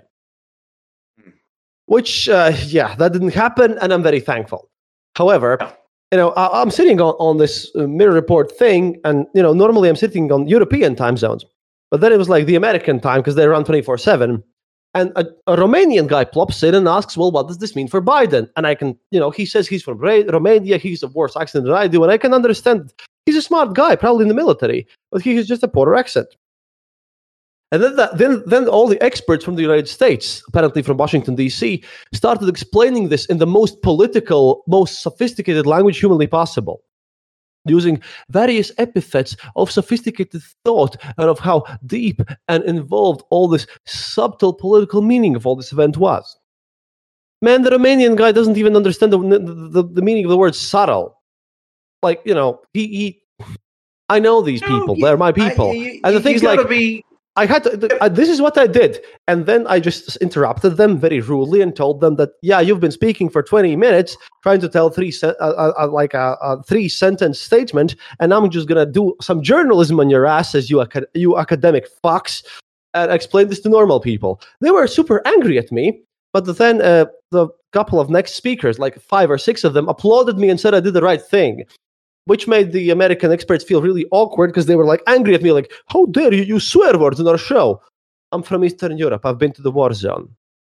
Speaker 1: Which, uh, yeah, that didn't happen, and I'm very thankful. However,
Speaker 2: Yeah.
Speaker 1: you know, I, I'm sitting on, on this uh, Mirror Report thing, and you know, normally I'm sitting on European time zones, but then it was like the American time because they run twenty-four seven. And a, a Romanian guy plops in and asks, well, what does this mean for Biden? And I can, you know, he says he's from Ra- Romania, he's a worse accent than I do, and I can understand. He's a smart guy, probably in the military, but he has just a poorer accent. And then, that, then, then all the experts from the United States, apparently from Washington, D C, started explaining this in the most political, most sophisticated language humanly possible, using various epithets of sophisticated thought and of how deep and involved all this subtle political meaning of all this event was. Man, the Romanian guy doesn't even understand the, the, the meaning of the word subtle. Like, you know, he, he I know these
Speaker 2: No,
Speaker 1: people.
Speaker 2: you-
Speaker 1: They're my people.
Speaker 2: I- you-
Speaker 1: and the
Speaker 2: you
Speaker 1: thing's
Speaker 2: gotta
Speaker 1: like,
Speaker 2: be.
Speaker 1: I had to, uh, this is what I did. And then I just interrupted them very rudely and told them that, yeah, you've been speaking for twenty minutes, trying to tell three, se- uh, uh, uh, like a, a three sentence statement. And I'm just going to do some journalism on your asses, you, acad- you academic fucks, and explain this to normal people. They were super angry at me. But then uh, the couple of next speakers, like five or six of them, applauded me and said I did the right thing, which made the American experts feel really awkward because they were like angry at me, like, how dare you use swear words in our show? I'm from Eastern Europe. I've been to the war zone.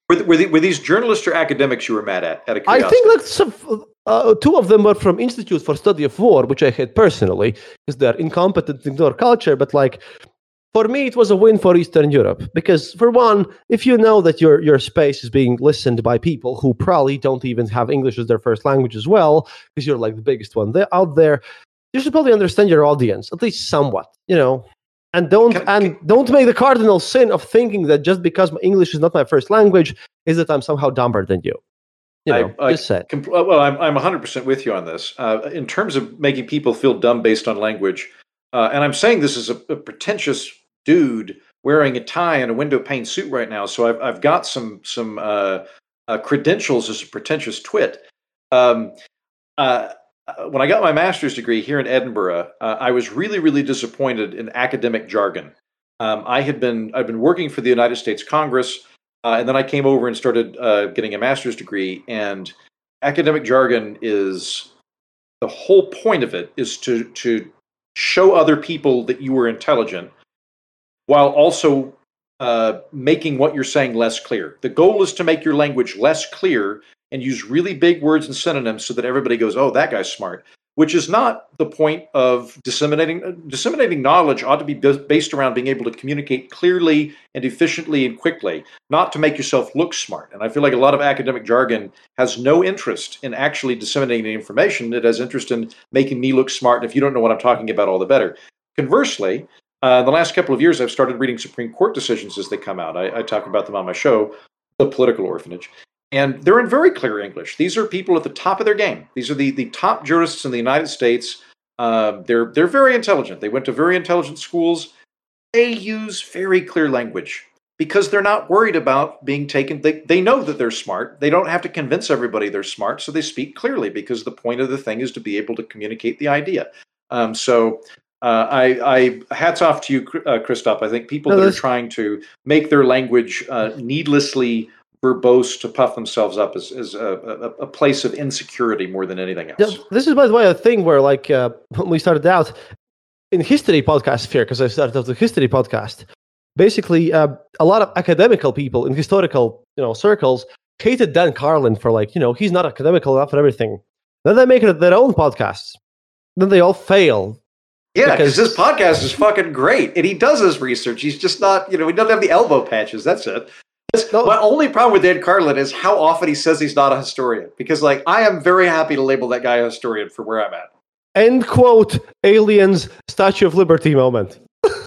Speaker 2: Were, were, the, were these journalists or academics you were mad at? Out of curiosity?
Speaker 1: I think like some, uh, two of them were from Institute for Study of War, which I hate personally because they're incompetent in our culture. But like, for me, it was a win for Eastern Europe because, for one, if you know that your your space is being listened by people who probably don't even have English as their first language as well, because you're like the biggest one they're out there, you should probably understand your audience at least somewhat, you know. And don't
Speaker 2: Can-
Speaker 1: and
Speaker 2: can-
Speaker 1: don't make the cardinal sin of thinking that just because my English is not my first language is that I'm somehow dumber than you. You know,
Speaker 2: I, I
Speaker 1: just said.
Speaker 2: compl- well, I'm I'm one hundred percent with you on this. Uh, in terms of making people feel dumb based on language, uh, and I'm saying this is a, a pretentious dude wearing a tie and a window pane suit right now, so I've I've got some some uh, uh, credentials as a pretentious twit. Um, uh, when I got my master's degree here in Edinburgh, uh, I was really really disappointed in academic jargon. Um, I had been I've been working for the United States Congress. Uh, and then I came over and started uh, getting a master's degree. And academic jargon is the whole point of it is to to show other people that you were intelligent, while also uh, making what you're saying less clear. The goal is to make your language less clear and use really big words and synonyms so that everybody goes, "Oh, that guy's smart." Which is not the point of disseminating. Uh, disseminating knowledge ought to be based around being able to communicate clearly and efficiently and quickly, not to make yourself look smart. And I feel like a lot of academic jargon has no interest in actually disseminating information. It has interest in making me look smart. And if you don't know what I'm talking about, all the better. Conversely, uh, the last couple of years, I've started reading Supreme Court decisions as they come out. I, I talk about them on my show, The Political Orphanage. And they're in very clear English. These are people at the top of their game. These are the, the top jurists in the United States. Uh, they're they're very intelligent. They went to very intelligent schools. They use very clear language because they're not worried about being taken. They, they know that they're smart. They don't have to convince everybody they're smart, so they speak clearly because the point of the thing is to be able to communicate the idea. Um, so uh, I, I hats off to you, uh, Christoph. I think people
Speaker 1: No,
Speaker 2: that are
Speaker 1: that's-
Speaker 2: trying to make their language uh, needlessly verbose to puff themselves up is, is a, a, a place of insecurity more than anything else.
Speaker 1: Yeah, this is, by the way, a thing where, like, uh, when we started out in history podcast sphere, because I started out the history podcast, basically, uh, a lot of academical people in historical, you know, circles hated Dan Carlin for, like, you know, he's not academical enough and everything. Then they make it their own podcasts. Then they all fail.
Speaker 2: Yeah, because
Speaker 1: Because-
Speaker 2: this podcast is fucking great, and he does his research. He's just not, you know, he doesn't have the elbow patches. That's it. That's-
Speaker 1: No.
Speaker 2: My only problem with Dan Carlin is how often he says he's not a historian. Because, like, I am very happy to label that guy a historian for where I'm at.
Speaker 1: End quote, aliens, Statue of Liberty moment.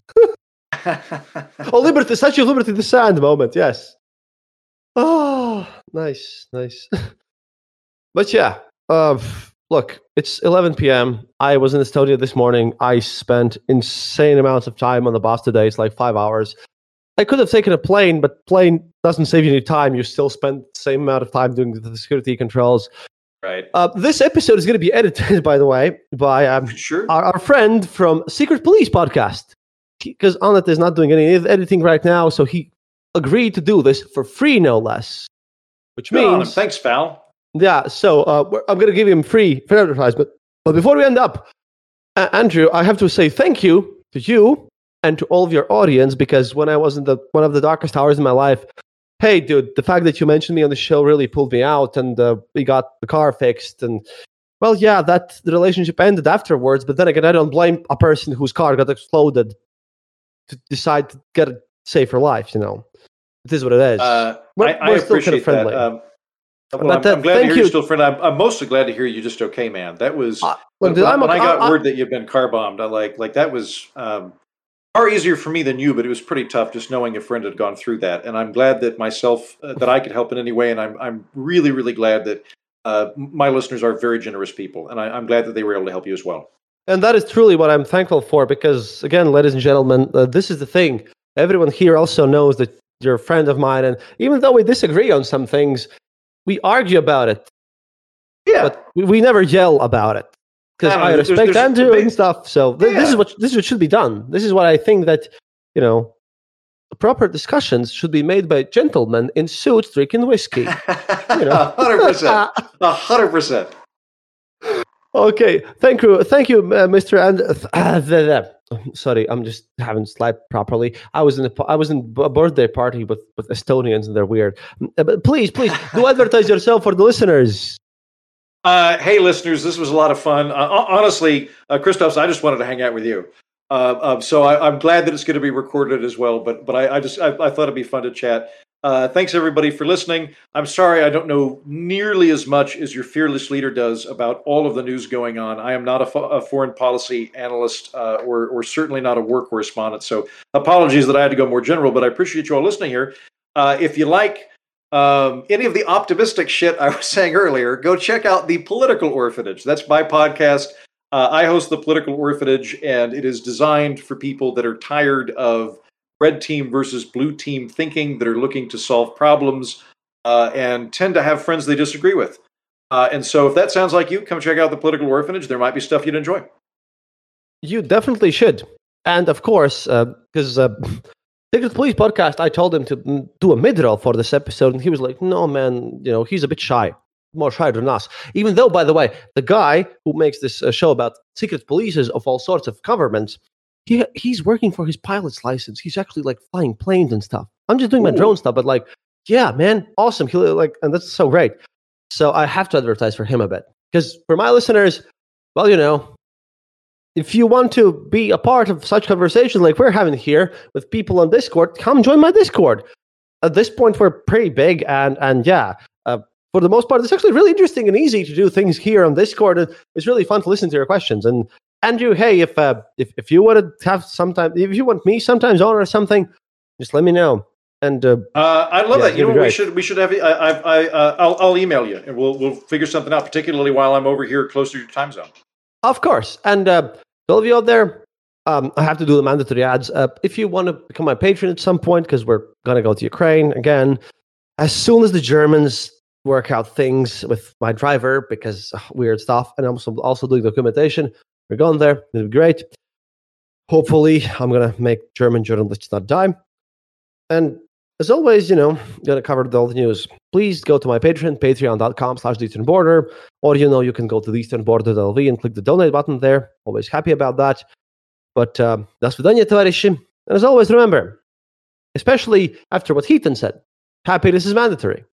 Speaker 1: Oh, Liberty, Statue of Liberty, the sand moment, yes. Oh, nice, nice. But yeah, uh, look, it's eleven p.m. I was in the studio this morning. I spent insane amounts of time on the bus today. It's like five hours. I could have taken a plane, but plane doesn't save you any time. You still spend the same amount of time doing the security controls.
Speaker 2: Right.
Speaker 1: Uh, this episode is going to be edited, by the way, by um,
Speaker 2: Sure.
Speaker 1: our, our friend from Secret Police podcast. Because Annet is not doing any editing right now, so he agreed to do this for free, no less. Which
Speaker 2: Good on him.
Speaker 1: means,
Speaker 2: Thanks, pal.
Speaker 1: yeah, so uh, we're- I'm going to give him free for advertisement. But before we end up, uh, Andrew, I have to say thank you to you and to all of your audience, because when I was in the one of the darkest hours in my life, hey, dude, the fact that you mentioned me on the show really pulled me out, and uh, we got the car fixed. And, well, yeah, that the relationship ended afterwards, but then again, I don't blame a person whose car got exploded to decide to get a safer life, you know. It is what it is.
Speaker 2: Uh,
Speaker 1: We're-
Speaker 2: I, I
Speaker 1: we're still kind of
Speaker 2: appreciate that.
Speaker 1: friendly.
Speaker 2: Um, well,
Speaker 1: But,
Speaker 2: I'm,
Speaker 1: uh,
Speaker 2: I'm glad to
Speaker 1: thank
Speaker 2: hear
Speaker 1: you.
Speaker 2: you're still friendly. I'm, I'm mostly glad to hear you're just okay, man. That was
Speaker 1: Uh,
Speaker 2: when,
Speaker 1: look, dude,
Speaker 2: when-
Speaker 1: I'm
Speaker 2: when
Speaker 1: a-
Speaker 2: I got
Speaker 1: I- I-
Speaker 2: word that you'd been car bombed. I like like that was um, far easier for me than you, but it was pretty tough just knowing a friend had gone through that. And I'm glad that myself uh, that I could help in any way. And I'm I'm really really glad that uh, my listeners are very generous people, and I, I'm glad that they were able to help you as well.
Speaker 1: And that is truly what I'm thankful for, because, again, ladies and gentlemen, uh, this is the thing. Everyone here also knows that you're a friend of mine, and even though we disagree on some things, we argue about it,
Speaker 2: Yeah.
Speaker 1: but we, we never yell about it. Because
Speaker 2: I don't know,
Speaker 1: I
Speaker 2: there's-
Speaker 1: respect
Speaker 2: there's-
Speaker 1: Andrew and stuff, so th- this
Speaker 2: Yeah.
Speaker 1: is what this is what should be done. This is what I think that, you know, proper discussions should be made by gentlemen in suits drinking whiskey.
Speaker 2: A hundred percent. A hundred percent.
Speaker 1: Okay, thank you, thank you, uh, Mister And uh, the- the- sorry, I'm just haven't slept properly. I was in a, I was in a birthday party with, with Estonians, and they're weird. Uh, But please, please, do advertise yourself for the listeners.
Speaker 2: Uh, hey, listeners, this was a lot of fun. Uh, hon- honestly, uh, Christoph, I just wanted to hang out with you. Uh, um, so I, I'm glad that it's going to be recorded as well. But but I, I just I, I thought it'd be fun to chat. Uh, thanks everybody for listening. I'm sorry I don't know nearly as much as your fearless leader does about all of the news going on. I am not a, fo- a foreign policy analyst uh, or or certainly not a war correspondent. So apologies that I had to go more general. But I appreciate you all listening here. Uh, if you like um, any of the optimistic shit I was saying earlier, go check out The Political Orphanage. That's my podcast. Uh, I host The Political Orphanage, and it is designed for people that are tired of red team versus blue team thinking, that are looking to solve problems, uh, and tend to have friends they disagree with. Uh, and so if that sounds like you, come check out The Political Orphanage. There might be stuff you'd enjoy.
Speaker 1: You definitely should. And of course, because uh, uh, Secret Police podcast, I told him to mm, do a mid-roll for this episode, and he was like, no, man, you know, he's a bit shy. More shy than us. Even though, by the way, the guy who makes this uh, show about secret polices of all sorts of governments, he he's working for his pilot's license. He's actually like flying planes and stuff. I'm just doing my
Speaker 2: Ooh.
Speaker 1: drone stuff, but like, yeah, man, awesome. He like, and that's so great. So I have to advertise for him a bit, because for my listeners, well, you know, if you want to be a part of such conversations like we're having here with people on Discord, come join my Discord. At this point, we're pretty big, and and yeah. Uh, For the most part, it's actually really interesting and easy to do things here on Discord. It's really fun to listen to your questions. And Andrew, hey, if uh, if if you want to have sometime, if you want me sometimes on or something, just let me know. And uh,
Speaker 2: uh, I'd love
Speaker 1: yeah,
Speaker 2: that. You know,
Speaker 1: it'd be
Speaker 2: we
Speaker 1: great.
Speaker 2: should we should have. I, I, I uh, I'll, I'll email you, and we'll we'll figure something out. Particularly while I'm over here closer to your time zone.
Speaker 1: Of course. And uh, to all of you out there, um, I have to do the mandatory ads. Uh, if you want to become my patron at some point, because we're gonna go to Ukraine again, as soon as the Germans work out things with my driver, because uh, weird stuff, and I'm also, also doing documentation. We're going there. It'll be great. Hopefully, I'm going to make German journalists not die. And as always, you know, going to cover all the news. Please go to my Patreon, patreon.com slash the Eastern Border, or, you know, you can go to the eastern border dot l v and click the donate button there. Always happy about that. But um, that's Vidania, товарищи. And as always, remember, especially after what Heaton said, happiness is mandatory.